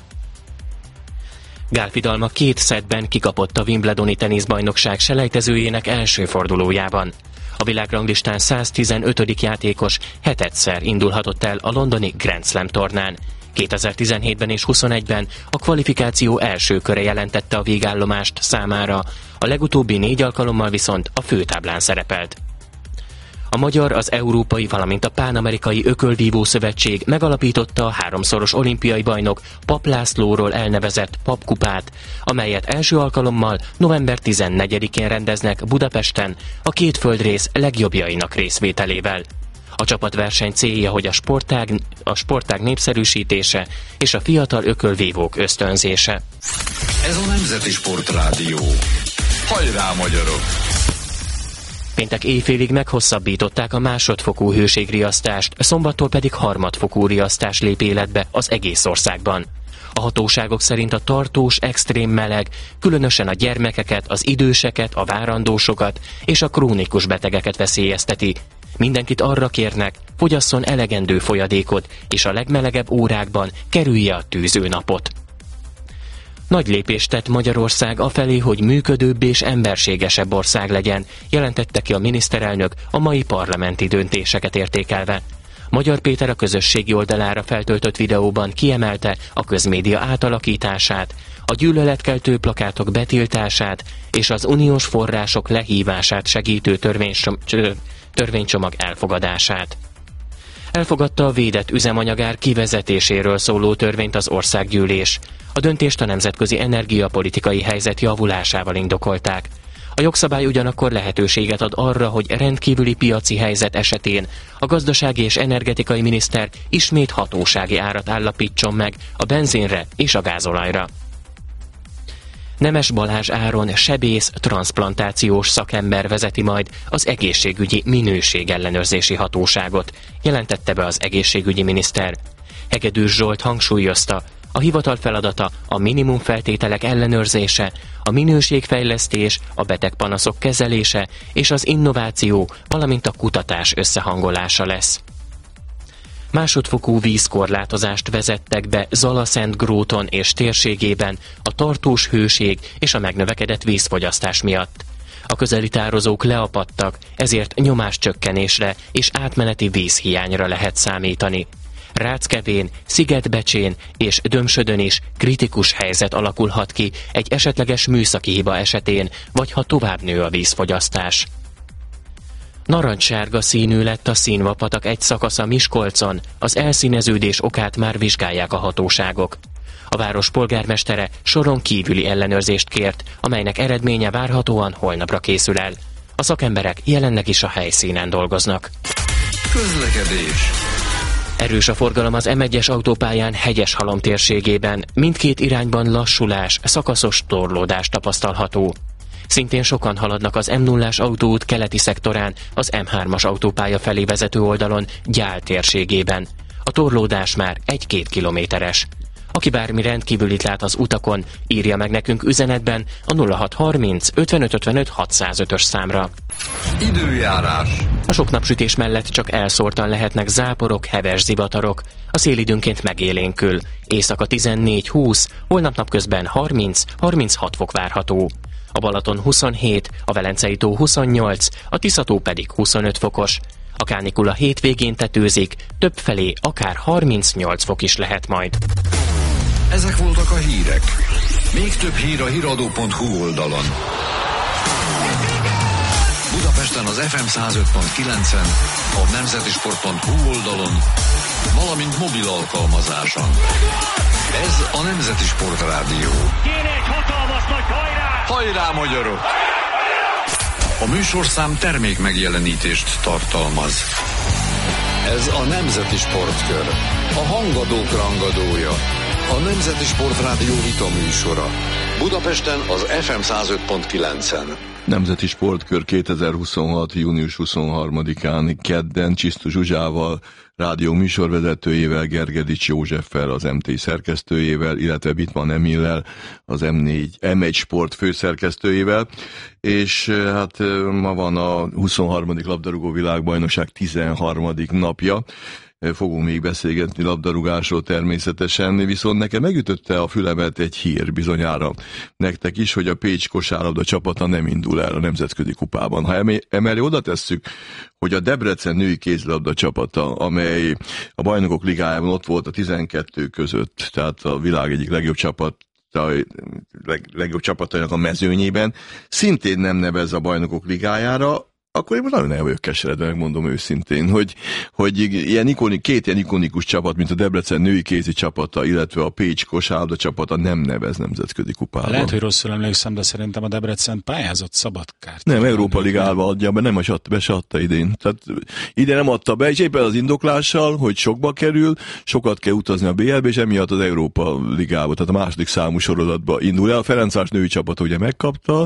Gálfi Dalma két szettben kikapott a Wimbledoni teniszbajnokság selejtezőjének első fordulójában. A világranglistán száztizenötödik játékos hetedszer indulhatott el a londoni Grand Slam tornán. kétezer-tizenhétben és huszonegyben a kvalifikáció első köre jelentette a végállomást számára, a legutóbbi négy alkalommal viszont a főtáblán szerepelt. A magyar, az európai, valamint a pánamerikai ökölvívó szövetség megalapította a háromszoros olimpiai bajnok Papp Lászlóról elnevezett Papp-kupát, amelyet első alkalommal november tizennegyedikén rendeznek Budapesten a két földrész legjobbjainak részvételével. A csapatverseny célja, hogy a sportág, a sportág népszerűsítése és a fiatal ökölvívók ösztönzése. Ez a Nemzeti Sportrádió. Hajrá, magyarok! Péntek éjfélig meghosszabbították a másodfokú hőségriasztást, szombattól pedig harmadfokú riasztás lép életbe az egész országban. A hatóságok szerint a tartós, extrém meleg különösen a gyermekeket, az időseket, a várandósokat és a krónikus betegeket veszélyezteti. Mindenkit arra kérnek, fogyasszon elegendő folyadékot, és a legmelegebb órákban kerülje a tűzőnapot. Nagy lépést tett Magyarország afelé, hogy működőbb és emberségesebb ország legyen, jelentette ki a miniszterelnök a mai parlamenti döntéseket értékelve. Magyar Péter a közösségi oldalára feltöltött videóban kiemelte a közmédia átalakítását, a gyűlöletkeltő plakátok betiltását és az uniós források lehívását segítő törvénysom- törvénycsomag elfogadását. Elfogadta a védett üzemanyagár kivezetéséről szóló törvényt az országgyűlés. A döntést a nemzetközi energiapolitikai helyzet javulásával indokolták. A jogszabály ugyanakkor lehetőséget ad arra, hogy rendkívüli piaci helyzet esetén a gazdasági és energetikai miniszter ismét hatósági árat állapítson meg a benzinre és a gázolajra. Nemes Balázs Áron sebész, transzplantációs szakember vezeti majd az egészségügyi minőségellenőrzési hatóságot, jelentette be az egészségügyi miniszter. Hegedűs Zsolt hangsúlyozta, a hivatal feladata a minimum feltételek ellenőrzése, a minőségfejlesztés, a betegpanaszok kezelése és az innováció, valamint a kutatás összehangolása lesz. Másodfokú vízkorlátozást vezettek be Zalaszentgróton és térségében a tartós hőség és a megnövekedett vízfogyasztás miatt. A közeli tározók leapadtak, ezért nyomáscsökkenésre és átmeneti vízhiányra lehet számítani. Ráckevén, Szigetbecsén és Dömsödön is kritikus helyzet alakulhat ki egy esetleges műszaki hiba esetén, vagy ha tovább nő a vízfogyasztás. Narancssárga színű lett a színvapatak egy szakasza Miskolcon, az elszíneződés okát már vizsgálják a hatóságok. A város polgármestere soron kívüli ellenőrzést kért, amelynek eredménye várhatóan holnapra készül el. A szakemberek jelenleg is a helyszínen dolgoznak. Közlekedés. Erős a forgalom az M egyes autópályán Hegyeshalom térségében, mindkét irányban lassulás, szakaszos torlódás tapasztalható. Szintén sokan haladnak az M nullás autóút keleti szektorán, az M hármas autópálya felé vezető oldalon Gyál térségében. A torlódás már egy-két kilométeres. Aki bármi rendkívülit lát az utakon, írja meg nekünk üzenetben a nulla hat harminc ötvenöt ötvenöt hatszázötös számra. Időjárás. A sok napsütés mellett csak elszórtan lehetnek záporok, heves zivatarok. A szél időnként megélénkül. Éjszaka tizennégy húsz, holnap napközben harminc-harminchat fok várható. A Balaton huszonhét, a Velencei tó huszonnyolc, a Tiszató pedig huszonöt fokos. A kánikula hétvégén tetőzik, többfelé akár harmincnyolc fok is lehet majd. Ezek voltak a hírek. Még több hír a híradó pont hu oldalon. Budapesten az ef em száz öt pont kilencen, a nemzetisport pont hu oldalon, valamint mobil alkalmazáson. Ez a Nemzeti Sportrádió. Kéne egy hatalmas nagy hajrá! Hajrá, magyarok! A műsorszám termék megjelenítést tartalmaz. Ez a Nemzeti Sportkör. A hangadók rangadója. A Nemzeti Sportrádió vita műsora. Budapesten az ef em száz öt pont kilencen. Nemzeti Sportkör kétezer-huszonhat. június huszonharmadikán kedden Csisztus Zsuzsával, rádió műsorvezetőjével, Gergedics Józseffel, az em té szerkesztőjével, illetve Bittman Emillel, az em négy, em egy Sport főszerkesztőjével, és hát ma van a huszonharmadik labdarúgó világbajnokság tizenharmadik napja. Fogunk még beszélgetni labdarúgásról természetesen, viszont nekem megütötte a fülemet egy hír bizonyára nektek is, hogy a Pécs kosárlabda csapata nem indul el a nemzetközi kupában. Ha emellé oda tesszük, hogy a Debrecen női kézilabda csapata, amely a Bajnokok Ligájában ott volt a tizenkettő között, tehát a világ egyik legjobb csapat, a leg, legjobb csapatainak a mezőnyében, szintén nem nevez a Bajnokok Ligájára, akkor én most nagyon el vagyok keseredve, megmondom őszintén, hogy, hogy ilyen ikonik, két ilyen ikonikus csapat, mint a Debrecen női kézi csapata, illetve a Pécs kosárlabda csapata nem nevez nemzetközi kupában. Lehet, hogy rosszul emlékszem, de szerintem a Debrecen pályázott szabadkárt. Nem, Európa Ligálba adja be, nem adta be, se adta idén. Tehát ide nem adta be, és éppen az indoklással, hogy sokba kerül, sokat kell utazni a bé el bé, és emiatt az Európa Ligába, tehát a második számú sorozatba indul el. A Ferencváros női csapata ugye megkapta,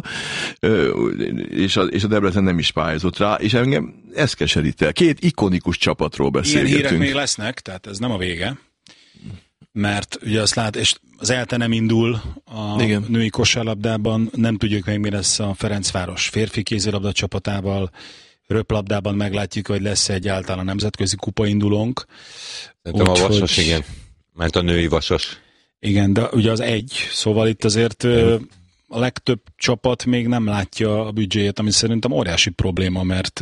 és a, és a Debrecen nem is pályázott rá, és engem ez keserít el. Két ikonikus csapatról beszélgetünk. Ilyen hírek még lesznek, tehát ez nem a vége, mert ugye azt lát, és az ELTE nem indul a Igen. női kosárlabdában, nem tudjuk még mi lesz a Ferencváros férfi kézilabda csapatával, röplabdában meglátjuk, hogy lesz egyáltalán a nemzetközi kupa indulónk. Szerintem a vasas, hogy... igen. Mert a női vasas. Igen, de ugye az egy, szóval itt azért... Igen. A legtöbb csapat még nem látja a büdzséjét, ami szerintem óriási probléma, mert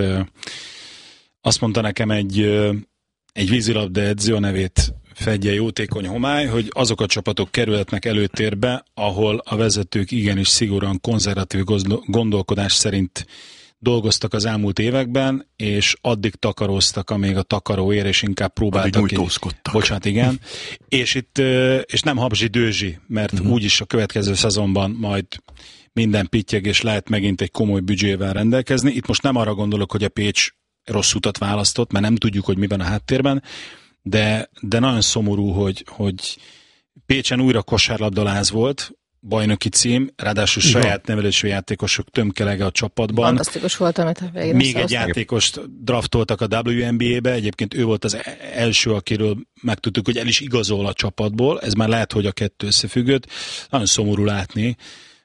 azt mondta nekem egy, egy vízilabda edző, a nevét Fedje Jótékony Homály, hogy azok a csapatok kerülhetnek előtérbe, ahol a vezetők igenis szigorúan konzervatív gondolkodás szerint dolgoztak az elmúlt években, és addig takaróztak, amíg a takaró ér, és inkább próbáltak. Bocsánat, igen. és itt, és nem habzsi-dőzsi, mert uh-huh. úgyis a következő szezonban majd minden pittyeg, és lehet megint egy komoly büdzsével rendelkezni. Itt most nem arra gondolok, hogy a Pécs rossz utat választott, mert nem tudjuk, hogy mi van a háttérben, de, de nagyon szomorú, hogy, hogy Pécsen újra kosárlabdaláz volt, bajnoki cím, ráadásul Igen. saját nevelésű játékosok tömkelege a csapatban. Fantasztikus volt, amit a végén Még egy játékost draftoltak a dupla vé en bé á-be, egyébként ő volt az első, akiről megtudtuk, hogy el is igazol a csapatból, ez már lehet, hogy a kettő összefüggött. Nagyon szomorú látni,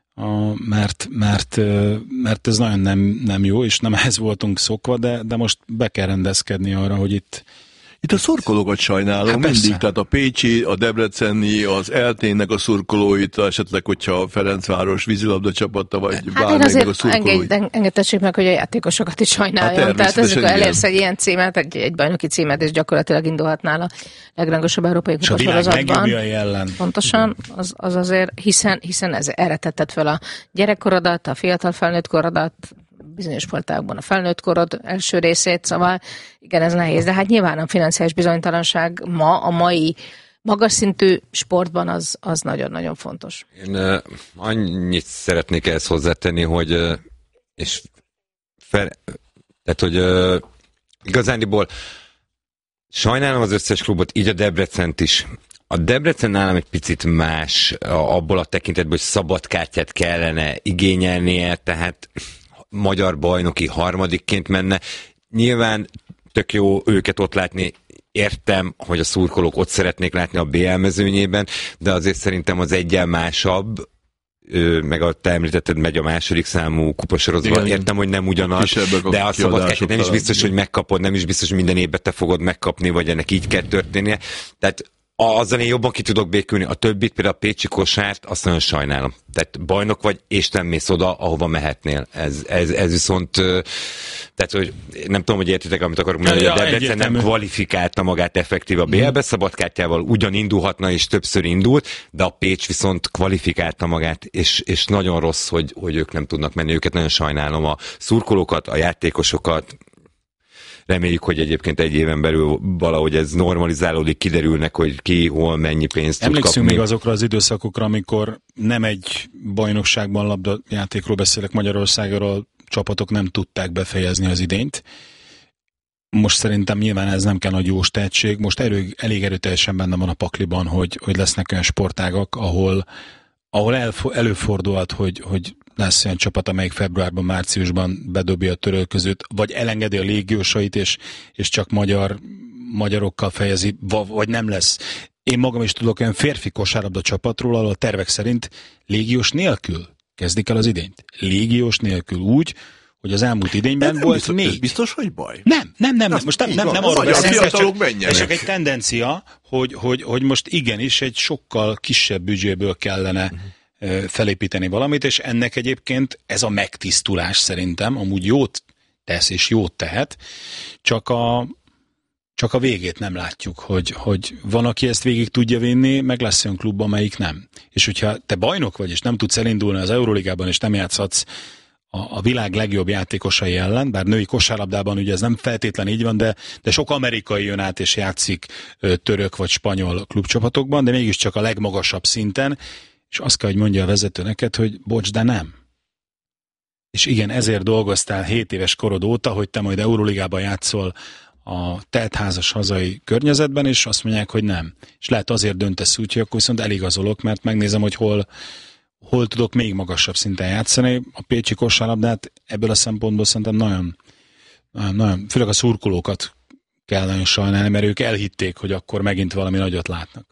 mert, mert, mert ez nagyon nem, nem jó, és nem ehhez voltunk szokva, de, de most be kell rendezkedni arra, hogy itt Itt a szurkolókat sajnálom hát mindig, persze. Tehát a pécsi, a debreceni, az eltének a szurkolóit, esetleg, hogyha a Ferencváros vízilabda csapata, vagy hát bármelyik a szurkolóit. Enged, engedtessék meg, hogy a játékosokat is sajnáljam. Hát tehát ezek, elérsz egy ilyen címet, egy, egy bajnoki címet, és gyakorlatilag indulhatnál a legrangosabb európai kupasorozatban. ellen. Pontosan, az, az azért, hiszen, hiszen ez, erre tetted fel a gyerekkorodat, a fiatal felnőtt korodat, bizonyos sportágban a felnőtt korod első részét, szóval igen, ez nehéz, de hát nyilván a financiális bizonytalanság ma, a mai magas szintű sportban az, az nagyon-nagyon fontos. Én uh, annyit szeretnék ehhez hozzátenni, hogy uh, és fel, tehát, hogy uh, igazándiból sajnálom az összes klubot, így a Debrecent is. A Debrecen nálam egy picit más abból a tekintetből, hogy szabadkártyát kellene igényelnie, tehát magyar bajnoki harmadikként menne. Nyilván tök jó őket ott látni, értem, hogy a szurkolók ott szeretnék látni a bé el mezőnyében, de azért szerintem az egyen másabb, meg a te említetted, megy a második számú kupasorozatban, értem, hogy nem ugyanaz, de a szabadkártyát nem is biztos, hogy megkapod, nem is biztos, hogy minden évben te fogod megkapni, vagy ennek így kell történnie. Tehát azzal én jobban ki tudok békülni, a többit, például a pécsi kosárt, azt nagyon sajnálom. Tehát bajnok vagy, és nem mész oda, ahova mehetnél. Ez, ez, ez viszont, tehát, hogy nem tudom, hogy értitek, amit akarok mondani, ja, hogy a Debrecen nem kvalifikálta magát effektív a bé el-be, szabadkártyával ugyan indulhatna, és többször indult, de a Pécs viszont kvalifikálta magát, és, és nagyon rossz, hogy, hogy ők nem tudnak menni. Őket nagyon sajnálom, a szurkolókat, a játékosokat. Reméljük, hogy egyébként egy éven belül valahogy ez normalizálódik, kiderülnek, hogy ki, hol, mennyi pénzt tud kapni. Emlékszünk még azokra az időszakokra, amikor nem egy bajnokságban labdajátékról beszélek Magyarországról, csapatok nem tudták befejezni az idényt. Most szerintem nyilván ez nem kell nagy jós tehetség. Most erő, elég erőteljesen benne van a pakliban, hogy, hogy lesznek olyan sportágak, ahol ahol elfo- előfordulhat, hogy, hogy lesz olyan csapat, amelyik februárban, márciusban bedobja a törölközőt, vagy elengedi a légiósait, és, és csak magyar, magyarokkal fejezi, vagy nem lesz. Én magam is tudok olyan férfi kosárlabda csapatról, ahol a tervek szerint légiós nélkül kezdik el az idényt. Légiós nélkül úgy, hogy az elmúlt idényben volt biztos, négy. Ez biztos, hogy baj? Nem, nem, nem, nem. most nem, nem, nem arról beszélek, csak, ez csak egy tendencia, hogy, hogy, hogy most igenis egy sokkal kisebb büdzséből kellene uh-huh. felépíteni valamit, és ennek egyébként ez a megtisztulás szerintem amúgy jót tesz és jót tehet, csak a, csak a végét nem látjuk, hogy, hogy van, aki ezt végig tudja vinni, meg lesz olyan klub, amelyik nem. És hogyha te bajnok vagy, és nem tudsz elindulni az Euróligában, és nem játszhatsz a, a világ legjobb játékosai ellen, bár női kosárlabdában ugye ez nem feltétlen így van, de, de sok amerikai jön át és játszik ö, török vagy spanyol klubcsapatokban, de mégiscsak a legmagasabb szinten, és azt kell, hogy mondja a vezető neked, hogy bocs, de nem. És igen, ezért dolgoztál hét éves korod óta, hogy te majd Euróligában játszol a teltházas hazai környezetben, és azt mondják, hogy nem. És lehet azért döntesz úgy, hogy akkor viszont eligazolok, mert megnézem, hogy hol hol tudok még magasabb szinten játszani. A pécsi kosárlabdát ebből a szempontból szerintem nagyon, nagyon, nagyon, főleg a szurkolókat kell nagyon sajnálni, mert ők elhitték, hogy akkor megint valami nagyot látnak.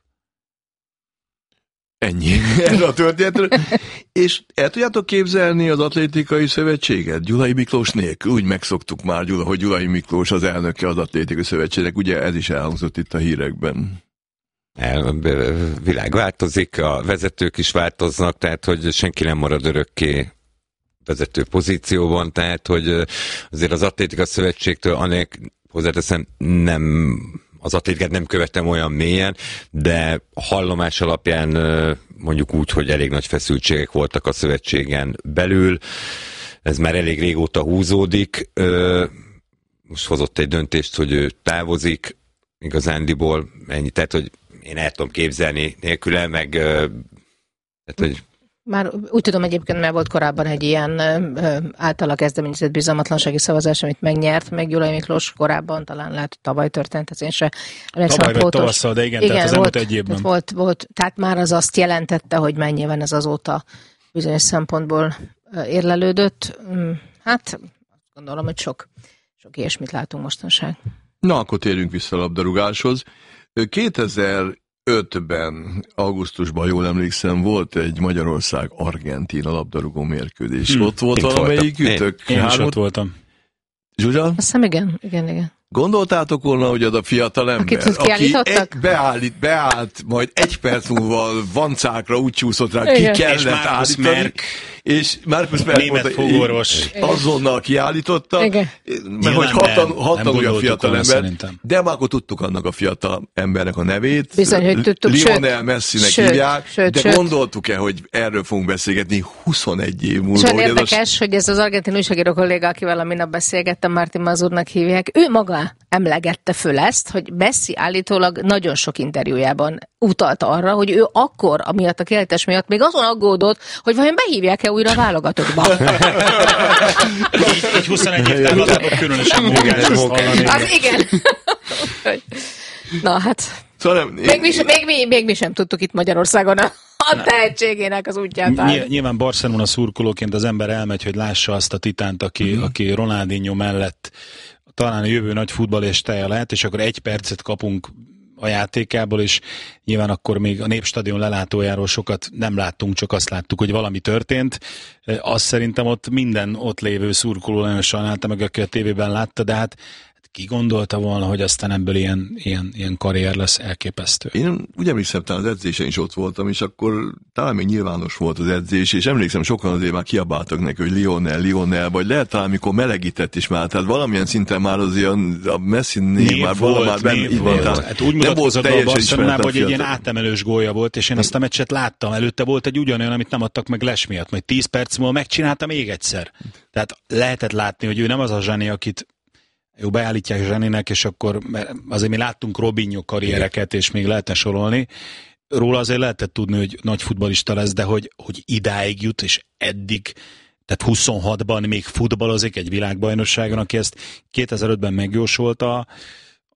Ennyi erre a történetről. És el tudjátok képzelni az atlétikai szövetséget Gyulai Miklós nélkül? Úgy megszoktuk már, Gyula, hogy Gyulai Miklós az elnöke az atlétikai szövetségnek. Ugye ez is elhangzott itt a hírekben. A világ változik, a vezetők is változnak, tehát hogy senki nem marad örökké vezető pozícióban, tehát hogy azért az atlétika szövetségtől anék, hozzáteszem, nem, az atlétikát nem követem olyan mélyen, de a hallomás alapján mondjuk úgy, hogy elég nagy feszültségek voltak a szövetségen belül, ez már elég régóta húzódik, most hozott egy döntést, hogy ő távozik, igazándiból ennyi, tehát hogy én el tudom képzelni nélküle, meg tehát, hogy már úgy tudom egyébként, mert volt korábban egy ilyen általa kezdeményezett bizalmatlansági szavazás, amit megnyert, meg Gyulai Miklós korábban, talán lehet, tavaly történt, ez én se emlékszem. Tavaly vagy tavasszal, de igen, igen, tehát az elmúlt egy évben. Volt, volt, tehát már az azt jelentette, hogy mennyiben ez azóta bizonyos szempontból érlelődött. Hát gondolom, hogy sok, sok ilyesmit látunk mostanság. Na, akkor térjünk vissza a labdarúgáshoz. kétezer-ötben, augusztusban, jól emlékszem, volt egy Magyarország-Argentína labdarúgó mérkőzés. Hmm. Ott volt valamelyik ütök? Én, én is ott voltam. Zsuzsa? Azt hiszem, igen, igen, igen. Gondoltátok volna, hogy az a fiatal ember, aki egy beállít, beállt, majd egy perc múlva vancákra úgy csúszott rá, ki kellett és állítani. Merk, és Markus Merk német fogorvos. Azonnal kiállította, igen. Mert hogy hatan, hatan olyan fiatal ember, szerintem. De már akkor tudtuk annak a fiatal embernek a nevét. Bizony, hogy tudtuk. Lionel Messinek sőt, hívják, sőt, de sőt. Gondoltuk-e, hogy erről fogunk beszélgetni huszonegy év múlva? És olyan érdekes, a... hogy ez az argentin újságíró kolléga, akivel a minap beszélgettem, Martin Mazurnak hívják, ő maga emlegette föl ezt, hogy Messi állítólag nagyon sok interjújában utalt arra, hogy ő akkor, amiatt a kiállítás miatt még azon aggódott, hogy vajon behívják-e újra a válogatottba. Egy huszonegy év távlatában különösen mókás ezt hallani. Az igen. Na hát, szóval nem, még, mi, még, mi, még mi sem tudtuk itt Magyarországon a, a tehetségének az útját. Ny- nyilván Barcelona szurkolóként az ember elmegy, hogy lássa azt a titánt, aki, uh-huh. aki Ronaldinho mellett talán a jövő nagy futballistája lehet, és akkor egy percet kapunk a játékából, és nyilván akkor még a Népstadion lelátójáról sokat nem láttunk, csak azt láttuk, hogy valami történt. Azt szerintem ott minden ott lévő szurkoló nagyon sajnálta meg, aki a tévében látta, de hát ki gondolta volna, hogy aztán ebből ilyen, ilyen, ilyen karrier lesz, elképesztő. Én úgy emlékszem, talán az edzésen is ott voltam, és akkor talán még nyilvános volt az edzés, és emlékszem, sokan azért már kiabáltak neki, hogy Lionel, Lionel, vagy lehet talán, amikor melegített is már, tehát valamilyen szinten már az ilyen, a Messi-nél már volt, már benne így van. Hát úgy mutatkozott a Barcelonában, hogy egy ilyen átemelős gólya volt, és én azt a meccset láttam. Előtte volt egy ugyanolyan, amit nem adtak meg Les miatt, majd tíz perc múlva megcsinálta még egyszer. Tehát lehetett látni, hogy ő nem az a zseni, akit jó, beállítják Zseninek, és akkor azért mi láttunk Robinho karriereket, és még lehetne sorolni. Róla azért lehetett tudni, hogy nagy futballista lesz, de hogy, hogy idáig jut, és eddig, tehát huszonhatban még futballozik egy világbajnokságon, aki ezt kétezer-ötben megjósolta,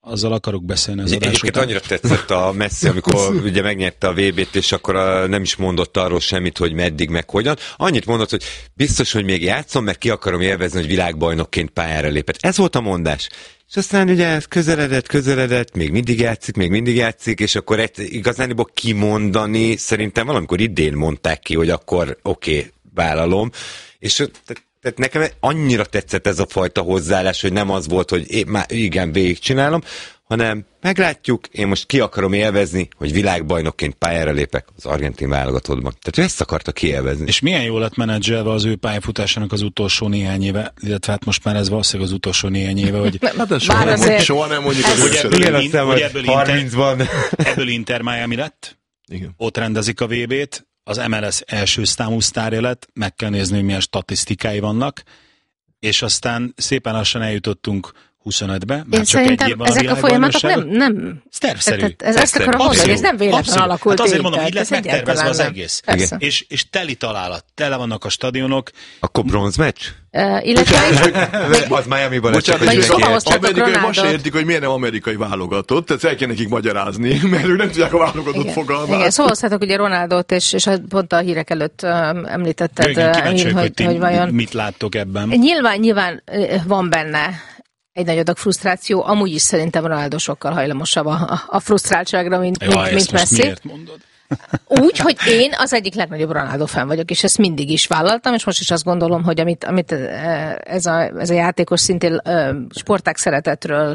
azzal akarok beszélni az adás Egyébként után. annyira tetszett a Messi, amikor ugye megnyerte a vé bét, és akkor a, nem is mondott arról semmit, hogy meddig, meg hogyan. Annyit mondott, hogy biztos, hogy még játszom, mert ki akarom élvezni, hogy világbajnokként pályára lépett. Ez volt a mondás. És aztán ugye ez közeledett, közeledett, még mindig játszik, még mindig játszik, és akkor egy, igazániból kimondani, szerintem valamikor idén mondták ki, hogy akkor oké, okay, vállalom. És tehát, tehát nekem annyira tetszett ez a fajta hozzáállás, hogy nem az volt, hogy én már igen, végigcsinálom, hanem meglátjuk, én most ki akarom élvezni, hogy világbajnokként pályára lépek az argentin válogatottban. Tehát ő ezt akarta kiélvezni. És milyen jól lett menedzselve az ő pályafutásának az utolsó néhány éve, illetve hát most már ez valószínűleg az utolsó néhány éve, hogy... Hát de soha, nem, azért... soha nem mondjuk az ebből, ebből, ebből Inter Miami lett, igen. Ott rendezik a vé bét, az em el es első számú sztárja lett, meg kell nézni, hogy milyen statisztikái vannak, és aztán szépen lassan eljutottunk huszonötbe, már csak egy évben ezek a, a folyamatok nem... nem ez tervszerű. Ez ezt akarom mondani, ez nem véletlen alakult. Hát azért mondom, így lett megtervezve az egész. És, és teli találat, tele vannak a stadionok. Akkor bronzmeccs? Uh, illetve az Miami-ban lesz. Amerikai most értik, hogy miért nem amerikai válogatott, tehát el kell nekik magyarázni, mert ők nem tudják a válogatott fogalmát. Igen, szóval hoztátok ugye Ronaldot, és, és pont a hírek előtt um, említetted, igen, kíváncsiak, hogy, hogy, hogy vajon... mit láttok ebben. Nyilván, nyilván van benne egy nagy adag frusztráció, amúgy is szerintem Ronaldo sokkal hajlamosabb a, a frusztráltságra, mint, Jaj, mint, mint Messi. Miért mondod? Úgy, hogy én az egyik legnagyobb Ronaldo fan vagyok, és ezt mindig is vállaltam, és most is azt gondolom, hogy amit, amit ez, a, ez a játékos szintén sportág szeretetről,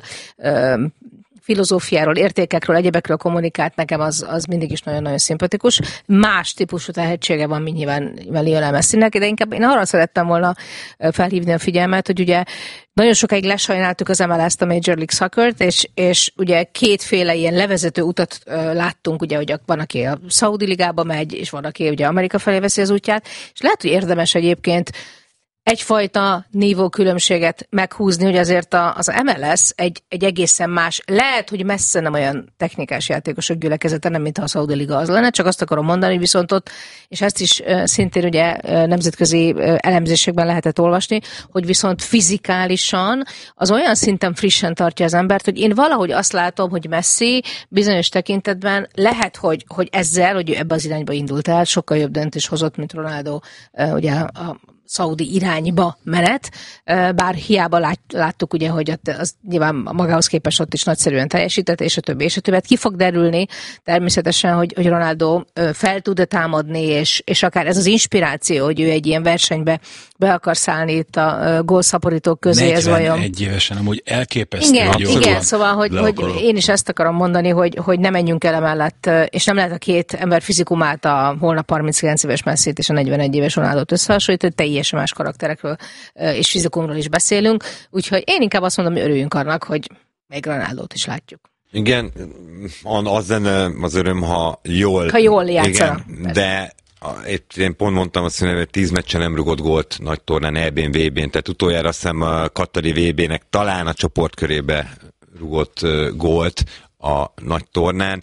filozófiáról, értékekről, egyebekről kommunikált nekem, az, az mindig is nagyon-nagyon szimpatikus. Más típusú tehetsége van, mint nyilván Lionel Messinek, de inkább én arra szerettem volna felhívni a figyelmet, hogy ugye nagyon sokáig lesajnáltuk az em el es-t, a Major League Soccer-t, és, és ugye kétféle ilyen levezető utat uh, láttunk, ugye, hogy van, aki a Szaudi ligába megy, és van, aki ugye Amerika felé veszi az útját, és lehet, hogy érdemes egyébként egyfajta nívókülönbséget meghúzni, hogy azért a, az em el es egy, egy egészen más, lehet, hogy messze nem olyan technikás játékosok gyülekezete, nem mint ha a Szaudi Liga az lenne, csak azt akarom mondani, viszont ott, és ezt is uh, szintén ugye uh, nemzetközi uh, elemzésekben lehetett olvasni, hogy viszont fizikálisan az olyan szinten frissen tartja az embert, hogy én valahogy azt látom, hogy Messi bizonyos tekintetben lehet, hogy, hogy ezzel, hogy ő ebbe az irányba indult el, sokkal jobb döntés hozott, mint Ronaldo, uh, ugye a szaudi irányba menet, bár hiába lát, láttuk ugye, hogy az nyilván magához képest ott is nagyszerűen teljesített, és a többi, és a többet ki fog derülni természetesen, hogy, hogy Ronaldo fel tud támadni, és, és akár ez az inspiráció, hogy ő egy ilyen versenybe be akar szállni itt a gólszaporítók közé, ez vajon... negyvenegy évesen, amúgy elképesztő. Igen, hogy igen, van. Szóval, hogy, hogy én is ezt akarom mondani, hogy, hogy ne menjünk el emellett, és nem lehet a két ember fizikumát, a holnap harminckilenc éves Messit és a negyvenegy éves Ronaldot összehasonlítani, teljesen más karakterekről és fizikumról is beszélünk, úgyhogy én inkább azt mondom, hogy örüljünk annak, hogy még Ronaldot is látjuk. Igen, az lenne az öröm, ha jól... Ha jól játszanak. Igen, de én pont mondtam azt, hogy tíz meccsen nem rugott gólt nagy tornán, é bén, vé bén, tehát utoljára azt hiszem a Katari vé bének talán a csoportkörébe rugott gólt a nagy tornán.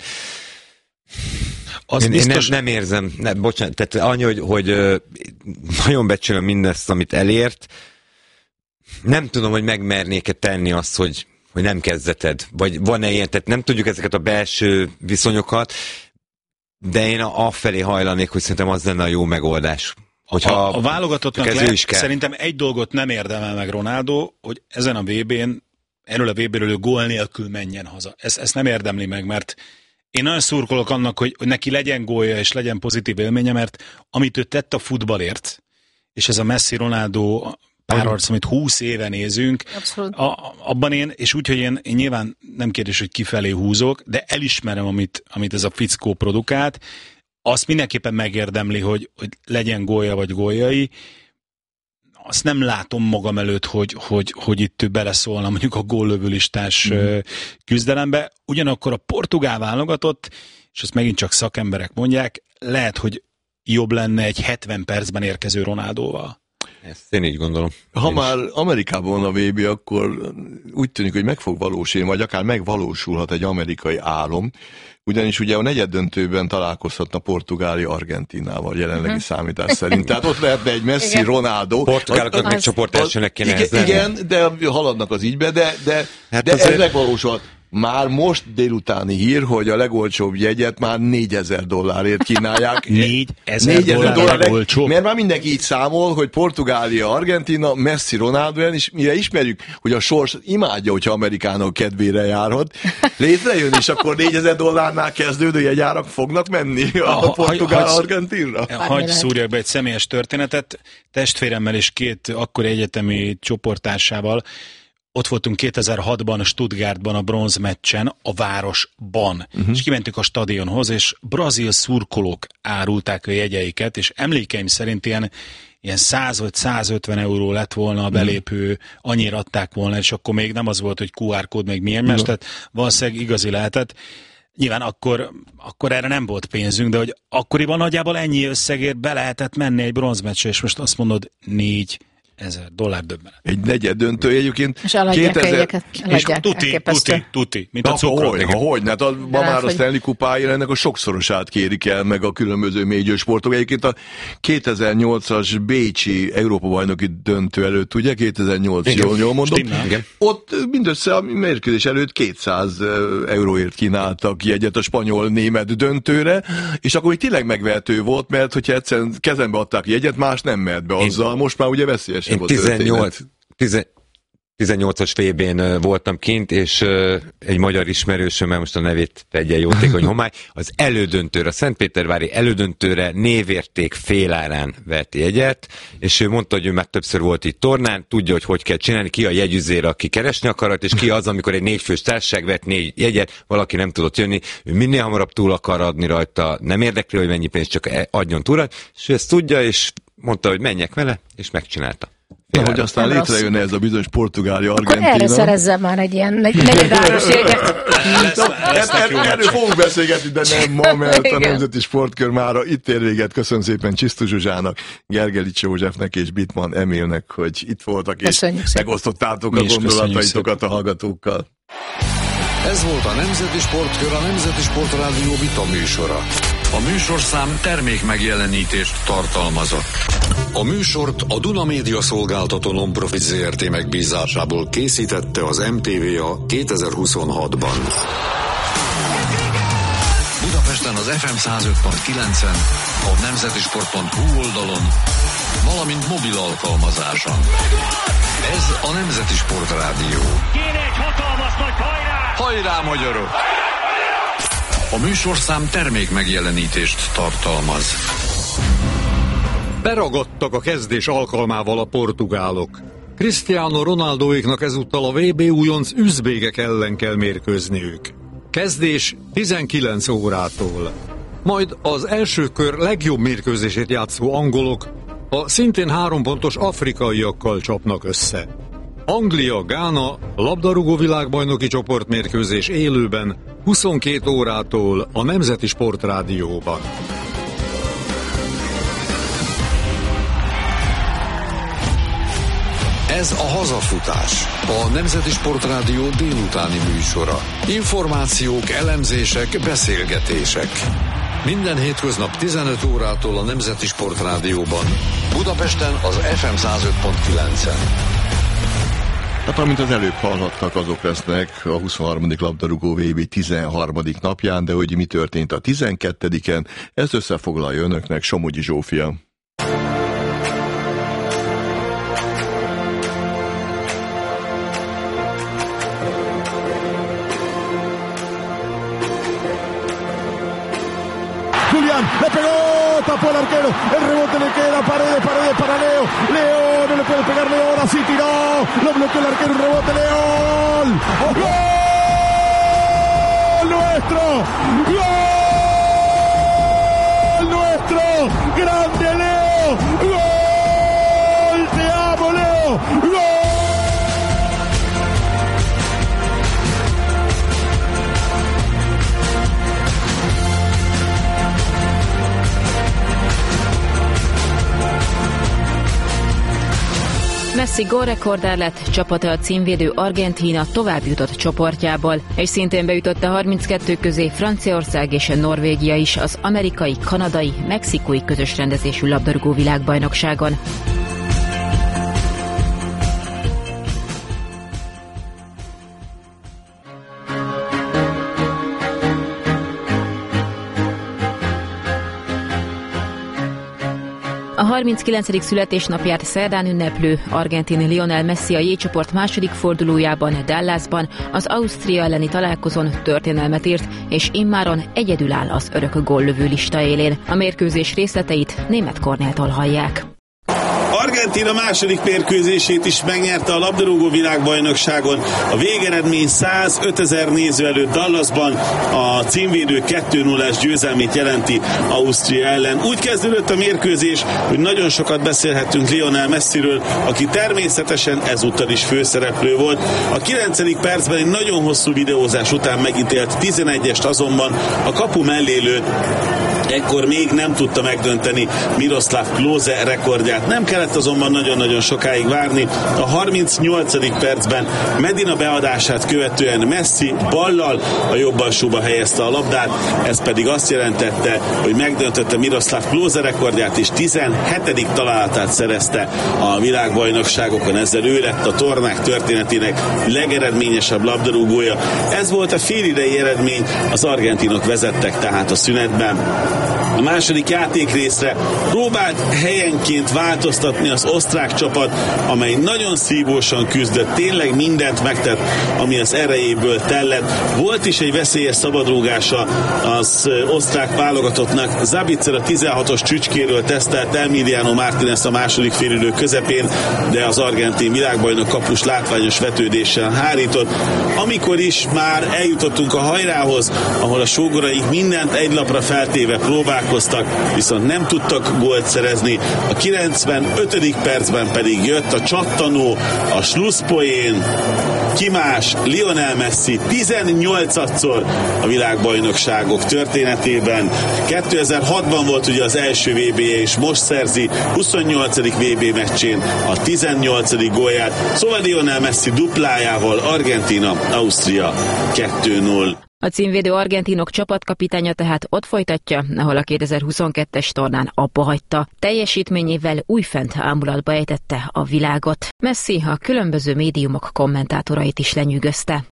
Én, biztos... én nem, nem érzem, ne, bocsánat, tehát annyi, hogy, hogy nagyon becsülöm mindezt, amit elért. Nem tudom, hogy megmernék-e tenni azt, hogy, hogy nem kezdeted, vagy van-e ilyen, tehát nem tudjuk ezeket a belső viszonyokat, de én afelé hajlanék, hogy szerintem az lenne a jó megoldás. Hogyha a, a válogatottnak le, szerintem egy dolgot nem érdemel meg Ronaldo, hogy ezen a vé bén, erről a vé béről ő gól nélkül menjen haza. Ezt, ezt nem érdemli meg, mert én nagyon szurkolok annak, hogy, hogy neki legyen gólja és legyen pozitív élménye, mert amit ő tett a futballért, és ez a Messi-Ronaldo párharc, amit húsz éve nézünk, a, abban én, és úgy, hogy én, én nyilván nem kérdés, hogy kifelé húzok, de elismerem, amit, amit ez a fickó produkált, azt mindenképpen megérdemli, hogy, hogy legyen gólja vagy góljai. Azt nem látom magam előtt, hogy, hogy, hogy itt ő beleszólna mondjuk a góllövőlistás mm. küzdelembe. Ugyanakkor a portugál válogatott, és azt megint csak szakemberek mondják, lehet, hogy jobb lenne egy hetven percben érkező Ronaldóval. Ezt én így gondolom. Ha én már is. Amerikában van a vé bé, akkor úgy tűnik, hogy meg fog valósulni, vagy akár megvalósulhat egy amerikai álom, ugyanis ugye a negyeddöntőben találkozhatna Portugália Argentinával jelenlegi uh-huh. számítás szerint. Tehát ott lehetne egy Messi, igen. Ronaldo. Portugáloknak meg csoport elsőnek kéne igen, igen, de haladnak az ígybe, de, de, hát de ez megvalósulhat. Már most délutáni hír, hogy a legolcsóbb jegyet már négyezer dollárért kínálják. négyezer dollár, dollár legolcsóbb? Mert már mindenki így számol, hogy Portugália, Argentína, Messi, Ronaldo, és mire ismerjük, hogy a sors imádja, hogyha Amerikának kedvére járhat. Létrejön, és akkor négyezer dollárnál kezdődő jegyárak fognak menni a, a portugál Argentinra. Hagy szúrjak be egy személyes történetet. Testvéremmel és két akkori egyetemi csoporttársával ott voltunk kétezer-hatban Stuttgartban a bronzmeccsen, a városban. Uh-huh. És kimentünk a stadionhoz, és brazil szurkolók árulták a jegyeiket, és emlékeim szerint ilyen, ilyen száz vagy százötven euró lett volna a belépő, annyira adták volna, és akkor még nem az volt, hogy kú ár kód, meg milyen más, tehát valószínűleg igazi lehetett. Nyilván akkor, akkor erre nem volt pénzünk, de hogy akkoriban nagyjából ennyi összegért be lehetett menni egy bronzmeccsre, és most azt mondod, négy ezer dollár döbbenet. Egy negyed döntő egyébként. És eladják a jegyeket. És tuti, tuti, tuti, mint a cukrot. Ha hogy, hát a, ma már a Stanley kupáira ennek a sokszorosát kérik el, meg a különböző major sportok. Egyébként a kétezer-nyolcas bécsi Európa-bajnoki döntő előtt, ugye, kétezer-nyolc, jól, jól mondom, ott mindössze a mérkőzés előtt kétszáz euróért kínáltak jegyet a spanyol-német döntőre, és akkor így tényleg megvehető volt, mert hogyha egyszerűen kezembe adták jegyet, más nem mehet be azzal. Most már ugye veszélyes. Én tizennyolc, tizennyolcas vé bén voltam kint, és egy magyar ismerősöm, mert most a nevét tegye jótékony homály, az elődöntőre, a Szentpétervári elődöntőre névérték félárán vett jegyet, és ő mondta, hogy ő már többször volt itt tornán, tudja, hogy hogy kell csinálni, ki a jegyüzér, aki keresni akarat, és ki az, amikor egy négyfős társaság vett négy jegyet, valaki nem tudott jönni, ő minél hamarabb túl akar adni rajta, nem érdekli, hogy mennyi pénzt, csak adjon túl, és ő ezt tudja, és mondta, hogy menjek vele, és megcsinálta. Na, hogy aztán létrejönne ez a bizonyos Portugália, Argentína. Akkor erre szerezzen már egy ilyen negyedáros jeget. Erről fogunk beszélgetni, de nem ma, mert a Nemzeti Sportkör mára itt ér véget. Köszönöm szépen Csisztus Zsuzsának, Gergelics Józsefnek és Bitman Emilnek, hogy itt voltak, és köszönjük megosztottátok a gondolataitokat a hallgatókkal. Ez volt a Nemzeti Sportkör, a Nemzeti Sportrádió vita műsora. A műsorszám termék megjelenítést tartalmazott. A műsort a Duna Média Szolgáltató Non-Profit zé er té megbízásából készítette az em té vé á kétezer-huszonhatban. Budapesten az ef em száz öt pont kilencen, a nemzetisport pont hu oldalon, valamint mobil alkalmazáson. Ez a Nemzeti Sportrádió. Kéne egy hatalmas nagy hajrá! Hajrá, magyarok! A műsorszám termék megjelenítést tartalmaz. Beragadtak a kezdés alkalmával a portugálok. Cristiano Ronaldoéknak ezúttal a vé bé újonc üzbégek ellen kell mérkőzniük. Kezdés tizenkilenc órától. Majd az első kör legjobb mérkőzését játszó angolok a szintén három pontos afrikaiakkal csapnak össze. Anglia-Gána labdarúgó világbajnoki csoportmérkőzés élőben huszonkét órától a Nemzeti Sportrádióban. Ez a Hazafutás, a Nemzeti Sportrádió délutáni műsora. Információk, elemzések, beszélgetések. Minden hétköznap tizenöt órától a Nemzeti Sportrádióban. Budapesten az ef em száz öt pont kilencen. Hát amint az előbb hallhattak, azok lesznek a huszonharmadik labdarúgó vé bé tizenharmadik napján, de hogy mi történt a tizenkettediken, ezt összefoglalja önöknek Somogyi Zsófia. Julián, le pegó, tapó el arquero, el rebote le queda, Paredes, Paredes para Leo, Leo, no le puede pegar Leo, ahora sí tiró, lo bloqueó el arquero, un rebote, León, ¡gol nuestro! ¡Gol nuestro! ¡Grande Leo! ¡Gol! ¡Te amo, Leo! ¡Gol! Messi gólrekorder lett, csapata a címvédő Argentína tovább jutott csoportjából, és szintén bejutott a harminckettő közé Franciaország és a Norvégia is az amerikai, kanadai, mexikói közös rendezésű labdarúgó világbajnokságon. A harminckilencedik születésnapját szerdán ünneplő argentin Lionel Messi a J-csoport második fordulójában, Dallasban az Ausztria elleni találkozón történelmet írt, és immáron egyedül áll az örök góllövő lista élén. A mérkőzés részleteit Németh Kornéltól hallják. Argentína második mérkőzését is megnyerte a labdarúgó világbajnokságon. A végeredmény százötezer néző előtt Dallasban a címvédő kettő nullás győzelmét jelenti Ausztria ellen. Úgy kezdődött a mérkőzés, hogy nagyon sokat beszélhettünk Lionel Messiről, aki természetesen ezúttal is főszereplő volt. A kilencedik percben egy nagyon hosszú videózás után megítélt tizenegyest azonban a kapu mellé lőtt. Ekkor még nem tudta megdönteni Miroslav Klose rekordját. Nem kellett azonban nagyon-nagyon sokáig várni. A harmincnyolcadik percben Medina beadását követően Messi ballal a jobb alsóba helyezte a labdát, ez pedig azt jelentette, hogy megdöntötte Miroslav Klose rekordját, és tizenhetedik találatát szerezte a világbajnokságokon. Ezzel ő lett a tornák történetének legeredményesebb labdarúgója. Ez volt a félidei eredmény, az argentinok vezettek tehát a szünetben. A második játékrészre próbált helyenként változtatni az osztrák csapat, amely nagyon szívósan küzdött, tényleg mindent megtett, ami az erejéből tellett. Volt is egy veszélyes szabadrúgása az osztrák válogatottnak. Zabitzer a tizenhatos csücskéről tesztelt Emiliano Martínez a második félidő közepén, de az argentin világbajnok kapus látványos vetődéssel hárított. Amikor is már eljutottunk a hajrához, ahol a sógoraik mindent egy lapra feltéve próbálkoztak, viszont nem tudtak gólt szerezni. A kilencvenötödik percben pedig jött a csattanó, a slusszpoén, ki más, Lionel Messi tizennyolcadszor a világbajnokságok történetében. kétezer-hatban volt ugye az első vé bé-je, és most szerzi huszonnyolcadik vé bé meccsén a tizennyolcadik gólját. Szóval Lionel Messi duplájával Argentína, Ausztria kettő null. A címvédő argentinok csapatkapitánya tehát ott folytatja, ahol a kétezer-huszonkettes tornán abba hagyta. Teljesítményével újfent ámulatba ejtette a világot. Messi a különböző médiumok kommentátorait is lenyűgözte.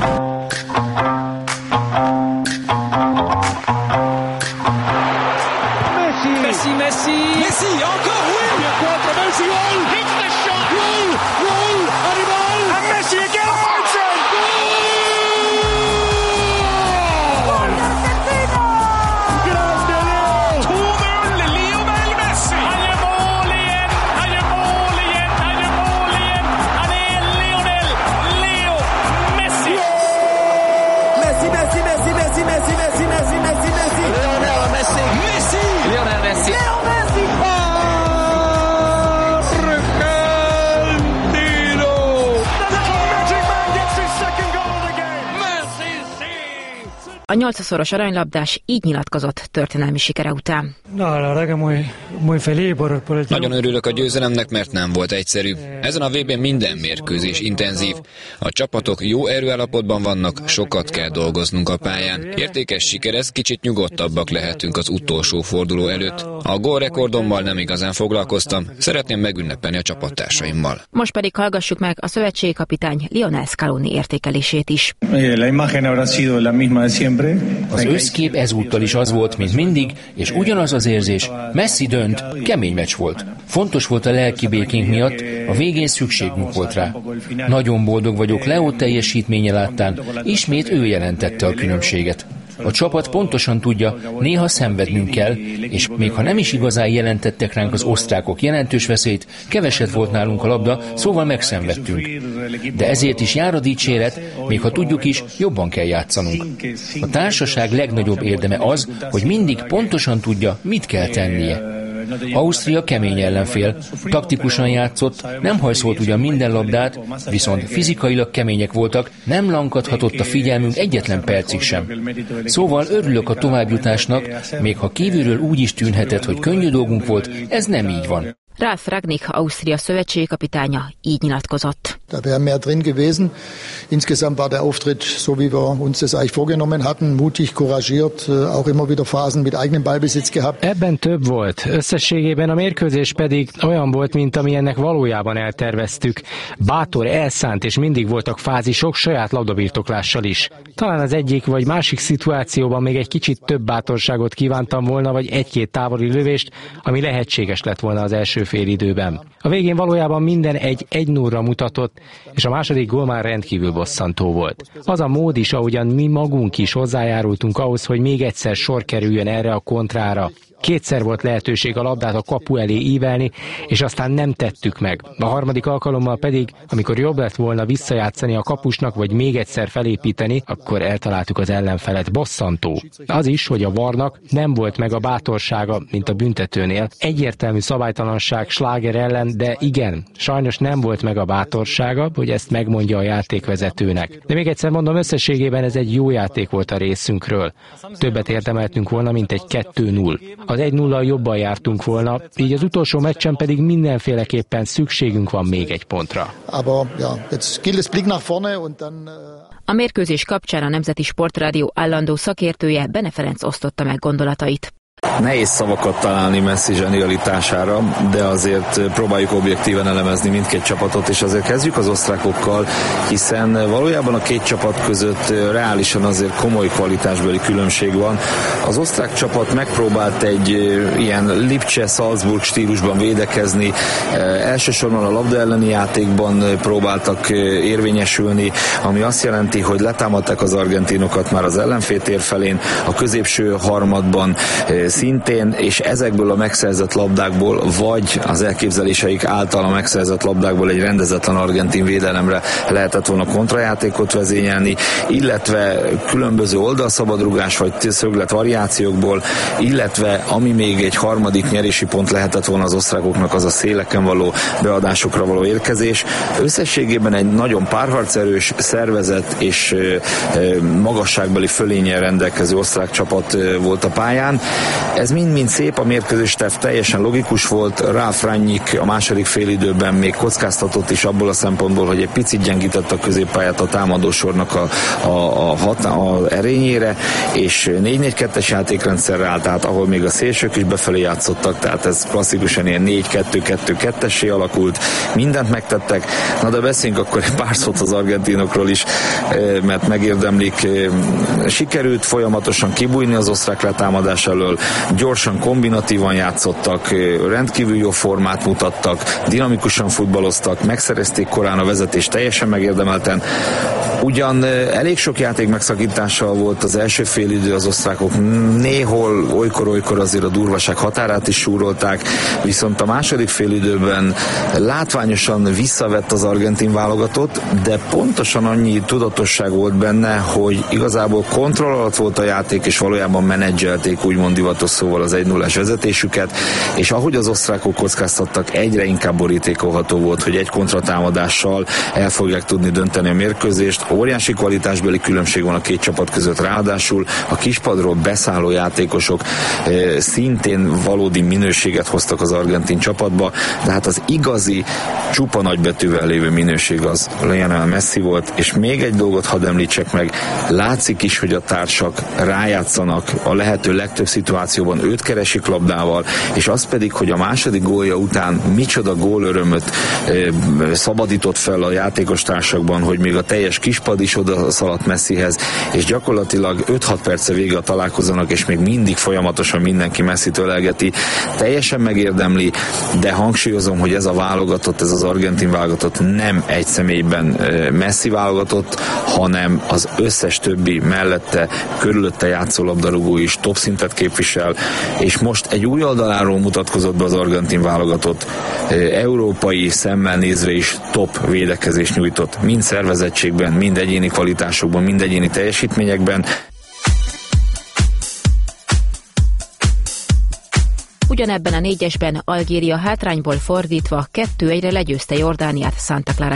Messi, Messi, Messi, Messi, encore, oui, quattro, Messi, gol, hit the shot, gol, gol, arrival, and Messi again, A nyolcszoros aranylabdás így nyilatkozott történelmi sikere után. Nagyon örülök a győzelemnek, mert nem volt egyszerű. Ezen a vé bén minden mérkőzés intenzív. A csapatok jó erőállapotban vannak, sokat kell dolgoznunk a pályán. Értékes siker ez, kicsit nyugodtabbak lehetünk az utolsó forduló előtt. A gólrekordommal nem igazán foglalkoztam, szeretném megünnepelni a csapattársaimmal. Most pedig hallgassuk meg a szövetségkapitány Lionel Scaloni értékelését is. Az összkép ezúttal is az volt, mint mindig, és ugyanaz az érzés. Messi dönt, kemény meccs volt. Fontos volt a lelki békénk miatt, a végén szükségünk volt rá. Nagyon boldog vagyok Leo teljesítménye láttán, ismét ő jelentette a különbséget. A csapat pontosan tudja, néha szenvednünk kell, és még ha nem is igazán jelentettek ránk az osztrákok jelentős veszélyt, keveset volt nálunk a labda, szóval megszenvedtünk. De ezért is jár a dicséret, még ha tudjuk is, jobban kell játszanunk. A társaság legnagyobb érdeme az, hogy mindig pontosan tudja, mit kell tennie. Ausztria kemény ellenfél, taktikusan játszott, nem hajszolt ugyan minden labdát, viszont fizikailag kemények voltak, nem lankadhatott a figyelmünk egyetlen percig sem. Szóval örülök a továbbjutásnak, még ha kívülről úgy is tűnhetett, hogy könnyű dolgunk volt, ez nem így van. Ralf Rangnick, Ausztria szövetségi kapitánya így nyilatkozott. Da wäre mehr drin gewesen. Insgesamt war der Auftritt, so wie wir uns das eigentlich vorgenommen hatten, mutig, couragiert, auch immer wieder Phasen mit eigenem Ballbesitz gehabt. Ebben több volt. Összességében a mérkőzés pedig olyan volt, mint amilyennek valójában elterveztük. Bátor, elszánt, és mindig voltak fázisok saját labdabirtoklással is. Talán az egyik vagy másik szituációban még egy kicsit több bátorságot kívántam volna, vagy egy-két távoli lövést, ami lehetséges lett volna az első fél időben. A végén valójában minden egy egy nullra mutatott, és a második gól már rendkívül bosszantó volt. Az a mód is, ahogyan mi magunk is hozzájárultunk ahhoz, hogy még egyszer sor kerüljön erre a kontrára. Kétszer volt lehetőség a labdát a kapu elé ívelni, és aztán nem tettük meg. A harmadik alkalommal pedig, amikor jobb lett volna visszajátszani a kapusnak, vagy még egyszer felépíteni, akkor eltaláltuk az ellenfelet. Bosszantó. Az is, hogy a varnak nem volt meg a bátorsága, mint a büntetőnél. Egyértelmű szabálytalanság Schlager ellen, de igen, sajnos nem volt meg a bátorsága, hogy ezt megmondja a játékvezetőnek. De még egyszer mondom, összességében ez egy jó játék volt a részünkről. Többet érdemeltünk volna, mint egy kettő null. Az egy nullal jobban jártunk volna, így az utolsó meccsen pedig mindenféleképpen szükségünk van még egy pontra. A mérkőzés kapcsán a Nemzeti Sportrádió állandó szakértője, Bene Ferenc osztotta meg gondolatait. Nehéz szavakat találni Messi zsenialitására, de azért próbáljuk objektíven elemezni mindkét csapatot, és azért kezdjük az osztrákokkal, hiszen valójában a két csapat között reálisan azért komoly kvalitásbeli különbség van. Az osztrák csapat megpróbált egy ilyen Lipcse-Salzburg stílusban védekezni, elsősorban a labda elleni játékban próbáltak érvényesülni, ami azt jelenti, hogy letámadták az argentinokat már az ellenfél tér felén, a középső harmadban szintén, és ezekből a megszerzett labdákból, vagy az elképzeléseik által a megszerzett labdákból egy rendezetlen argentin védelemre lehetett volna kontrajátékot vezényelni, illetve különböző oldalszabadrugás vagy szöglet variációkból, illetve ami még egy harmadik nyerési pont lehetett volna az osztrákoknak, az a széleken való beadásokra való érkezés. Összességében egy nagyon párharcerős, szervezett és magasságbeli fölénnyel rendelkező osztrák csapat volt a pályán. Ez mind-mind szép, a mérkőzés terv teljesen logikus volt, Ralf Rangnick a második félidőben még kockáztatott is abból a szempontból, hogy egy picit gyengített a középpályát a támadósornak a, a, a, hat, a erényére, és négy négy kettes játékrendszerre állt át, ahol még a szélsők is befelé játszottak, tehát ez klasszikusan ilyen négy kettő kettő kettessé alakult, mindent megtettek. Na de beszéljünk akkor egy pár szót az argentinokról is, mert megérdemlik. Sikerült folyamatosan kibújni az osztrák letámadás elől, gyorsan, kombinatívan játszottak, rendkívül jó formát mutattak, dinamikusan futballoztak, megszerezték korán a vezetést teljesen megérdemelten. Ugyan elég sok játék megszakítással volt az első félidő, az osztrákok néhol olykor-olykor azért a durvaság határát is súrolták, viszont a második félidőben látványosan visszavett az argentin válogatott, de pontosan annyi tudatosság volt benne, hogy igazából kontroll alatt volt a játék, és valójában menedzselték úgymond divatos szóval az egy nullás vezetésüket, és ahogy az osztrákok kockáztattak, egyre inkább borítékolható volt, hogy egy kontratámadással el fogják tudni dönteni a mérkőzést. Óriási kvalitásbeli különbség van a két csapat között, ráadásul a kispadról beszálló játékosok e, szintén valódi minőséget hoztak az argentin csapatba, de hát az igazi, csupa nagybetűvel lévő minőség az Lionel Messi volt, és még egy dolgot hadd említsek meg, látszik is, hogy a társak rájátszanak, a lehető legtöbb szituációban őt keresik labdával, és az pedig, hogy a második gólja után micsoda gólörömöt e, szabadított fel a játékos társakban, hogy még a teljes kispad is oda szaladt Messihez, és gyakorlatilag öt-hat perce vége a találkozónak, és még mindig folyamatosan mindenki Messit ölelgeti. Teljesen megérdemli, de hangsúlyozom, hogy ez a válogatott, ez az argentin válogatott nem egy személyben Messi válogatott, hanem az összes többi mellette, körülötte játszó labdarúgó is top szintet képvisel, és most egy új oldaláról mutatkozott be az argentin válogatott, európai szemmel nézve is top védekezést nyújtott, mind szervezettségben, mind egyéni kvalitásokban, mind egyéni teljesítményekben. Ugyanebben a négyesben Algéria hátrányból fordítva kettő egyre legyőzte Jordániát Santa Clarában.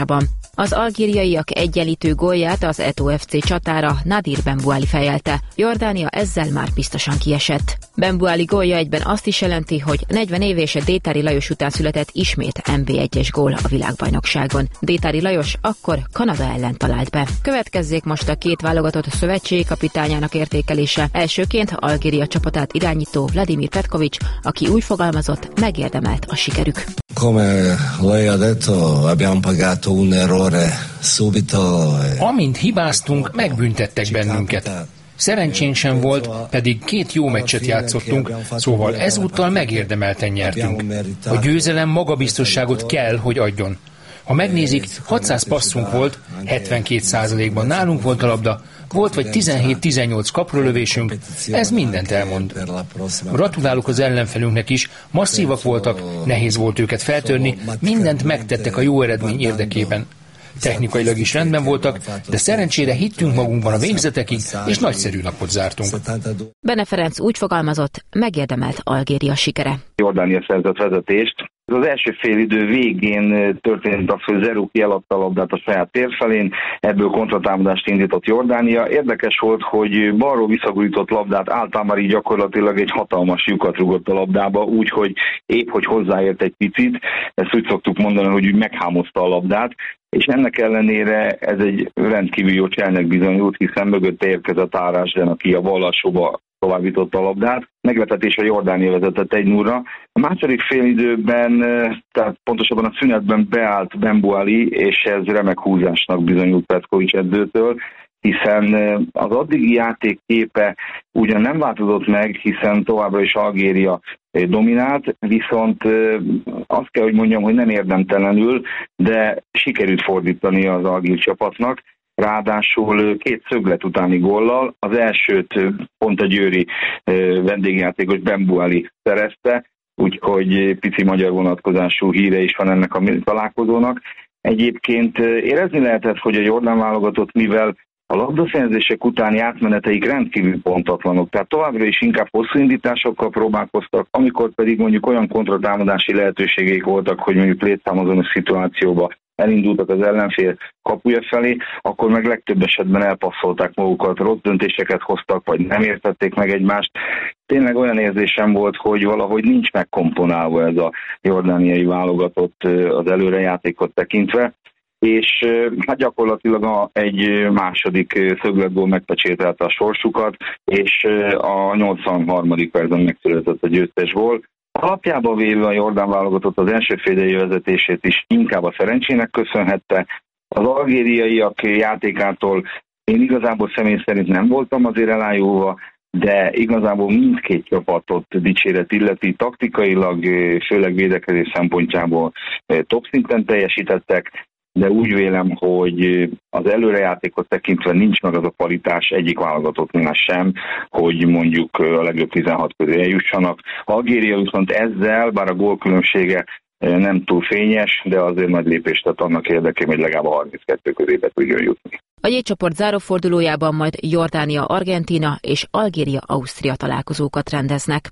Az algériaiak egyenlítő gólját az Eto'o ef cé csatára Nadir Benbouali fejelte. Jordánia ezzel már biztosan kiesett. Benbouali gólja egyben azt is jelenti, hogy negyven éves Détári Lajos után született ismét en bé egyes gól a világbajnokságon. Détári Lajos akkor Kanada ellen talált be. Következzék most a két válogatott szövetségi kapitányának értékelése. Elsőként Algéria csapatát irányító Vladimir Petković, aki úgy fogalmazott, megérdemelt a sikerük. Come lei ha detto, abbiamo pagato un errore subito. Amint hibáztunk, megbüntettek bennünket. Szerencsénk sem volt, pedig két jó meccset játszottunk, szóval ezúttal megérdemelten nyertünk. A győzelem magabiztosságot kell, hogy adjon. Ha megnézik, hatszáz passzunk volt, hetvenkét százalékban nálunk volt a labda, volt vagy tizenhét-tizennyolc kaprolövésünk, ez mindent elmond. Gratulálok az ellenfelünknek is, masszívak voltak, nehéz volt őket feltörni, mindent megtettek a jó eredmény érdekében. Technikailag is rendben voltak, de szerencsére hittünk magunkban a végzetekig, és nagyszerű napot zártunk. Bene Ferenc úgy fogalmazott, megérdemelt Algéria sikere. Jordánia szerzett vezetést. Az első félidő végén történt az, hogy Zerouki eladta a labdát a saját tér felén, ebből kontratámadást indított Jordánia. Érdekes volt, hogy balról visszagurított labdát Altamari gyakorlatilag egy hatalmas lyukat rúgott a labdába, úgyhogy épp hogy hozzáért egy picit, ezt úgy szoktuk mondani, hogy úgy meghámozta a labdát, és ennek ellenére ez egy rendkívül jó cselnek bizonyult, hiszen mögötte érkezett Árásden, aki a bal alsóba továbbította a labdát. Meglepetés a Jordánia vezetett egy nullra. A második félidőben, tehát pontosabban a szünetben beállt Benbouali, és ez remek húzásnak bizonyult Petković edzőtől, hiszen az addigi játékképe ugyan nem változott meg, hiszen továbbra is Algéria dominált, viszont azt kell, hogy mondjam, hogy nem érdemtelenül, de sikerült fordítani az algír csapatnak. Ráadásul két szöglet utáni góllal, az elsőt pont a győri vendégjátékos Benbouali szerezte, úgyhogy pici magyar vonatkozású híre is van ennek a találkozónak. Egyébként érezni lehetett, hogy a jordán válogatott, mivel a labdaszerzések utáni átmeneteik rendkívül pontatlanok, tehát továbbra is inkább hosszú indításokkal próbálkoztak, amikor pedig mondjuk olyan kontratámadási lehetőségeik voltak, hogy mondjuk létszámozonos szituációba elindultak az ellenfél kapuja felé, akkor meg legtöbb esetben elpasszolták magukat, rossz döntéseket hoztak, vagy nem értették meg egymást. Tényleg olyan érzésem volt, hogy valahogy nincs megkomponálva ez a jordániai válogatott az előrejátékot tekintve, és hát gyakorlatilag a, egy második szögletgól megpecsételte a sorsukat, és a nyolcvanharmadik percben megszületett a győztes gól. Alapjában véve a jordán válogatott az első félidei vezetését is inkább a szerencsének köszönhette. Az algériaiak játékától én igazából személy szerint nem voltam azért elájulva, de igazából mindkét csapatot dicséret illeti, taktikailag, főleg védekezés szempontjából top szinten teljesítettek, de úgy vélem, hogy az előrejátékot tekintve nincs meg az a kvalitás egyik válogatottnál sem, hogy mondjuk a legjobb tizenhat közé eljussanak. Algéria viszont ezzel, bár a gólkülönbsége nem túl fényes, de azért nagy lépést tett annak érdekében, hogy legalább a harminckettő közébe tudjon jutni. A J-csoport zárófordulójában majd Jordánia-Argentína és Algéria-Ausztria találkozókat rendeznek.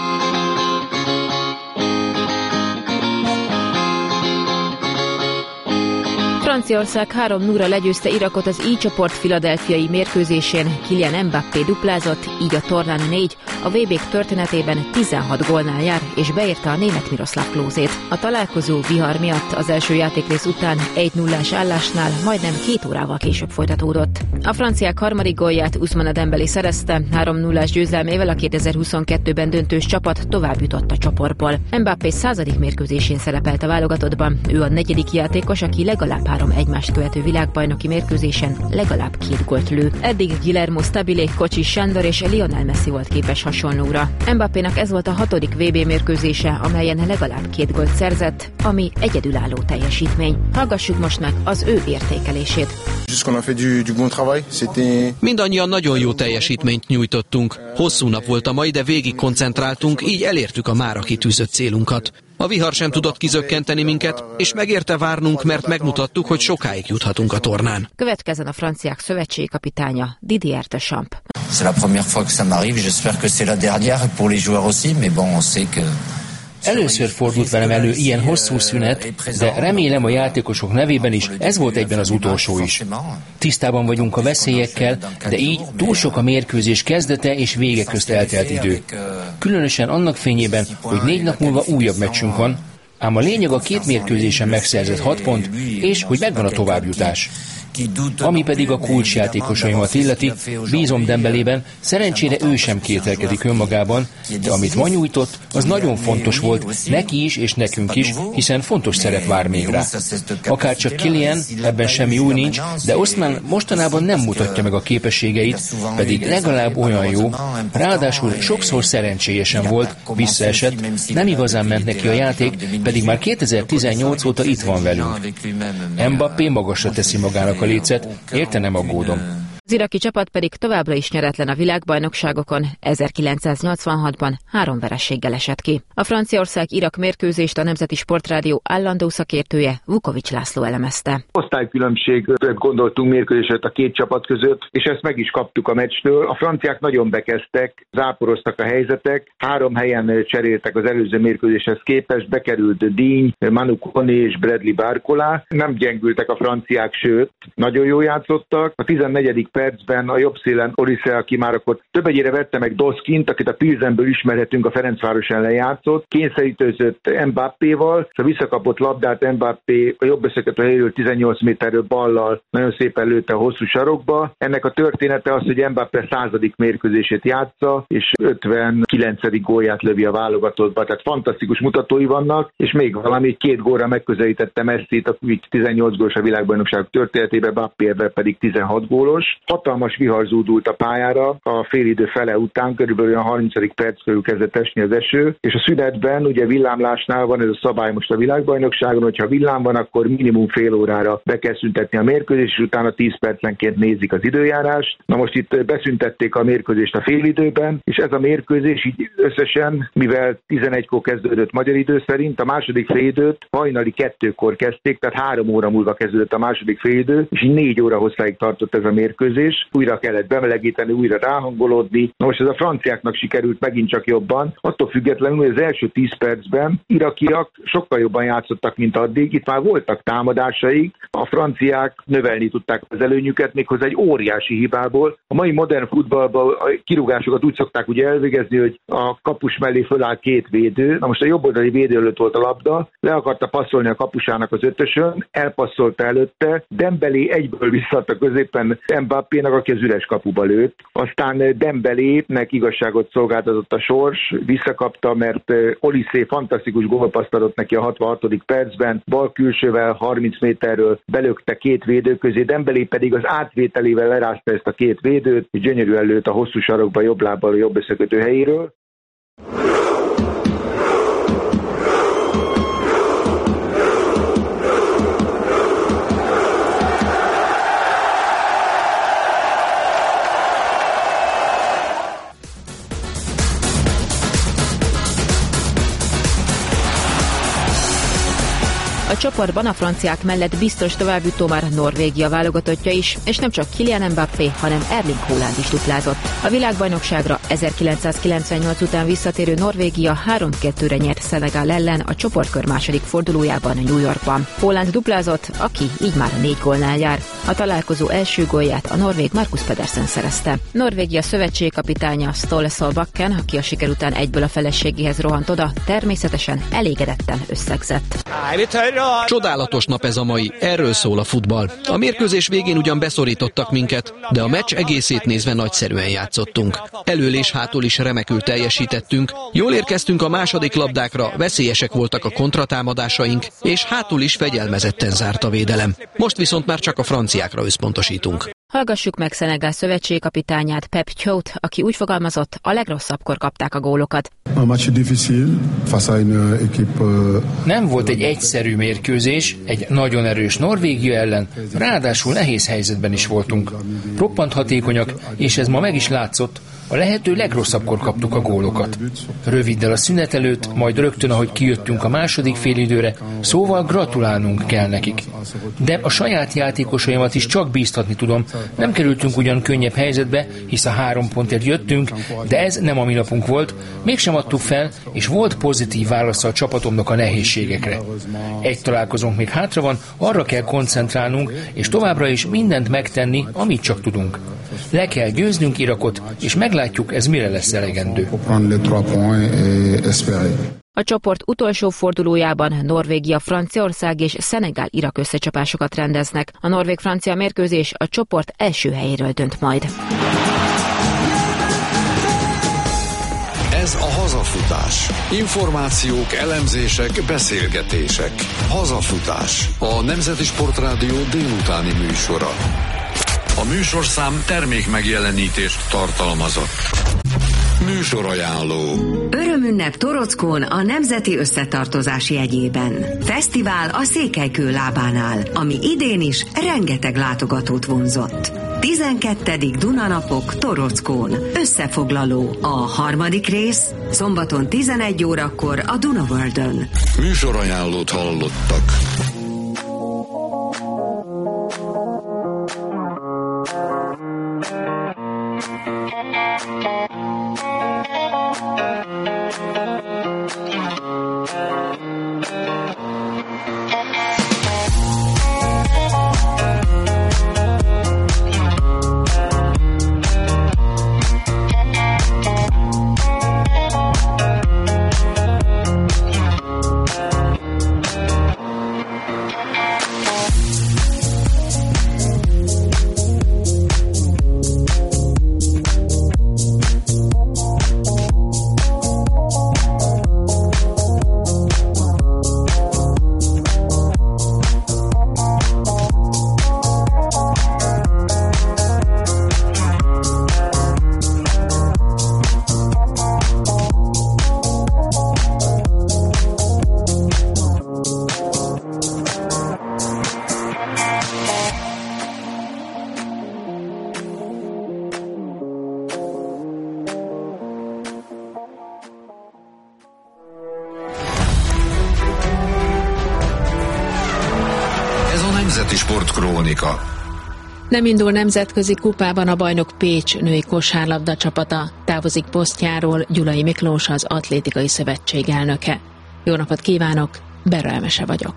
Franciaország három nullra legyőzte Irakot az I-csoport philadelphiai mérkőzésén, Kylian Mbappé duplázott, így a tornán négy, a vé bék történetében tizenhat gólnál jár, és beérte a német Miroslav Klózét. A találkozó vihar miatt az első játékrész után egy nullás állásnál majdnem két órával később folytatódott. A franciák harmadik gólját Ousmane Dembélé szerezte, három nullás győzelmével a kétezer-huszonkettőben döntős csapat tovább jutott a csoportból. Mbappé századik mérkőzésén szerepelt a válogatottban, ő a negyedik játékos, aki legalább három egymást követő világbajnoki mérkőzésen legalább két gólt lő. Eddig Guillermo Stabile, Kocsis Sándor és Lionel Messi volt képes hasonlóra. Mbappénak ez volt a hatodik vé bé mérkőzése, amelyen legalább két gólt szerzett, ami egyedülálló teljesítmény. Hallgassuk most meg az ő értékelését. Mindannyian nagyon jó teljesítményt nyújtottunk. Hosszú nap volt a mai, de végig koncentráltunk, így elértük a mára kitűzött célunkat. A vihar sem tudott kizökkenteni minket, és megérte várnunk, mert megmutattuk, hogy sokáig juthatunk a tornán. Következzen a franciák szövetségi kapitánya, Didier Deschamps. C'est la première fois que ça m'arrive, j'espère que c'est la dernière pour les joueurs aussi, mais bon, on sait que Először fordult velem elő ilyen hosszú szünet, de remélem a játékosok nevében is ez volt egyben az utolsó is. Tisztában vagyunk a veszélyekkel, de így túl sok a mérkőzés kezdete és vége közt eltelt idő. Különösen annak fényében, hogy négy nap múlva újabb meccsünk van, ám a lényeg a két mérkőzésen megszerzett hat pont, és hogy megvan a továbbjutás. Ami pedig a kulcsjátékosaimat illeti, bízom Dembélében, szerencsére ő sem kételkedik önmagában, de amit ma nyújtott, az nagyon fontos volt neki is és nekünk is, hiszen fontos szerep vár még rá. Akárcsak Kylian, ebben semmi új nincs, de Oszmán mostanában nem mutatja meg a képességeit, pedig legalább olyan jó, ráadásul sokszor szerencsélyesen volt, visszaesett, nem igazán ment neki a játék, pedig már kétezer-tizennyolc óta itt van velünk. Mbappé magasra teszi magának a lécet, érte nem aggódom. Az iraki csapat pedig továbbra is nyeretlen a világbajnokságokon, ezerkilencszáznyolcvanhatban három vereséggel esett ki. A Franciaország-Irak mérkőzést a Nemzeti Sportrádió állandó szakértője Vukovics László elemezte. Osztálykülönbséget gondoltunk mérkőzéset a két csapat között, és ezt meg is kaptuk a meccstől. A franciák nagyon bekezdtek, záporoztak a helyzetek, három helyen cseréltek az előző mérkőzéshez képest, bekerült Digne, Manu Koné és Bradley Barcola. Nem gyengültek a franciák, sőt, nagyon jól játszottak. A tizennegyedik percben a jobb szélen Olise, aki már akkor több egyére vette meg Doskint, akit a Pilsenből ismerhetünk, a Ferencváros ellen játszott, kényszerítőzött Mbappéval, és a visszakapott labdát Mbappé a jobb összekötő helyről tizennyolc méterről ballal nagyon szépen lőtte a hosszú sarokba. Ennek a története az, hogy Mbappé századik mérkőzését játsza, és ötvenkilencedik gólját lövi a válogatottba, tehát fantasztikus mutatói vannak, és még valami, két gólra megközelítette Messit, a tizennyolc gólos a világbajnokság történetében, Mbappével pedig tizenhat gólos. Hatalmas vihar zúdult a pályára, a félidő fele után, körülbelül a harmincadik perc körül kezdett esni az eső, és a szünetben, ugye villámlásnál van ez a szabály most a világbajnokságon, hogyha villám van, akkor minimum fél órára be kell szüntetni a mérkőzést, és utána tíz percenként nézik az időjárást. Na most itt beszüntették a mérkőzést a félidőben, és ez a mérkőzés így összesen, mivel tizenegykor kezdődött magyar idő szerint, a második félidőt hajnali kettőkor kezdték, tehát három óra múlva kezdődött a második félidő, és így négy óra hosszáig tartott ez a mérkőzés. Újra kellett bemelegíteni, újra ráhangolódni. Na most ez a franciáknak sikerült megint csak jobban. Attól függetlenül, hogy az első tíz percben irakiak sokkal jobban játszottak, mint addig. Itt már voltak támadásaik. A franciák növelni tudták az előnyüket, méghozzá egy óriási hibából. A mai modern futballban a kirúgásokat úgy szokták ugye elvégezni, hogy a kapus mellé föláll két védő. Na most a jobboldali védő előtt volt a labda, le akarta passzolni a kapusának az ötösön, elpasszolta előtte, Dembélé egyből visszaadta középen Mbappénak, aki az üres kapuba lőtt. Aztán Dembelének igazságot szolgáltatott a sors, visszakapta, mert Olise fantasztikus gólpaszt adott neki a hatvanhatodik percben, bal külsővel harminc méterről belökte két védő közé, Dembélé pedig az átvételével lerázta ezt a két védőt, és gyönyörűen lőtt a hosszú sarokba jobb lábbal a jobb összekötő helyéről. A csoportban a franciák mellett biztos továbbjutó már Norvégia válogatottja is, és nem csak Kylian Mbappé, hanem Erling Haaland is duplázott. A világbajnokságra ezerkilencszázkilencvennyolc után visszatérő Norvégia három kettőre nyert Szenegál ellen a csoportkör második fordulójában New Yorkban. Haaland duplázott, aki így már négy gólnál jár. A találkozó első gólját a norvég Markus Pedersen szerezte. Norvégia szövetségkapitánya Ståle Solbakken, aki a siker után egyből a feleségéhez rohant oda, természetesen elégedetten összegzett. Csodálatos nap ez a mai, erről szól a futball. A mérkőzés végén ugyan beszorítottak minket, de a meccs egészét nézve nagyszerűen játszottunk. Elől és hátul is remekül teljesítettünk, jól érkeztünk a második labdákra, veszélyesek voltak a kontratámadásaink, és hátul is fegyelmezetten zárt a védelem. Most viszont már csak a franciákra összpontosítunk. Hallgassuk meg Szenegál szövetségkapitányát, Pep Thiaut, aki úgy fogalmazott, a legrosszabbkor kapták a gólokat. Nem volt egy egyszerű mérkőzés, egy nagyon erős Norvégia ellen, ráadásul nehéz helyzetben is voltunk. Roppant hatékonyak, és ez ma meg is látszott. A lehető legrosszabbkor kaptuk a gólokat. Röviddel a szünet előtt, majd rögtön, ahogy kijöttünk a második félidőre, szóval gratulálnunk kell nekik. De a saját játékosaimat is csak bíztatni tudom. Nem kerültünk ugyan könnyebb helyzetbe, hisz a három pontért jöttünk, de ez nem a mi napunk volt, mégsem adtuk fel, és volt pozitív válasza a csapatomnak a nehézségekre. Egy találkozónk még hátra van, arra kell koncentrálnunk, és továbbra is mindent megtenni, amit csak tudunk. Le kell győznünk Irakot, és meglátjuk, ez mire lesz elegendő. A csoport utolsó fordulójában Norvégia, Franciaország és Szenegál Irak összecsapásokat rendeznek. A norvég-francia mérkőzés a csoport első helyéről dönt majd. Ez a Hazafutás. Információk, elemzések, beszélgetések. Hazafutás. A Nemzeti Sportrádió délutáni műsora. A műsorszám termék megjelenítést tartalmazott. Műsorajánló. Örömünnep Torockón a Nemzeti Összetartozás jegyében. Fesztivál a Székelykő lábánál, ami idén is rengeteg látogatót vonzott. tizenkettedik Dunanapok Torockón. Összefoglaló. A harmadik rész szombaton tizenegy órakor a Dunaworldön. Műsorajánlót hallottak. Sportkrónika. Nem indul nemzetközi kupában a bajnok Pécs női kosárlabda csapata. Távozik posztjáról Gyulai Miklós, az Atlétikai Szövetség elnöke. Jó napot kívánok, Berra Emese vagyok.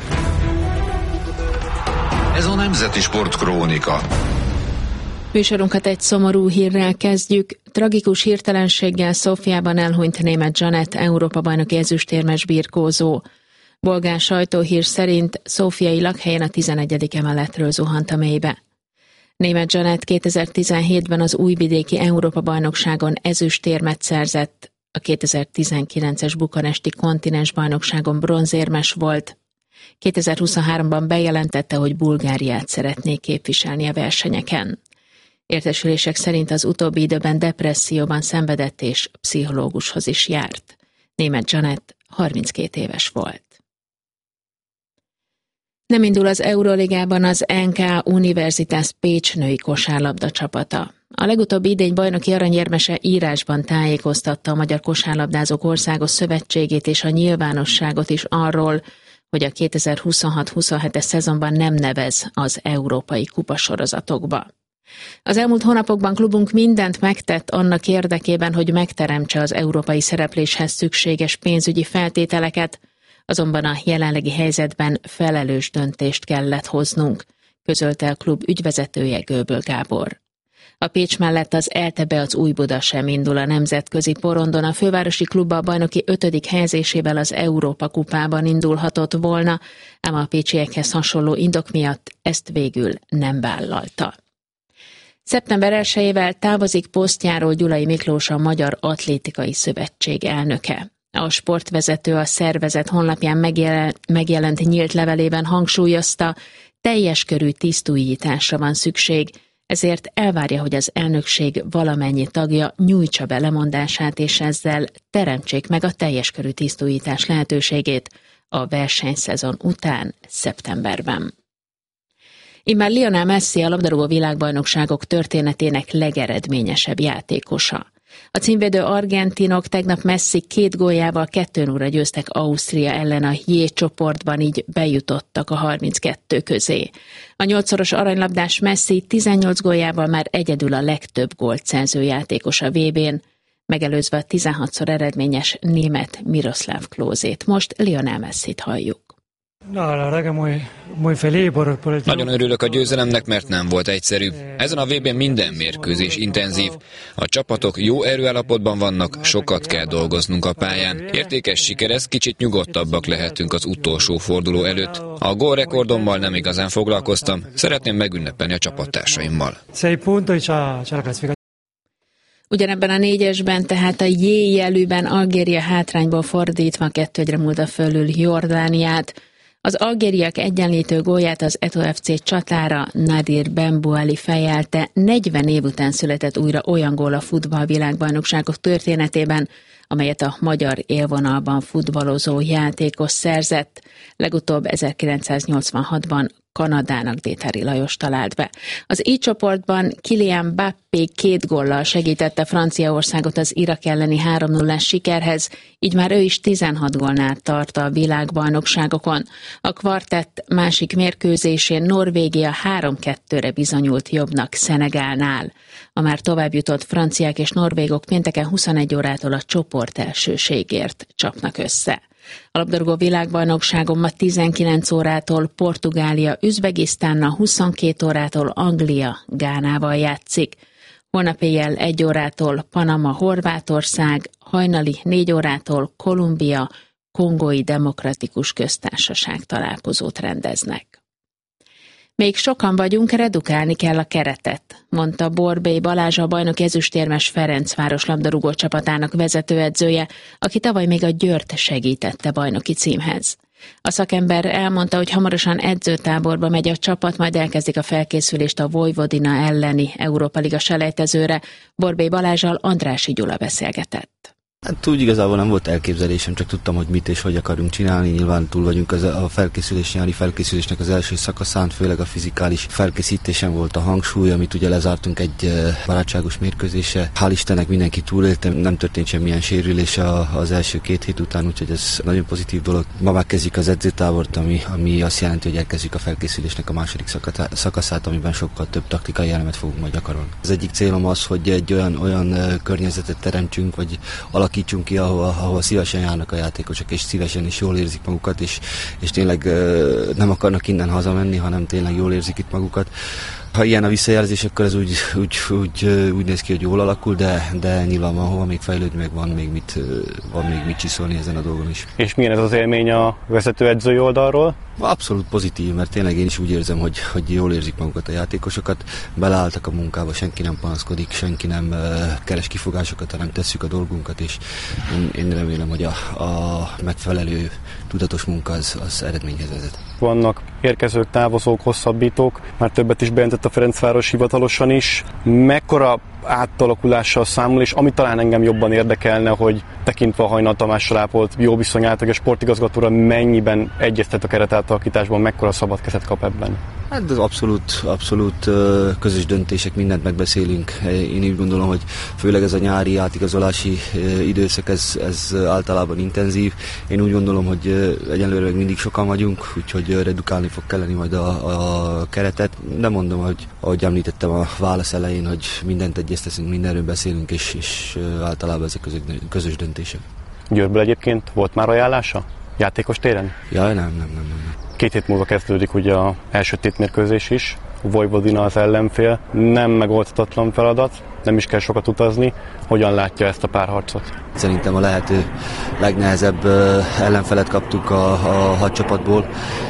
Ez a Nemzeti Sportkrónika. Műsorunkat egy szomorú hírrel kezdjük. Tragikus hirtelenséggel Szófiában elhunyt Németh Zsanett, Európa-bajnoki ezüstérmes birkózó. Bolgár sajtóhír szerint szófiai lakhelyen a tizenegyedik emeletről zuhant a mélybe. Németh Zsanett kétezer-tizenhétben az újvidéki Európa-bajnokságon ezüstérmet szerzett, a kétezer-tizenkilences bukaresti kontinensbajnokságon bronzérmes volt. kétezer-huszonháromban bejelentette, hogy Bulgáriát szeretné képviselni a versenyeken. Értesülések szerint az utóbbi időben depresszióban szenvedett és pszichológushoz is járt. Németh Zsanett harminckét éves volt. Nem indul az Euroligában az en ká Universitas Pécs női kosárlabda csapata. A legutóbbi idény bajnoki aranyérmese írásban tájékoztatta a Magyar Kosárlabdázók Országos Szövetségét és a nyilvánosságot is arról, hogy a kétezer-huszonhat-huszonhetes szezonban nem nevez az európai kupasorozatokba. Az elmúlt hónapokban klubunk mindent megtett annak érdekében, hogy megteremtse az európai szerepléshez szükséges pénzügyi feltételeket, azonban a jelenlegi helyzetben felelős döntést kellett hoznunk, közölte a klub ügyvezetője, Göböl Gábor. A Pécs mellett az ELTE-be az Újbuda sem indul a nemzetközi porondon, a fővárosi klubba a bajnoki ötödik helyezésével az Európa kupában indulhatott volna, ám a pécsiekhez hasonló indok miatt ezt végül nem vállalta. szeptember elsejével távozik posztjáról Gyulai Miklós, a Magyar Atlétikai Szövetség elnöke. A sportvezető a szervezet honlapján megjelent, megjelent nyílt levelében hangsúlyozta, teljes körű tisztújításra van szükség, ezért elvárja, hogy az elnökség valamennyi tagja nyújtsa be lemondását, és ezzel teremtsék meg a teljes körű tisztújítás lehetőségét a versenyszezon után, szeptemberben. Immár Lionel Messi a labdarúgó világbajnokságok történetének legeredményesebb játékosa. A címvédő argentinok tegnap Messi két góljával kettő nullra győztek Ausztria ellen a J csoportban, így bejutottak a harminckettő közé. A nyolcszoros aranylabdás Messi tizennyolc góljával már egyedül a legtöbb gólt szerző játékos a vé bén, megelőzve a tizenhatszor eredményes német Miroslav Klózét. Most Lionel Messit halljuk. Nagyon örülök a győzelemnek, mert nem volt egyszerű. Ezen a vé bén minden mérkőzés intenzív. A csapatok jó erőállapotban vannak, sokat kell dolgoznunk a pályán. Értékes siker ez, kicsit nyugodtabbak lehetünk az utolsó forduló előtt. A gólrekordommal nem igazán foglalkoztam, szeretném megünnepelni a csapattársaimmal. Ugyanebben a négyesben, tehát a J jelűben Algéria hátrányból fordítva kettő egyre múlta fölül Jordániát. Az algériak egyenlítő gólját az Eto ef cé csatára Nadir Benbouali fejelte, negyven év után született újra olyan gól a futballvilágbajnokságok történetében, amelyet a magyar élvonalban futballozó játékos szerzett. Legutóbb ezerkilencszáznyolcvanhatban Kanadának Détári Lajos talált be. Az I csoportban Kylian Mbappé két góllal segítette Franciaországot az Irak elleni három nullás sikerhez, így már ő is tizenhat gólnál tart a világbajnokságokon. A kvartett másik mérkőzésén Norvégia három kettőre bizonyult jobbnak Szenegálnál. A már továbbjutott franciák és norvégok pénteken huszonegy órától a csoport elsőségért csapnak össze. A labdarúgó világbajnokságon ma tizenkilenc órától Portugália Üzbegisztánnal, huszonkét órától Anglia Gánával játszik. Holnap éjjel egy órától Panama Horvátország, hajnali négy órától Kolumbia Kongói Demokratikus Köztársaság találkozót rendeznek. Még sokan vagyunk, redukálni kell a keretet, mondta Borbély Balázs, a bajnoki ezüstérmes Ferencváros labdarúgó csapatának vezetőedzője, aki tavaly még a Győrt segítette bajnoki címhez. A szakember elmondta, hogy hamarosan edzőtáborba megy a csapat, majd elkezdik a felkészülést a Vojvodina elleni Európa Liga selejtezőre. Borbély Balázsal Andrássy Gyula beszélgetett. Hát úgy igazából nem volt elképzelésem, csak tudtam, hogy mit és hogy akarunk csinálni. Nyilván túl vagyunk az a felkészülés, nyári felkészülésnek az első szakaszán, főleg a fizikális felkészítésen volt a hangsúly, amit ugye lezártunk egy barátságos mérkőzése. Hál' Istennek mindenki túlélte, nem történt semmilyen sérülés az első két hét után, úgyhogy ez nagyon pozitív dolog. Ma megkezdjük az edzőtábort, ami, ami azt jelenti, hogy elkezdjük a felkészülésnek a második szakaszát, amiben sokkal több taktikai elemet fogunk majd gyakorolni. Az egyik célom az, hogy egy olyan, olyan környezetet teremtsünk, vagy alakítsunk ki, ahol, ahol szívesen járnak a játékosok, és szívesen is jól érzik magukat, és, és tényleg nem akarnak innen hazamenni, hanem tényleg jól érzik itt magukat. Ha ilyen a visszajelzés, akkor ez úgy, úgy, úgy, úgy néz ki, hogy jól alakul, de, de nyilván van hova még fejlődni, meg van még mit, van még mit csiszolni ezen a dolgon is. És milyen ez az élmény a vezetőedzői oldalról? Abszolút pozitív, mert tényleg én is úgy érzem, hogy, hogy jól érzik magukat a játékosokat, beleálltak a munkába, senki nem panaszkodik, senki nem uh, keres kifogásokat, hanem tesszük a dolgunkat, és én, én remélem, hogy a, a megfelelő tudatos munka az, az eredményhez vezet. Vannak érkezők, távozók, hosszabbítók, már többet is bejelentett a Ferencváros hivatalosan is. Mekkora átalakulással számol, és ami talán engem jobban érdekelne, hogy tekintve a Hajnal Tamással ápolt jó viszonyát, a sportigazgatóra mennyiben egyeztet a keretátalakításban, mekkora szabad kezet kap ebben? Hát ez abszolút, abszolút közös döntések, mindent megbeszélünk. Én úgy gondolom, hogy főleg ez a nyári átigazolási időszak, ez, ez általában intenzív. Én úgy gondolom, hogy egyenlőre még mindig sokan vagyunk, úgyhogy redukálni fog kelleni majd a, a keretet. De mondom, hogy ahogy említettem a válasz elején, hogy mindent egyezteszünk, mindenről beszélünk, és, és általában ezek közös, közös döntések. Győrből egyébként volt már ajánlása? Játékos téren? Ja, nem, nem, nem, nem. Két hét múlva kezdődik ugye az első tétmérkőzés is, a Vojvodina az ellenfél, nem megoldhatatlan feladat, nem is kell sokat utazni. Hogyan látja ezt a párharcot? Szerintem a lehető legnehezebb ellenfelet kaptuk a, a hat csapatból,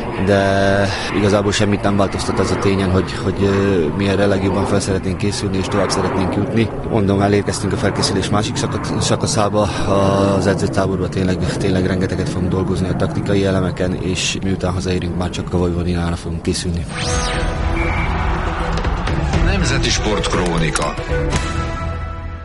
de igazából semmit nem változtat az a tényen, hogy, hogy mi erre legjobban fel szeretnénk készülni és tovább szeretnénk jutni. Mondom, elérkeztünk a felkészülés másik szakaszába, az edzőtáborban tényleg, tényleg rengeteget fogunk dolgozni a taktikai elemeken, és miután hazaérünk, már csak a Vojvodinára fogunk készülni. Nemzeti Sport Krónika.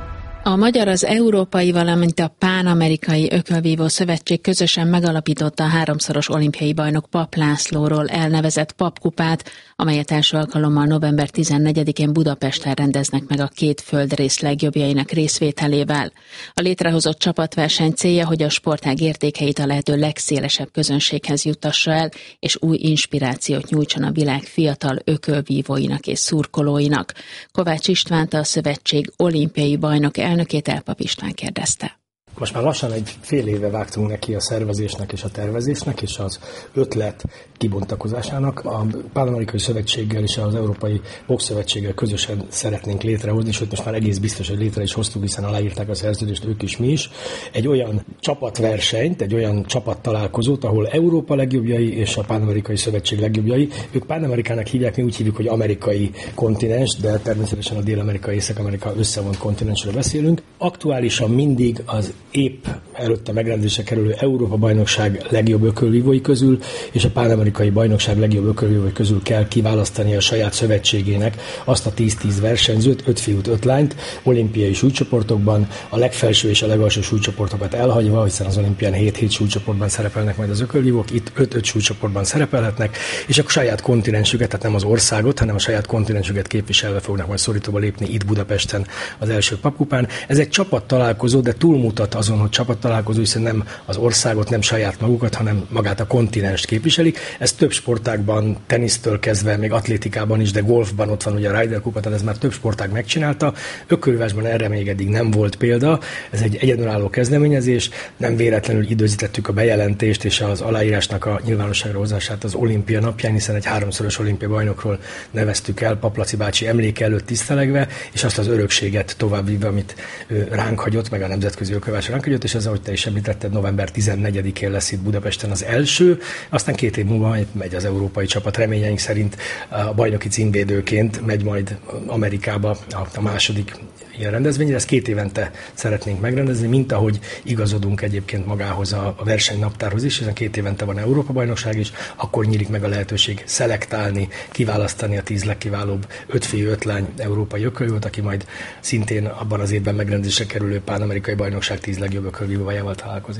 A magyar, az Európai, valamint a Pán-Amerikai Ökölvívó Szövetség közösen megalapította a háromszoros olimpiai bajnok Papp Lászlóról elnevezett papkupát, amelyet első alkalommal november tizennegyedikén Budapesten rendeznek meg a két földrész legjobbjainak részvételével. A létrehozott csapatverseny célja, hogy a sportág értékeit a lehető legszélesebb közönséghez juttassa el, és új inspirációt nyújtson a világ fiatal ökölvívóinak és szurkolóinak. Kovács Istvánt, a szövetség olimpiai bajnok elnökét Elpap István kérdezte. Most már lassan egy fél éve vágtunk neki a szervezésnek és a tervezésnek és az ötlet kibontakozásának. A Pán-Amerikai Szövetséggel és az Európai Bokszövetséggel közösen szeretnénk létrehozni, sőt most már egész biztos, hogy létre is hoztuk, hiszen aláírták a szerződést ők is, mi is. Egy olyan csapatversenyt, egy olyan csapattalálkozót, ahol Európa legjobbjai és a Pán-Amerikai Szövetség legjobbjai. Ők Pán-Amerikának hívják, mi úgy hívjuk, hogy amerikai kontinens, de természetesen a Dél-Amerika, Észak-Amerika összevont kontinensről beszélünk. Aktuálisan mindig az épp előtte megrendezésre kerülő Európa-bajnokság legjobb ökölvívói közül és a Pán-Amerikai Bajnokság legjobb ökölvívói közül kell kiválasztani a saját szövetségének azt a tíz-tíz versenyzőt, öt fiút, öt lányt, olimpiai súlycsoportokban, a legfelső és a legalsó súlycsoportokat elhagyva, hiszen az olimpián hét-hét súlycsoportban szerepelnek majd az ökölvívók, itt öt-öt súlycsoportban szerepelhetnek, és a saját kontinensüket, tehát nem az országot, hanem a saját kontinensüket képviselve fognak majd szorítóba lépni itt Budapesten az első papkupán. Ez egy csapat találkozó, de túlmutat azon, hogy csapattalálkozó, hiszen nem az országot, nem saját magukat, hanem magát a kontinenst képviselik. Ez több sportágban, tenisztől kezdve, még atlétikában is, de golfban ott van ugye a Ryder Cup, tehát ez már több sportág megcsinálta. Ökölvívásban erre még eddig nem volt példa. Ez egy egyedülálló kezdeményezés, nem véletlenül időzítettük a bejelentést és az aláírásnak a nyilvánosságra hozását az olimpia napján, hiszen egy háromszoros olimpia bajnokról neveztük el Papp Laci bácsi emléke előtt tisztelegve, és azt az örökséget továbbvívve, amit ránk hagyott, meg a nemzetközi ökölvívás ránk hagyott, és ez, ahogy te is említetted, november tizennegyedikén lesz itt Budapesten az első, aztán két év múlva megy az európai csapat, reményeink szerint a bajnoki címvédőként megy majd Amerikába a második ilyen rendezvényre. Ezt két évente szeretnénk megrendezni, mint ahogy igazodunk egyébként magához a, a versenynaptárhoz is, hiszen két évente van Európa-bajnokság is, akkor nyílik meg a lehetőség szelektálni, kiválasztani a tíz legkiválóbb öt fiú, öt lány európai ökölvívót, aki majd szintén abban az évben megrendezésre kerülő Pán-Amerikai Bajnokság tíz legjobb ökölvívójával találkozik.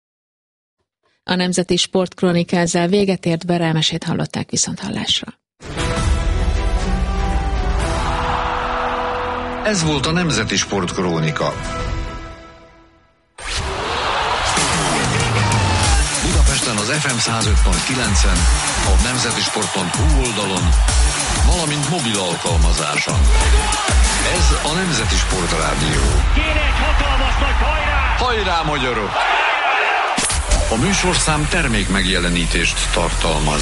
A Nemzeti Sportkrónika ezzel véget ért, Berelmesét hallották, viszont hallásra. Ez volt a Nemzeti Sportkrónika. Budapesten az ef em száz öt pont kilencen, a nemzetisport pont hu oldalon, valamint mobil alkalmazáson. Ez a Nemzeti Sportrádió. Kérek, hatalmas nagy hajrá! Hajrá, magyarok! A műsorszám termék megjelenítést tartalmaz.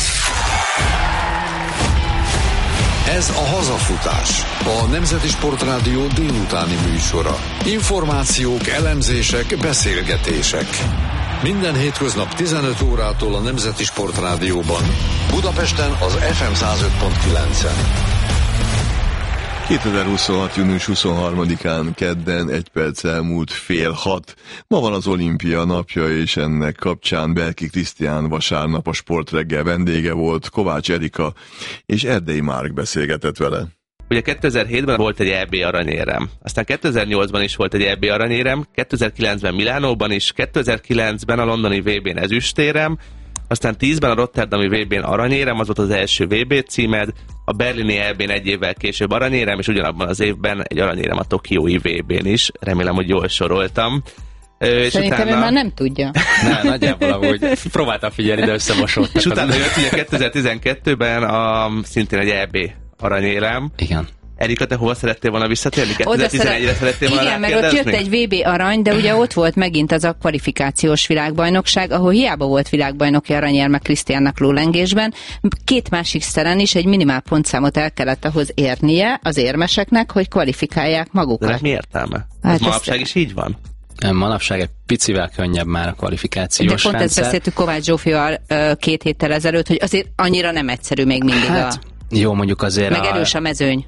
Ez a Hazafutás, a Nemzeti Sportrádió délutáni műsora. Információk, elemzések, beszélgetések. Minden hétköznap tizenöt órától a Nemzeti Sportrádióban. Budapesten az ef em száz öt pont kilencen. kétezer-huszonhat. június huszonharmadikán kedden egy perc elmúlt fél hat. Ma van az olimpia napja, és ennek kapcsán Belki Krisztián vasárnap a Sportreggel vendége volt, Kovács Erika és Erdei Márk beszélgetett vele. Ugye kétezer-hétben volt egy é bé aranyérem, aztán kétezer-nyolcban is volt egy é bé aranyérem, kétezer-kilencben Milánóban is, kétezer-kilencben a londoni vé bén ezüstérem, aztán tízben a rotterdami vé bén aranyérem, az volt az első vé bé címed, a berlini é bén egy évvel később aranyérem, és ugyanabban az évben egy aranyérem a tokiói vé bén is. Remélem, hogy jól soroltam. Szerintem utána... ő már nem tudja. Nem, nagyjából amúgy próbáltam figyelni, de összemosodtak. És utána jött ugye kétezer-tizenkettőben a, szintén egy é bé aranyérem. Igen. Erika, te hova szerettél volna visszatérni? kétezer-tizenegyre szerettél volna Igen, mert ott jött egy vé bé arany, de ugye ott volt megint az a kvalifikációs világbajnokság, ahol hiába volt világbajnoki aranyérme Krisztiánnak lólengésben, két másik szeren is egy minimál pontszámot el kellett ahhoz érnie az érmeseknek, hogy kvalifikálják magukat. De mi értelme? Hát ez manapság is így van? Manapság egy picivel könnyebb már a kvalifikációs rendszer. De pont ezt beszéltük Kovács Zsófival két héttel ezelőtt, hogy azért annyira nem egyszerű még mindig hát, a... Jó, mondjuk azért meg erős a mezőny.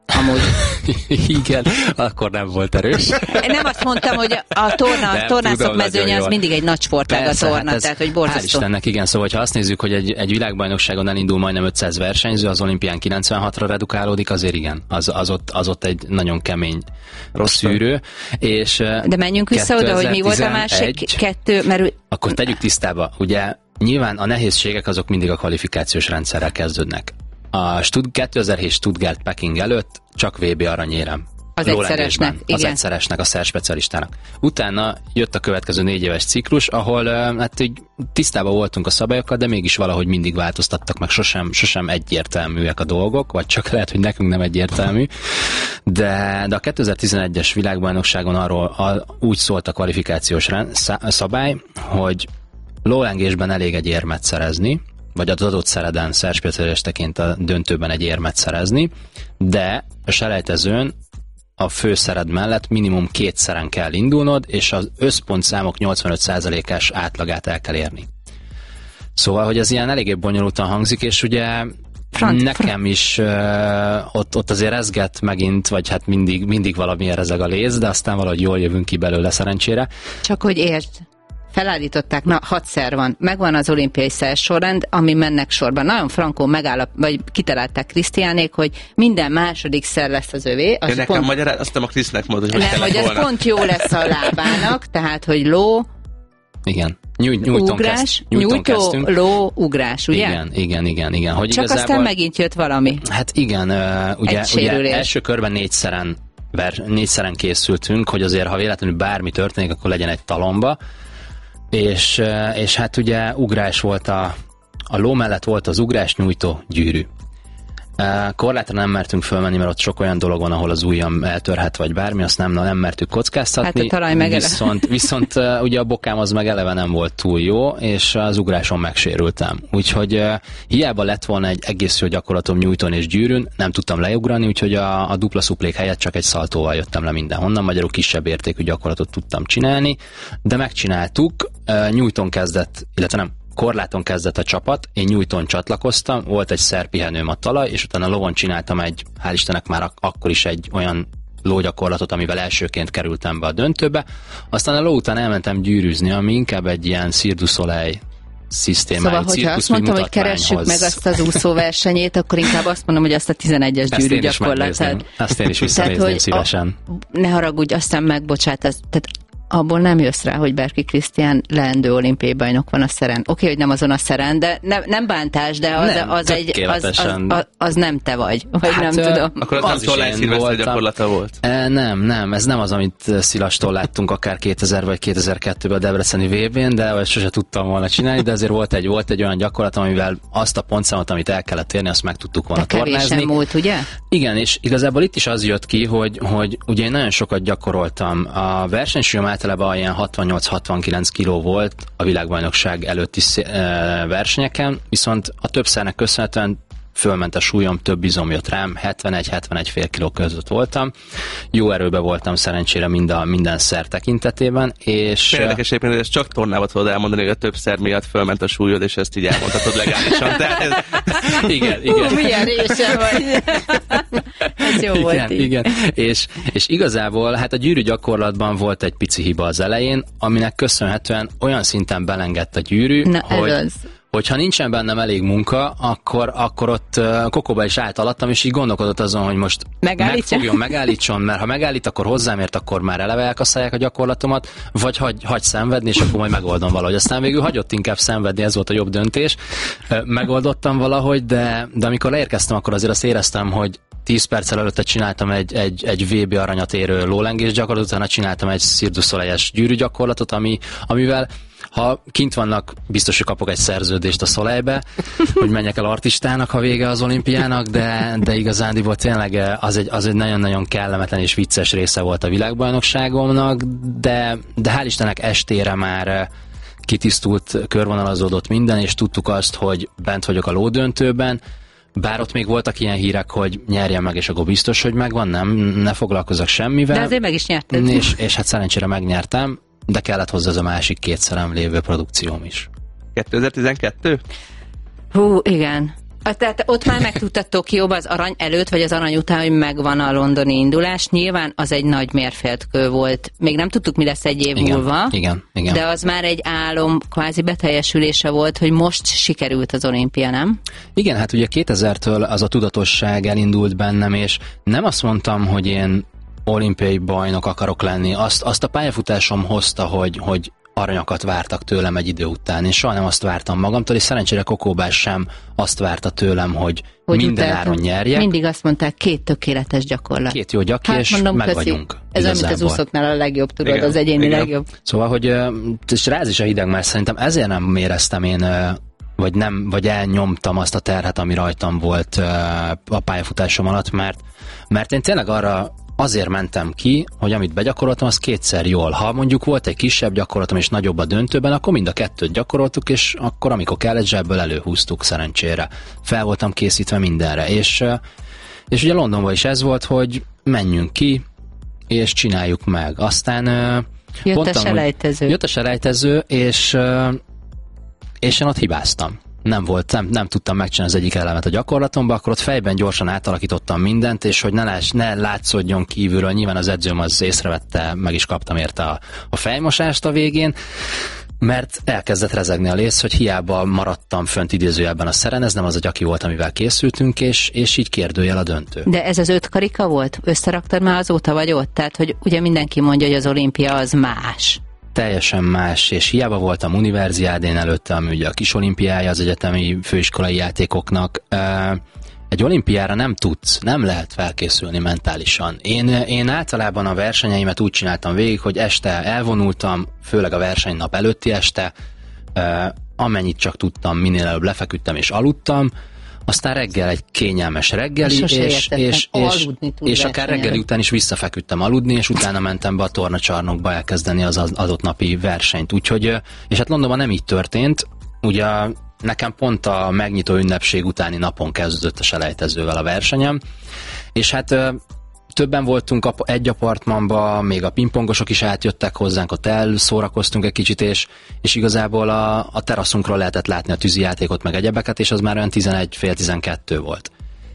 amúgy. Igen, akkor nem volt erős. Nem azt mondtam, hogy a torna, tornászok mezőnye az mindig egy nagy sportág a torna, hát tehát hogy borzasztó. Hál' Istennek, igen, szóval ha azt nézzük, hogy egy, egy világbajnokságon elindul majdnem ötszáz versenyző, az olimpián kilencvenhatra redukálódik, azért igen, az, az, ott, az ott egy nagyon kemény rossz szűrő. És de menjünk vissza oda, hogy mi volt a másik kettő, mert... Akkor tegyük tisztába, ugye nyilván a nehézségek azok mindig a kvalifikációs rendszerrel kezdődnek. A Stud- kétezer-hét Stuttgart Peking előtt csak vé bé aranyérem. Az egyszeresnek, igen. Az egyszeresnek, a szer specialistának. Utána jött a következő négy éves ciklus, ahol hát így tisztában voltunk a szabályokkal, de mégis valahogy mindig változtattak, meg sosem, sosem egyértelműek a dolgok, vagy csak lehet, hogy nekünk nem egyértelmű. De, de a kétezer-tizenegyes világbajnokságon arról a, úgy szólt a kvalifikációs rend, szabály, hogy lólengésben elég egy érmet szerezni, vagy az adott szereden szerspecialistaként a döntőben egy érmet szerezni, de a selejtezőn a főszered mellett minimum két szeren kell indulnod, és az összpontszámok nyolcvanöt százalékos átlagát el kell érni. Szóval, hogy ez ilyen eléggé bonyolultan hangzik, és ugye front, nekem front. is uh, ott, ott azért rezget megint, vagy hát mindig, mindig valamilyen rezeg a léz, de aztán valahogy jól jövünk ki belőle szerencsére. Csak hogy értsd, felállították, na hatszer van, megvan az olimpiai szersorrend, ami mennek sorban. Nagyon frankó megállap, vagy kitalálták Krisztiánék, hogy minden második szer lesz az övé. Az nekem pont... magyaráz, azt nem a Krisznek mondod, hogy nem, hogy ez volna. Pont jó lesz a lábának, tehát, hogy ló, igen. Nyúj, nyújton ugrás, kezd, nyújton nyújtó, kezdtünk. ló, ugrás, ugye? Igen, igen, igen, igen. Hogy csak igazából, aztán megint jött valami. Hát igen, uh, ugye, ugye első körben négyszeren, négyszeren készültünk, hogy azért, ha véletlenül bármi történik, akkor legyen egy talomba. És, és hát ugye ugrás volt a, a ló mellett volt az ugrás, nyújtó, gyűrű. Korlátra nem mertünk fölmenni, mert ott sok olyan dolog van, ahol az ujjam eltörhet, vagy bármi, azt nem, nem mertük kockáztatni. Hát a talaj meg viszont, viszont ugye a bokám az meg eleve nem volt túl jó, és az ugráson megsérültem. Úgyhogy hiába lett volna egy egész jó gyakorlatom nyújtón és gyűrűn, nem tudtam leugrani, úgyhogy a, a dupla szuplék helyett csak egy szaltóval jöttem le mindenhonnan, magyarul kisebb értékű gyakorlatot tudtam csinálni, de megcsináltuk, nyújtón kezdett, illetve nem, korláton kezdett a csapat, én nyújton csatlakoztam, volt egy szerpihenőm a talaj, és utána lovon csináltam egy, hál' Istennek már ak- akkor is egy olyan lógyakorlatot, amivel elsőként kerültem be a döntőbe. Aztán a ló után elmentem gyűrűzni, ami inkább egy ilyen Cirque du Soleil szisztémájú, szóval, hogyha azt mondtam, hogy keressük meg azt az úszóversenyét, akkor inkább azt mondom, hogy azt a tizenegyes gyűrű gyakorlatát. Azt én is visszanézném szívesen. A, ne haragudj, aztán megbocsát, az, tehát abból nem jössz rá, hogy Berki Krisztián leendő olimpiai bajnok van a szeren. Oké, okay, hogy nem azon a szeren, de ne, nem bántás, de az, nem, az, egy, az, az, az, az nem te vagy, vagy hát, nem tudom. Akkor az, az nem Tollai Szilveszter gyakorlata volt? E, nem, nem, ez nem az, amit Szilastól láttunk akár kétezer vagy kétezer-kettőben a debreceni vé bén, de vagy sose tudtam volna csinálni, de azért volt egy, volt egy olyan gyakorlat, amivel azt a pontszámot, amit el kellett érni, azt meg tudtuk volna de tornázni. Kevésen múlt, ugye? Igen, és igazából itt is az jött ki, hogy, hogy ugye én nagyon sokat gyakoroltam. A versenysúlyom általában ilyen hatvannyolc-hatvankilenc kiló volt a világbajnokság előtti versenyeken, viszont a többszernek köszönhetően fölment a súlyom, több izom jött rám, hetvenegy-hetvenegy fél kiló között voltam. Jó erőben voltam szerencsére mind a, minden szer tekintetében, és... Érdekes éppen, hogy ezt csak tornával tudod elmondani, hogy a több szer miatt fölment a súlyod, és ezt így elmondhatod legálisan. Tehát ez... Igen, igen. Hú, milyen része vagy. Ez jó igen, volt így. Igen, és, és igazából hát a gyűrű gyakorlatban volt egy pici hiba az elején, aminek köszönhetően olyan szinten belengedett a gyűrű, na, hogy... Az. Hogyha nincsen bennem elég munka, akkor, akkor ott uh, Kokóba is állt alattam, és így gondolkodott azon, hogy most megfogjon, megállítson, mert ha megállít, akkor hozzám ért, akkor már eleve elkasszálják a gyakorlatomat, vagy hagy, hagy szenvedni, és akkor majd megoldom valahogy. Aztán végül hagyott inkább szenvedni, ez volt a jobb döntés. Uh, megoldottam valahogy, de, de amikor leérkeztem, akkor azért azt éreztem, hogy tíz perccel előtte csináltam egy, egy, egy vé bé aranyat érő lólengés gyakorlatot, utána csináltam egy Cirque du Soleil-es gyűrű gyakorlatot, ami, amivel ha kint vannak, biztos, hogy kapok egy szerződést a Soleilbe, hogy menjek el artistának, ha vége az olimpiának, de, de igazándiból tényleg az egy, az egy nagyon-nagyon kellemetlen és vicces része volt a világbajnokságomnak, de, de hál' Istennek estére már kitisztult, körvonalazódott minden, és tudtuk azt, hogy bent vagyok a lódöntőben, bár ott még voltak ilyen hírek, hogy nyerjem meg, és akkor biztos, hogy megvan, nem, ne foglalkozzak semmivel. De azért meg is nyerted. És, és hát szerencsére megnyertem, de kellett hozzá az a másik kétszerem lévő produkcióm is. kétezer-tizenkettő? Hú, igen. Tehát ott már megtudtad Tokióba az arany előtt, vagy az arany után, hogy megvan a londoni indulás. Nyilván az egy nagy mérföldkő volt. Még nem tudtuk, mi lesz egy év igen, múlva. Igen, igen. De az már egy álom kvázi beteljesülése volt, hogy most sikerült az olimpia, nem? Igen, hát ugye kétezertől az a tudatosság elindult bennem, és nem azt mondtam, hogy én olimpiai bajnok akarok lenni. Azt, azt a pályafutásom hozta, hogy, hogy aranyakat vártak tőlem egy idő után. Én soha nem azt vártam magamtól, és szerencsére Kokóbás sem azt várta tőlem, hogy, hogy minden utána áron nyerjek. Mindig azt mondták, két tökéletes gyakorlat. Két jó gyaki, hát, és mondom, meg köszi. Vagyunk. Ez olyan, mint az úszoknál a legjobb, tudod, igen, az egyéni igen. legjobb. Szóval, hogy és ráz is a hideg, mert szerintem ezért nem éreztem én, vagy nem, vagy elnyomtam azt a terhet, ami rajtam volt a pályafutásom alatt, mert, mert én tényleg arra azért mentem ki, hogy amit begyakoroltam, az kétszer jól. Ha mondjuk volt egy kisebb gyakorlatom és nagyobb a döntőben, akkor mind a kettőt gyakoroltuk, és akkor amikor kellett, zsebből előhúztuk szerencsére. Fel voltam készítve mindenre. És, és ugye Londonban is ez volt, hogy menjünk ki, és csináljuk meg. Aztán jött mondtam, a selejtező. Jött a selejtező, és, és én ott hibáztam. Nem volt, nem, nem tudtam megcsinálni az egyik elemet a gyakorlatomban, akkor ott fejben gyorsan átalakítottam mindent, és hogy ne, láss, ne látszódjon kívülről, nyilván az edzőm az észrevette, meg is kaptam érte a, a fejmosást a végén, mert elkezdett rezegni a léc, hogy hiába maradtam fönt idézőjelben a szeren, ez nem az a gyaki volt, amivel készültünk, és, és így kérdőjel a döntő. De ez az öt karika volt? Összeraktad már azóta vagy ott? Tehát, hogy ugye mindenki mondja, hogy az olimpia az más. Teljesen más, és hiába voltam univerziádén előtte, ami ugye a kis olimpiája az egyetemi főiskolai játékoknak. Egy olimpiára nem tudsz, nem lehet felkészülni mentálisan. Én, én általában a versenyeimet úgy csináltam végig, hogy este elvonultam, főleg a versenynap előtti este, amennyit csak tudtam, minél előbb lefeküdtem és aludtam, aztán reggel egy kényelmes reggeli, és, és, és, és, és akár reggeli után is visszafeküdtem aludni, és utána mentem be a tornacsarnokba elkezdeni az adott napi versenyt. Úgyhogy, és hát Londonban nem így történt, ugye nekem pont a megnyitó ünnepség utáni napon kezdődött a selejtezővel a versenyem, és hát többen voltunk egy apartmanban, még a pingpongosok is átjöttek hozzánk, ott elszórakoztunk egy kicsit, és, és igazából a, a teraszunkról lehetett látni a tűzijátékot, meg egyebeket, és az már olyan tizenegy fél tizenkettő volt.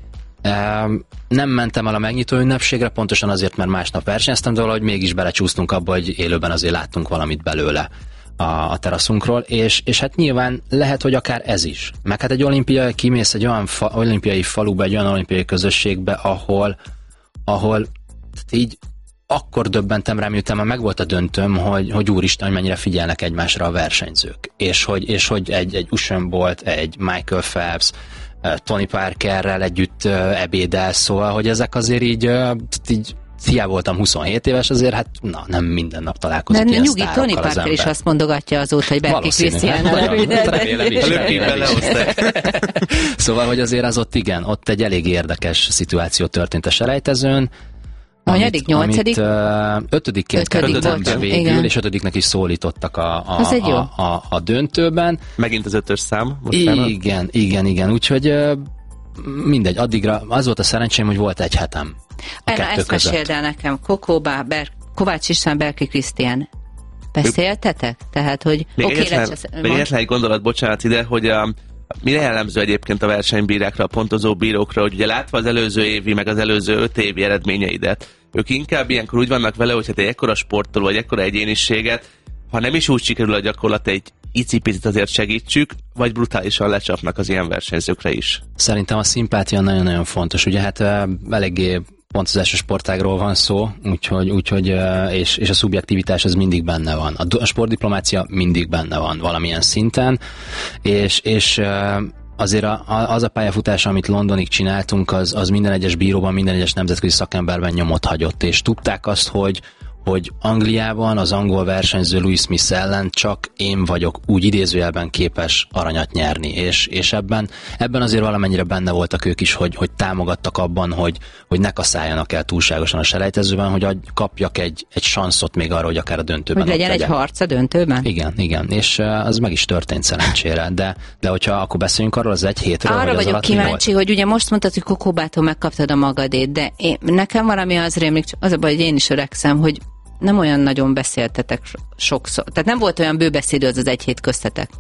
E, nem mentem el a megnyitó ünnepségre, pontosan azért, mert másnap versenyeztem, de valahogy mégis belecsúsztunk abba, hogy élőben azért láttunk valamit belőle a, a teraszunkról, és, és hát nyilván lehet, hogy akár ez is. Meg hát egy olimpia, kimész egy olyan fa, olimpiai faluba, egy olyan olimpiai közösségbe, ahol ahol így akkor döbbentem rá, miután már megvolt a döntőm, hogy, hogy úristen, hogy mennyire figyelnek egymásra a versenyzők. És hogy, és hogy egy, egy Usain Bolt, egy Michael Phelps, Tony Parkerrel együtt ebédel, szóval, hogy ezek azért így, így hiába voltam huszonhét éves, azért hát na, nem minden nap találkozik ilyen nyugi, Tony Parker is azt mondogatja azóta, hogy Berki Krisztián. Remélem is. Szóval, hogy azért az ott igen, ott egy elég érdekes szituáció történt a selejtezőn. A hanyadik, nyolcadik? Uh, ötödikként kerültem be végül, igen. És ötödiknek is szólítottak a, a, a, a, a döntőben. Megint az ötös szám. Igen, igen, igen. Úgyhogy uh, mindegy, addigra az volt a szerencsém, hogy volt egy hetem. Erre ezt meséld el nekem. Kokóba, Ber- Kovács István, Berki Krisztián. Beszéltetek? Tehát, hogy még okay, egyetlen, lesz, még egyetlen egy gondolat, bocsánat ide, hogy a, mire jellemző egyébként a versenybírákra, a pontozó bírókra, hogy ugye látva az előző évi, meg az előző öt évi eredményeidet, ők inkább ilyenkor úgy vannak vele, hogy hát egy ekkora sporttól, vagy ekkora egyéniséget, ha nem is úgy sikerül a gyakorlat, egy icipicit azért segítsük, vagy brutálisan lecsapnak az ilyen versenyzőkre is. Szerintem a szimpátia nagyon-nagyon fontos. Ugye hát eléggé pontozásos sportágról van szó, úgyhogy, úgyhogy és, és a szubjektivitás az mindig benne van. A, a sportdiplomácia mindig benne van valamilyen szinten, és, és azért a, az a pályafutás, amit Londonig csináltunk, az, az minden egyes bíróban, minden egyes nemzetközi szakemberben nyomot hagyott, és tudták azt, hogy hogy Angliában az angol versenyző Louis Smith ellen csak én vagyok úgy idézőjelben képes aranyat nyerni, és, és ebben, ebben azért valamennyire benne voltak ők is, hogy, hogy támogattak abban, hogy, hogy ne kaszáljanak el túlságosan a selejtezőben, hogy kapjak egy, egy sanszot még arra, hogy akár a döntőben hogy legyen egy harc a döntőben? Igen, igen, és az meg is történt szerencsére, de, de hogyha akkor beszéljünk arról az egy hétről, arra vagyok az kíváncsi, hogy ugye most mondtad, hogy Kokóbától megkaptad a magadét, de én, nekem valami az rémlik, az a baj, hogy én is öregszem, hogy nem olyan nagyon beszéltetek sokszor. Tehát nem volt olyan bőbeszédő az az egy hét köztetek.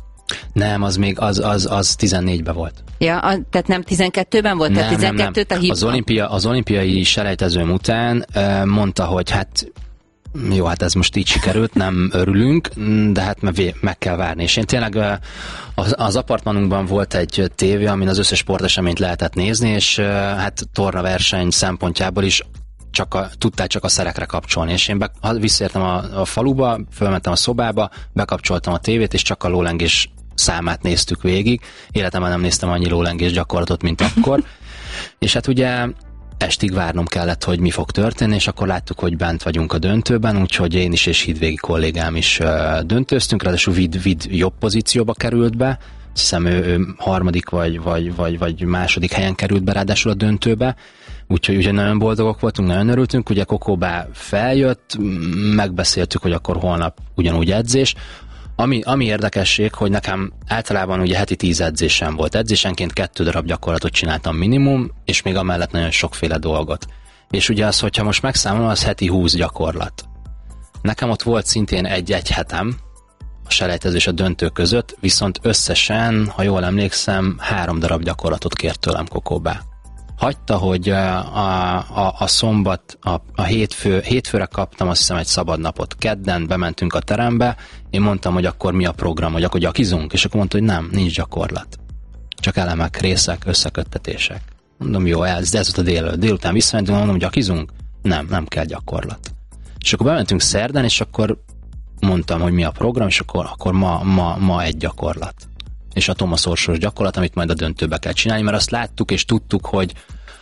Nem, az még az, az, az tizennégyben volt. Ja, a, tehát nem tizenkettőben volt? Nem, tehát tizenkettőt nem, nem. A hív... Az, olimpia, az olimpiai selejtezőm után uh, mondta, hogy hát jó, hát ez most így sikerült, nem örülünk, de hát meg kell várni. És én tényleg uh, az, az apartmanunkban volt egy tévé, amin az összes sporteseményt lehetett nézni, és uh, hát torna verseny szempontjából is csak a, tudtál csak a szerekre kapcsolni, és én be, visszaértem a, a faluba, fölmentem a szobába, bekapcsoltam a tévét, és csak a lólengés számát néztük végig. Életemben nem néztem annyi lólengés gyakorlatot, mint akkor. És hát ugye estig várnom kellett, hogy mi fog történni, és akkor láttuk, hogy bent vagyunk a döntőben, úgyhogy én is és Hídvégi kollégám is uh, döntőztünk, ráadásul Vid, Vid jobb pozícióba került be, azt hiszem ő, ő harmadik vagy, vagy, vagy, vagy második helyen került be ráadásul a döntőbe, úgyhogy ugye nagyon boldogok voltunk, nagyon örültünk, ugye Kokóbá feljött, megbeszéltük, hogy akkor holnap ugyanúgy edzés. Ami, ami érdekesség, hogy nekem általában ugye heti tíz edzésem volt. Edzésenként kettő darab gyakorlatot csináltam minimum, és még amellett nagyon sokféle dolgot. És ugye az, hogyha most megszámolom, az heti húsz gyakorlat. Nekem ott volt szintén egy-egy hetem a selejtező és a döntő között, viszont összesen, ha jól emlékszem, három darab gyakorlatot kért tőlem Kokóbá. Hagyta, hogy a, a, a szombat, a, a hétfő, hétfőre kaptam azt hiszem egy szabad napot, kedden bementünk a terembe, én mondtam, hogy akkor mi a program, hogy akkor gyakizunk, és akkor mondta, hogy nem, nincs gyakorlat. Csak elemek, részek, összeköttetések. Mondom, jó, ez, ez volt a dél, délután visszamentünk, mondom, hogy gyakizunk? Nem, nem kell gyakorlat. És akkor bementünk szerdán, és akkor mondtam, hogy mi a program, és akkor, akkor ma, ma, ma egy gyakorlat. És a Thomas Orsos gyakorlat, amit majd a döntőbe kell csinálni, mert azt láttuk és tudtuk, hogy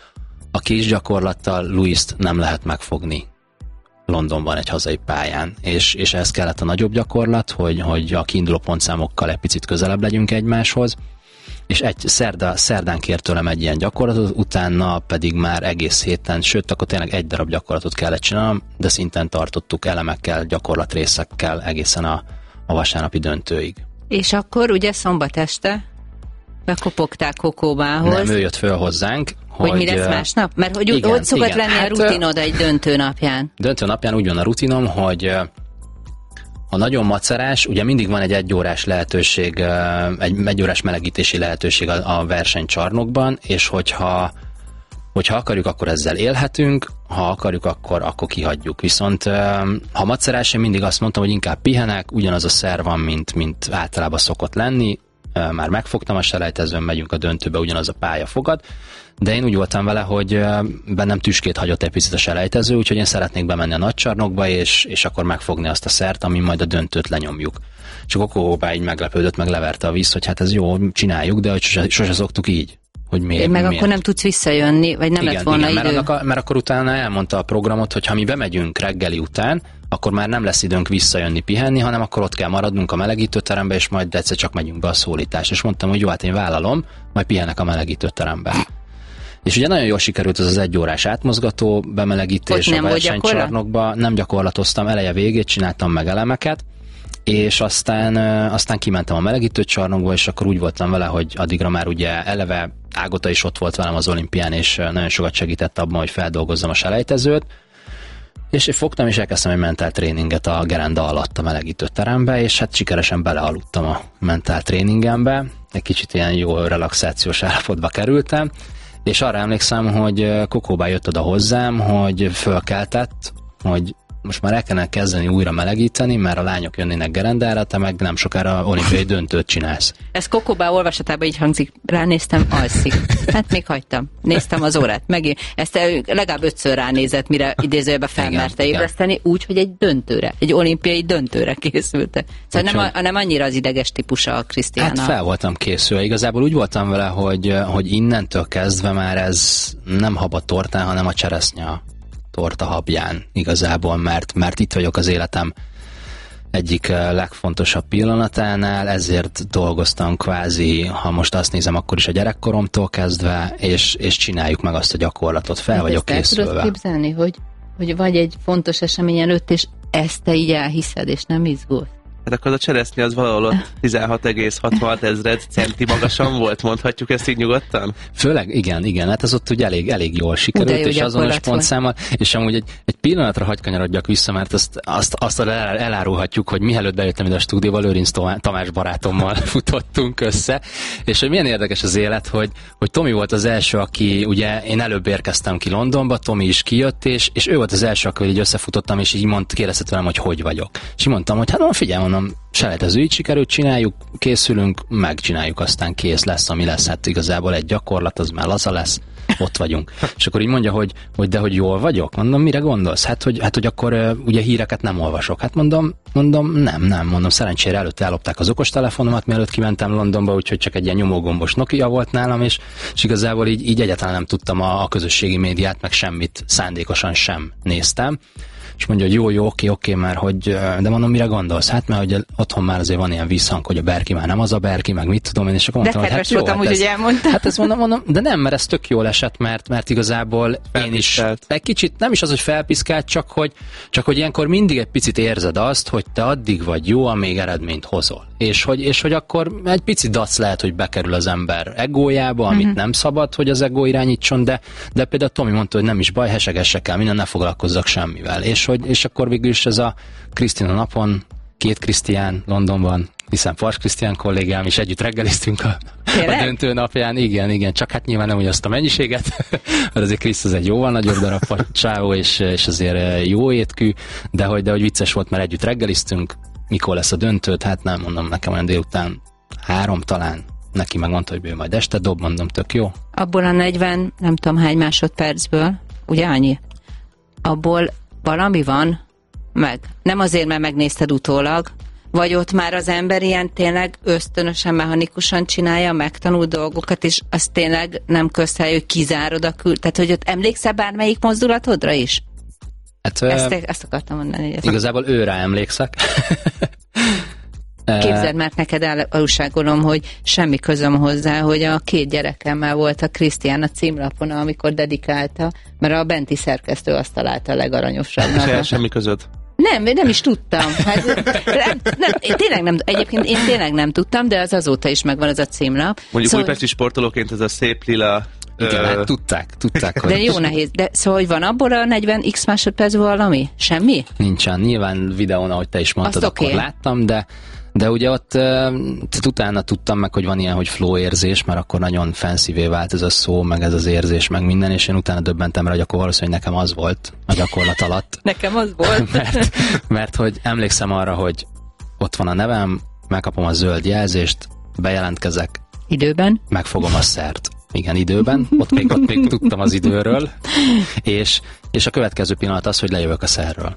a kis gyakorlattal Louist nem lehet megfogni Londonban egy hazai pályán, és, és ez kellett a nagyobb gyakorlat, hogy, hogy a kiinduló pontszámokkal egy picit közelebb legyünk egymáshoz, és egy szerda, szerdán kért tőlem egy ilyen gyakorlatot, utána pedig már egész héten, sőt, akkor tényleg egy darab gyakorlatot kellett csinálnom, de szinten tartottuk elemekkel, gyakorlatrészekkel egészen a, a vasárnapi döntőig. És akkor ugye szombat este bekopogták Kokóbához. Nem, ő jött föl hozzánk. Hogy, hogy mi lesz másnap? Mert hogy igen, ott szokott igen. lenni hát, a rutinod egy döntő napján. Döntő napján úgy van a rutinom, hogy ha nagyon macerás, ugye mindig van egy egyórás lehetőség, egy egyórás melegítési lehetőség a, a versenycsarnokban, és hogyha, hogyha akarjuk, akkor ezzel élhetünk, ha akarjuk, akkor, akkor kihagyjuk. Viszont ha macerás, én mindig azt mondtam, hogy inkább pihenek, ugyanaz a szer van, mint, mint általában szokott lenni, már megfogtam a selejtezőn, megyünk a döntőbe, ugyanaz a pálya fogad, de én úgy voltam vele, hogy bennem tüskét hagyott egy picit a selejtező, úgyhogy én szeretnék bemenni a nagycsarnokba, és, és akkor megfogni azt a szert, amin majd a döntőt lenyomjuk. Csak Kokóbá így meglepődött, meg leverte a víz, hogy hát ez jó, csináljuk, de hogy sose, sose szoktuk így. Hogy miért, meg miért. akkor nem tudsz visszajönni, vagy nem igen, lett volna igen, idő. Mert, a, mert akkor utána elmondta a programot, hogy ha mi bemegyünk reggeli után, akkor már nem lesz időnk visszajönni pihenni, hanem akkor ott kell maradnunk a melegítőterembe, és majd egyszer csak megyünk be a szólítás. És mondtam, hogy jó, hát én vállalom, majd pihenek a melegítőterembe. És ugye nagyon jól sikerült ez az egyórás átmozgató bemelegítés a versenycsarnokba. Nem gyakorlatoztam, eleje végét csináltam meg elemeket, és aztán, aztán kimentem a melegítőcsarnokba, és akkor úgy voltam vele, hogy addigra már ugye eleve Ágota is ott volt velem az olimpián, és nagyon sokat segített abban, hogy feldolgozzam a selejtezőt, és én fogtam, és elkezdtem egy mentál tréninget a gerenda alatt a melegítőterembe, és hát sikeresen belealudtam a mentál tréningembe, egy kicsit ilyen jó relaxációs állapotba kerültem, és arra emlékszem, hogy Kokóbá jött oda hozzám, hogy fölkeltett, hogy most már el kellene kezdeni újra melegíteni, mert a lányok jönnének gerendára, te meg nem sokára olimpiai döntőt csinálsz. Ez Kokóbá olvasatában így hangzik, ránéztem, alszik. Hát még hagytam. Néztem az órát. Megint. Ezt legalább ötször ránézett, mire idézőjebe felmerte ébreszteni, úgy, hogy egy döntőre, egy olimpiai döntőre készült. Szóval nem, a, nem annyira az ideges típusa a Krisztiána. Hát fel voltam készülve. Igazából úgy voltam vele, hogy, hogy innentől kezdve már ez nem hab a tortán, hanem a cseresznye torta habján igazából, mert, mert itt vagyok az életem egyik legfontosabb pillanatánál, ezért dolgoztam kvázi, ha most azt nézem, akkor is a gyerekkoromtól kezdve, és, és csináljuk meg azt a gyakorlatot, fel hát vagyok készülve. Ezt tudod képzelni, hogy, hogy vagy egy fontos esemény előtt, és ezt te így elhiszed, és nem izgulsz? Hát akkor a cseresznye az valahol ott tizenhat egész hatvanhat ezred centi magasan volt, mondhatjuk ezt így nyugodtan? Főleg igen, igen, hát ez ott ugye elég, elég jól sikerült, és azonos pontszámmal, és amúgy egy, egy pillanatra hagy kanyarodjak vissza, mert azt, azt, azt elárulhatjuk, hogy mielőtt bejöttem ide a stúdióval, Lőrinc Tamás barátommal futottunk össze, és hogy milyen érdekes az élet, hogy, hogy Tomi volt az első, aki, ugye én előbb érkeztem ki Londonba, Tomi is kijött, és, és ő volt az első, aki így összefutottam, és így mond, kérdezte tőlem, hogy hogy vagyok. És így mondtam, hogy hát no, figyelj, mondom, selejtező, így sikerült, csináljuk, készülünk, megcsináljuk, aztán kész lesz, ami lesz, hát igazából egy gyakorlat, az már laza lesz, ott vagyunk. És akkor így mondja, hogy, hogy de hogy jól vagyok? Mondom, mire gondolsz? Hát, hogy, hát, hogy akkor uh, ugye híreket nem olvasok. Hát mondom, mondom, nem, nem, mondom, szerencsére előtte ellopták az okostelefonomat, mielőtt kimentem Londonba, úgyhogy csak egy ilyen nyomógombos Nokia volt nálam, és, és igazából így, így egyáltalán nem tudtam a, a közösségi médiát, meg semmit szándékosan sem néztem. És mondja, hogy jó, jó, oké, oké, mert hogy, de mondom, mire gondolsz? Hát, mert hogy otthon már azért van ilyen visszhang, hogy a Berki már nem az a Berki, meg mit tudom én, és akkor mondtam, de hogy hát jó, voltam, hát úgy, ez, elmondta. Hát ezt mondom, mondom, de nem, mert ez tök jól esett, mert, mert igazából én is egy kicsit, nem is az, hogy felpiszkált, csak hogy, csak hogy ilyenkor mindig egy picit érzed azt, hogy te addig vagy jó, amíg eredményt hozol. És hogy, és hogy akkor egy picit dac lehet, hogy bekerül az ember egójába, amit mm-hmm. nem szabad, hogy az egó irányítson, de, de például Tomi mondta, hogy nem is baj, hesegesse kell, minden, ne foglalkozzak semmivel. És, hogy, és akkor végül is ez a Krisztina napon, két Krisztián Londonban, hiszen Fars Krisztián kollégám is együtt reggeliztünk a, a döntő napján. Igen, igen, csak hát nyilván nem ugyanazt a mennyiséget, mert azért Kriszt az egy jóval nagyobb darab csávó, és, és azért jó étkű, de hogy, de hogy vicces volt, mert együtt reggeliztünk, mikor lesz a döntőt, hát nem mondom, nekem olyan délután három talán, neki megmondta, hogy ő majd este dob, mondom, tök jó. Abból a negyven, nem tudom hány másodpercből, ugye annyi? Abból valami van meg. Nem azért, mert megnézted utólag, vagy ott már az ember ilyen tényleg ösztönösen, mechanikusan csinálja, megtanul dolgokat, és az tényleg nem közhely, hogy kizárod a kül... Tehát, hogy ott emlékszel bármelyik mozdulatodra is? Hát, ezt, ezt akartam mondani. Hogy igazából őre emlékszek. Képzeld, mert neked elúságolom, hogy semmi közöm hozzá, hogy a két gyerekemmel volt a Krisztián a címlapon, amikor dedikálta, mert a benti szerkesztő azt találta a legaranyosabbnak. Semmi közöd? Nem, nem is tudtam. Hát, nem, nem, én tényleg nem, egyébként én tényleg nem tudtam, de az azóta is megvan az a címlap. Mondjuk szóval, újpesti sportolóként ez a szép lila... Igen, hát tudták, tudták. De jó nehéz. De szóval, hogy van abból a negyven x másodperc valami? Semmi? Nincsen. Nyilván videón, ahogy te is mondtad, azt akkor okay. láttam, de de ugye ott uh, utána tudtam meg, hogy van ilyen, hogy flow érzés, mert akkor nagyon fancyvé vált ez a szó, meg ez az érzés, meg minden, és én utána döbbentem rá, hogy akkor valószínűleg nekem az volt a gyakorlat alatt. Nekem az volt. mert, mert hogy emlékszem arra, hogy ott van a nevem, megkapom a zöld jelzést, bejelentkezek. Időben? Megfogom a szert. Igen, időben. Ott még, ott még tudtam az időről. És, és a következő pillanat az, hogy lejövök a szerről.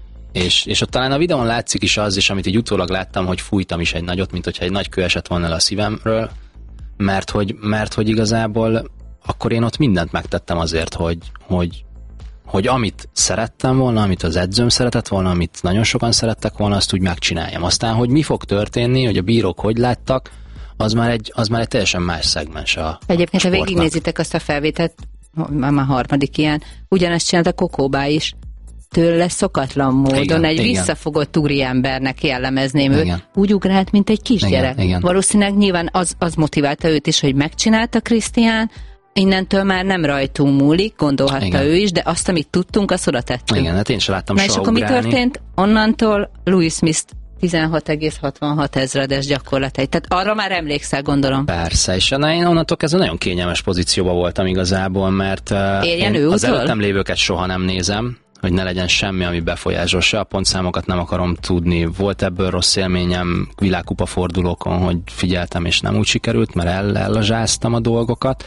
És, és ott talán a videón látszik is az, és amit így utólag láttam, hogy fújtam is egy nagyot, mint hogyha egy nagy kő esett volna le a szívemről, mert hogy, mert hogy igazából akkor én ott mindent megtettem azért, hogy, hogy, hogy amit szerettem volna, amit az edzőm szeretett volna, amit nagyon sokan szerettek volna, azt úgy megcsináljam. Aztán, hogy mi fog történni, hogy a bírók hogy láttak, az már egy, az már egy teljesen más szegmens a Egyébként, a ha végignézitek azt a felvételt, már már harmadik ilyen, ugyanezt csinált a Kokóbá is. Tőle szokatlan módon igen, egy igen. visszafogott úriembernek jellemezném őt. Úgy ugrált, mint egy kisgyerek. Igen, igen. Valószínűleg nyilván az, az motiválta őt is, hogy megcsinálta Krisztián, innentől már nem rajtunk múlik, gondolhatta igen. ő is, de azt, amit tudtunk, azt oda tettünk. Igen, hát én sem láttam Na soha és akkor ugrálni. mi történt? Onnantól Louis Smith tizenhat egész hatvanhat ezredes gyakorlatai. Tehát arra már emlékszel, gondolom. Persze, és na, én onnantól kezdve nagyon kényelmes pozícióban voltam igazából, mert Érjen én ő az utol? előttem lévőket soha nem nézem, hogy ne legyen semmi, ami befolyásol, se a pontszámokat nem akarom tudni. Volt ebből rossz élményem világkupa fordulókon, hogy figyeltem, és nem úgy sikerült, mert el, ellazsáztam a dolgokat.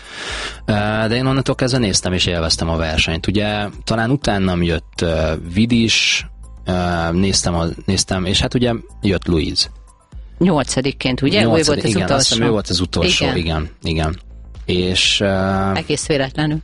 De én onnantól kezdve néztem, és élveztem a versenyt. Ugye talán utánam jött Vidis, néztem, a, néztem, és hát ugye jött Louise. Nyolcadikként, ugye? Nyolcadik, ő volt az igen, utolsó. Azt hiszem, ő volt az utolsó, igen, igen. igen. És, uh, egész véletlenül.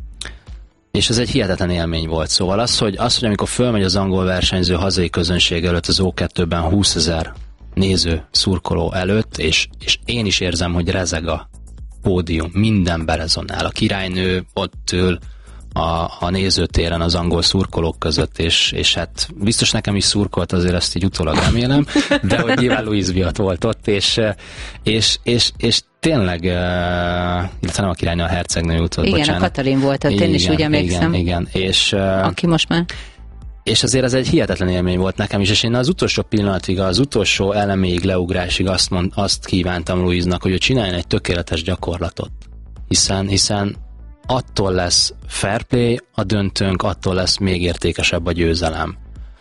És ez egy hihetetlen élmény volt. Szóval az, hogy, az, hogy amikor fölmegy az angol versenyző hazai közönség előtt az ó kettőben húszezer néző, szurkoló előtt, és, és én is érzem, hogy rezeg a pódium, minden berezonál. A királynő ott ül, a, a nézőtéren az angol szurkolók között, és, és hát biztos nekem is szurkolt, azért ezt így utólag remélem, de hogy nyilván Louis miatt volt ott, és, és, és, és tényleg, illetve nem a királynő, a hercegnő utott, igen, bocsánat. A Katalin volt ott, én is úgy emlékszem. Igen, igen, és... Aki most már... És azért ez egy hihetetlen élmény volt nekem is, és én az utolsó pillanatig, az utolsó eleméig, leugrásig azt, mond, azt kívántam Louisnak, hogy ő csináljon egy tökéletes gyakorlatot. Hiszen, hiszen attól lesz fair play a döntőnk, attól lesz még értékesebb a győzelem.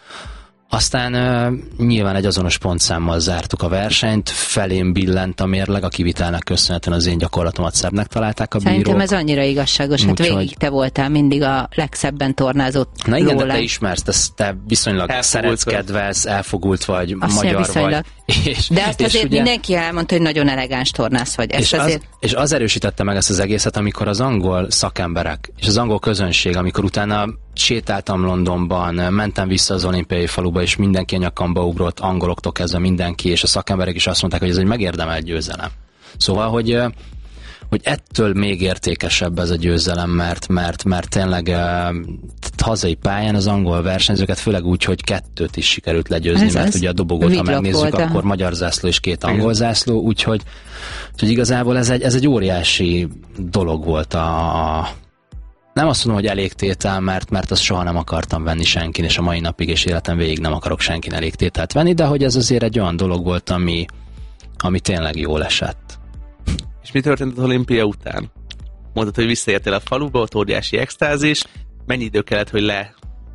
Aztán uh, nyilván egy azonos pontszámmal zártuk a versenyt, felém billent a mérleg, a kivitelnek köszönhetően az én gyakorlatomat szebbnek találták a bírók. Szerintem ez annyira igazságos, hát Úgyhogy... végig te voltál mindig a legszebben tornázott. Na igen, róla. de te ismersz, te, te viszonylag szeretsz, kedvelsz, elfogult vagy, azt magyar viszonylag. vagy. És, de azt és azért ugye... mindenki elmondta, hogy nagyon elegáns tornász vagy. És az, azért... és az erősítette meg ezt az egészet, amikor az angol szakemberek és az angol közönség, amikor utána sétáltam Londonban, mentem vissza az olimpiai faluba, és mindenki a nyakamba ugrott, angoloktól kezdve mindenki, és a szakemberek is azt mondták, hogy ez egy megérdemelt győzelem. Szóval, hogy, hogy ettől még értékesebb ez a győzelem, mert, mert, mert tényleg hazai pályán az angol versenyzőket, főleg úgy, hogy kettőt is sikerült legyőzni, ez mert ugye a dobogót, ha megnézzük, volt, akkor magyar zászló és két angol zászló, úgyhogy, úgyhogy igazából ez egy, ez egy óriási dolog volt a, a nem azt mondom, hogy elégtétel, mert, mert azt soha nem akartam venni senkin, és a mai napig és életem végig nem akarok senkin elégtételt venni, de hogy ez azért egy olyan dolog volt, ami, ami tényleg jól esett. És mi történt az olimpia után? Mondtad, hogy visszaértél a faluba, ott óriási extázis. Mennyi idő kellett, hogy le...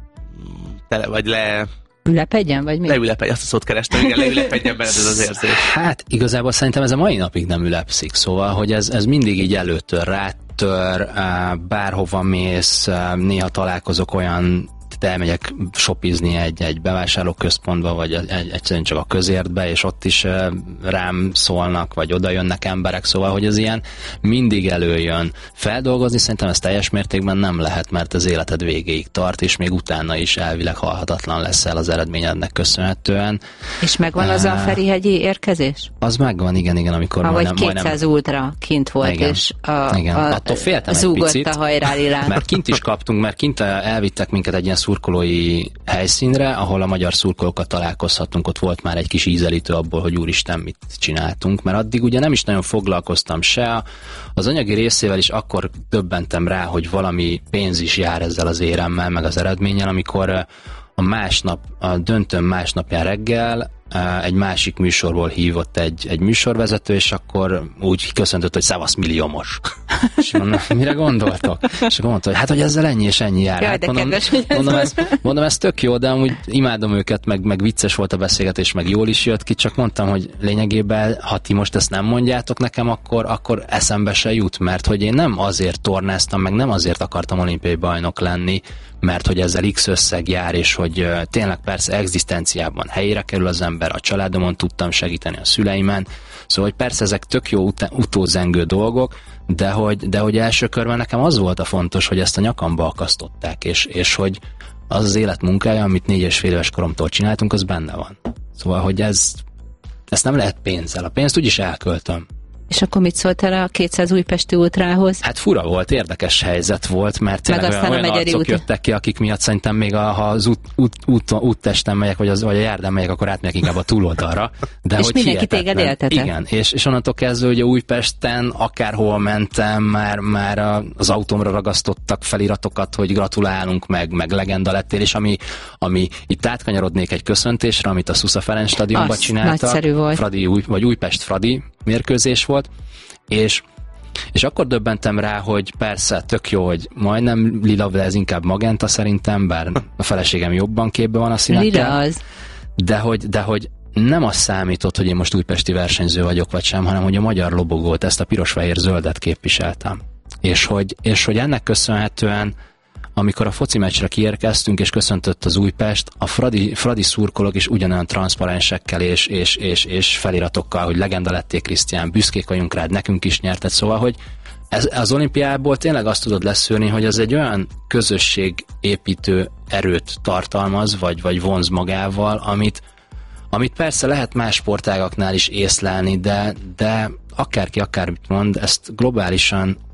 Tele, vagy le... Ülepedjen, vagy mi? Leülepedjen, azt a szót kerestem, igen, leülepedjen benned ez az érzés. Hát igazából szerintem ez a mai napig nem ülepszik, szóval, hogy ez, ez mindig így előtör, rátör, bárhova mész, néha találkozok olyan, elmegyek shopizni egy, egy bevásárlóközpontba, vagy egy, egyszerűen csak a közértbe, és ott is rám szólnak, vagy oda jönnek emberek, szóval, hogy ez ilyen mindig előjön. Feldolgozni szerintem ez teljes mértékben nem lehet, mert az életed végéig tart, és még utána is elvileg halhatatlan leszel az eredményednek köszönhetően. És megvan az a Ferihegyi érkezés? Az megvan, igen, igen, amikor ha majdnem... vagy kétszáz majdnem... ultra kint volt, igen, és a, igen. a, attól féltem zúgott egy picit, a hajrálilán. Mert kint is kaptunk, mert kint elvittek minket egy ilyen szurkolói helyszínre, ahol a magyar szurkolókat találkozhattunk, ott volt már egy kis ízelítő abból, hogy úristen, mit csináltunk, mert addig ugye nem is nagyon foglalkoztam se, az anyagi részével is akkor döbbentem rá, hogy valami pénz is jár ezzel az éremmel, meg az eredménnyel, amikor a másnap, a döntőn másnapján reggel egy másik műsorból hívott egy, egy műsorvezető, és akkor úgy köszöntött, hogy szevasz milliómos. És mondom, mire gondoltok? És akkor mondta, hogy hát, hogy ezzel ennyi és ennyi jár. Jaj, hát mondom, mondom, ez mondom, ez, mondom, ez tök jó, de amúgy imádom őket, meg, meg vicces volt a beszélgetés, meg jól is jött ki, csak mondtam, hogy lényegében, ha ti most ezt nem mondjátok nekem, akkor, akkor eszembe se jut, mert hogy én nem azért tornáztam, meg nem azért akartam olimpiai bajnok lenni, mert hogy ezzel X összeg jár, és hogy uh, tényleg persze egzisztenciában helyére kerül az ember, a családomon tudtam segíteni, a szüleimen, szóval hogy persze ezek tök jó ut- utózengő dolgok, de hogy, de hogy első körben nekem az volt a fontos, hogy ezt a nyakamba akasztották, és, és hogy az az élet munkája, amit négy és fél éves koromtól csináltunk, az benne van. Szóval, hogy ez, ezt nem lehet pénzzel, a pénzt úgyis elköltöm. És akkor mit szóltál a kétszáz újpesti ultrához? Hát fura volt, érdekes helyzet volt, mert tényleg olyan, olyan arcok út... jöttek ki, akik miatt szerintem még a, ha az út, út, út, úttesten megyek, vagy, az, vagy a járdán megyek, akkor átmegyek inkább a túloldalra. De és hogy mindenki téged éltetek? Igen, és, és onnantól kezdve, hogy Újpesten akárhol mentem, már, már az autómra ragasztottak feliratokat, hogy gratulálunk, meg, meg legenda lettél, és ami, ami itt átkanyarodnék egy köszöntésre, amit a Szusza Ferenc stadionban csináltak. Nagyszerű volt. Fradi, új, vagy Újpest-Fradi mérkőzés volt, és, és akkor döbbentem rá, hogy persze tök jó, hogy majdnem lila, de ez inkább magenta szerintem, bár a feleségem jobban képbe van a színekkel. Lila az. De hogy, de hogy nem az számított, hogy én most újpesti versenyző vagyok, vagy sem, hanem hogy a magyar lobogót, ezt a piros-fehér-zöldet képviseltem. És hogy, és hogy ennek köszönhetően, amikor a foci meccsre kiérkeztünk, és köszöntött az Újpest, a Fradi, Fradi szurkolók is ugyanolyan transzparensekkel és, és, és, és feliratokkal, hogy legenda lettél Krisztián, büszkék vagyunk rád, nekünk is nyerted. Szóval, hogy ez, az olimpiából tényleg azt tudod leszűrni, hogy az egy olyan közösségépítő erőt tartalmaz, vagy, vagy vonz magával, amit, amit persze lehet más sportágaknál is észlelni, de, de akárki akármit mond, ezt globálisan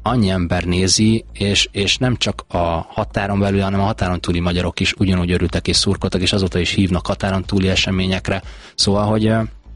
annyi ember nézi, és, és nem csak a határon belül, hanem a határon túli magyarok is ugyanúgy örültek és szurkoltak, és azóta is hívnak határon túli eseményekre. Szóval, hogy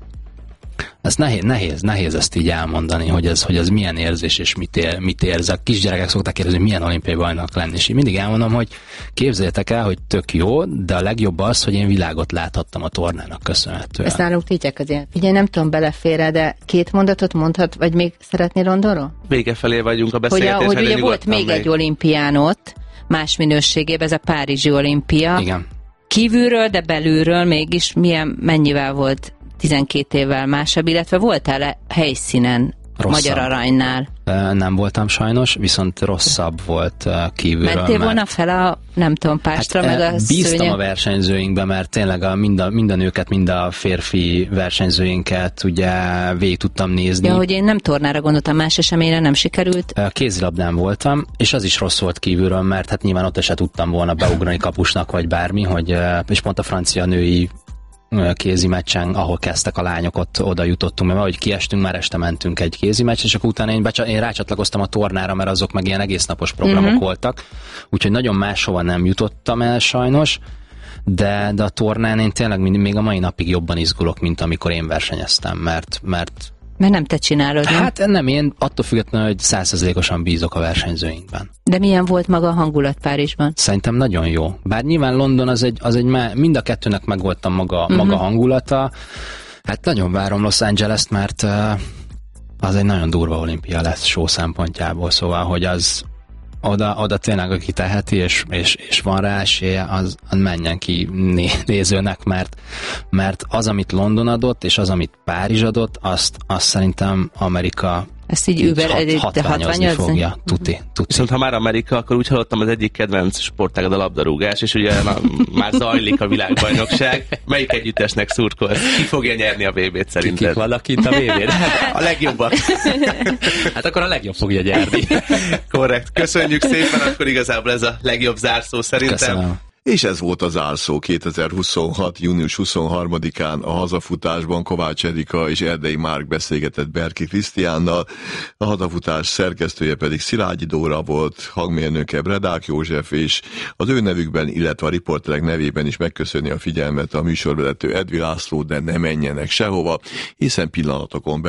ez nehéz, nehéz, nehéz ezt így elmondani, hogy ez, hogy ez milyen érzés és mit, ér, mit érzek. Kisgyerekek szokták kérdezni, hogy milyen olimpiai bajnok lenni, és én mindig elmondom, hogy képzeljétek el, hogy tök jó, de a legjobb az, hogy én világot láthattam a tornának köszönhetően. Ezt nálunk tudják az ilyen. Ugye nem tudom belefér, de két mondatot mondhat, vagy még szeretnél Londonról? Vége felé vagyunk a beszélgetésben. Hogy, hogy ugye volt még, még egy olimpián ott, más minőségében, ez a Párizsi olimpia. Igen. Kívülről, de belülről mégis milyen, mennyivel volt tizenkét évvel másabb, illetve voltál-e helyszínen rosszabb. Magyar Aranynál? Nem voltam sajnos, viszont rosszabb volt kívülről. Mentél mert... volna fel a, nem tudom, pástra, hát, meg a bíztam szőnyeg? a versenyzőinkbe, mert tényleg a, mind, a, mind a nőket, mind a férfi versenyzőinket ugye végig tudtam nézni. Ja, hogy én nem tornára gondoltam, más eseményre nem sikerült. Kézilabdán voltam, és az is rossz volt kívülről, mert hát nyilván ott se tudtam volna beugrani kapusnak, vagy bármi, hogy, és pont a francia női kézi meccsen, ahol kezdtek a lányok, ott oda jutottunk, mert ahogy kiestünk, már este mentünk egy kézi meccs, és akkor utána én, becsa- én rácsatlakoztam a tornára, mert azok meg ilyen egésznapos programok mm-hmm. voltak, úgyhogy nagyon máshova nem jutottam el sajnos, de, de a tornán én tényleg mindig, még a mai napig jobban izgulok, mint amikor én versenyeztem, mert, mert Mert nem te csinálod, nem? Hát nem, én attól függetlenül, hogy száz százalékosan bízok a versenyzőinkben. De milyen volt maga a hangulat Párizsban? Szerintem nagyon jó. Bár nyilván London az egy, az egy mind a kettőnek megvolt a maga, uh-huh. maga hangulata. Hát nagyon várom Los Angeles-t, mert az egy nagyon durva olimpia lesz show szempontjából, szóval, hogy az oda, oda tényleg, aki teheti, és, és, és van rá esélye, az, az menjen ki né- nézőnek, mert, mert az, amit London adott, és az, amit Párizs adott, azt, azt szerintem Amerika ezt így über hat, hatványozni fogja. Tuti, tuti. Viszont ha már Amerika, akkor úgy hallottam, az egyik kedvenc sportágad a labdarúgás, és ugye na, már zajlik a világbajnokság. Melyik együttesnek szurkolsz? Ki fogja nyerni a vé bét szerinted? Kik vannak itt a vé bén? A legjobbak. Hát akkor a legjobb fogja nyerni. Korrekt. Köszönjük szépen, akkor igazából ez a legjobb zárszó szerintem. Köszönöm. És ez volt az zárszó kétezer-huszonhat. június huszonharmadikán a hazafutásban. Kovács Erika és Erdei Márk beszélgetett Berki Krisztiánnal, a hazafutás szerkesztője pedig Szilágyi Dóra volt, hangmérnöke Bredák József, és az ő nevükben, illetve a riporterek nevében is megköszöni a figyelmet a műsorvezető Edvi László, de ne menjenek sehova, hiszen pillanatokon belül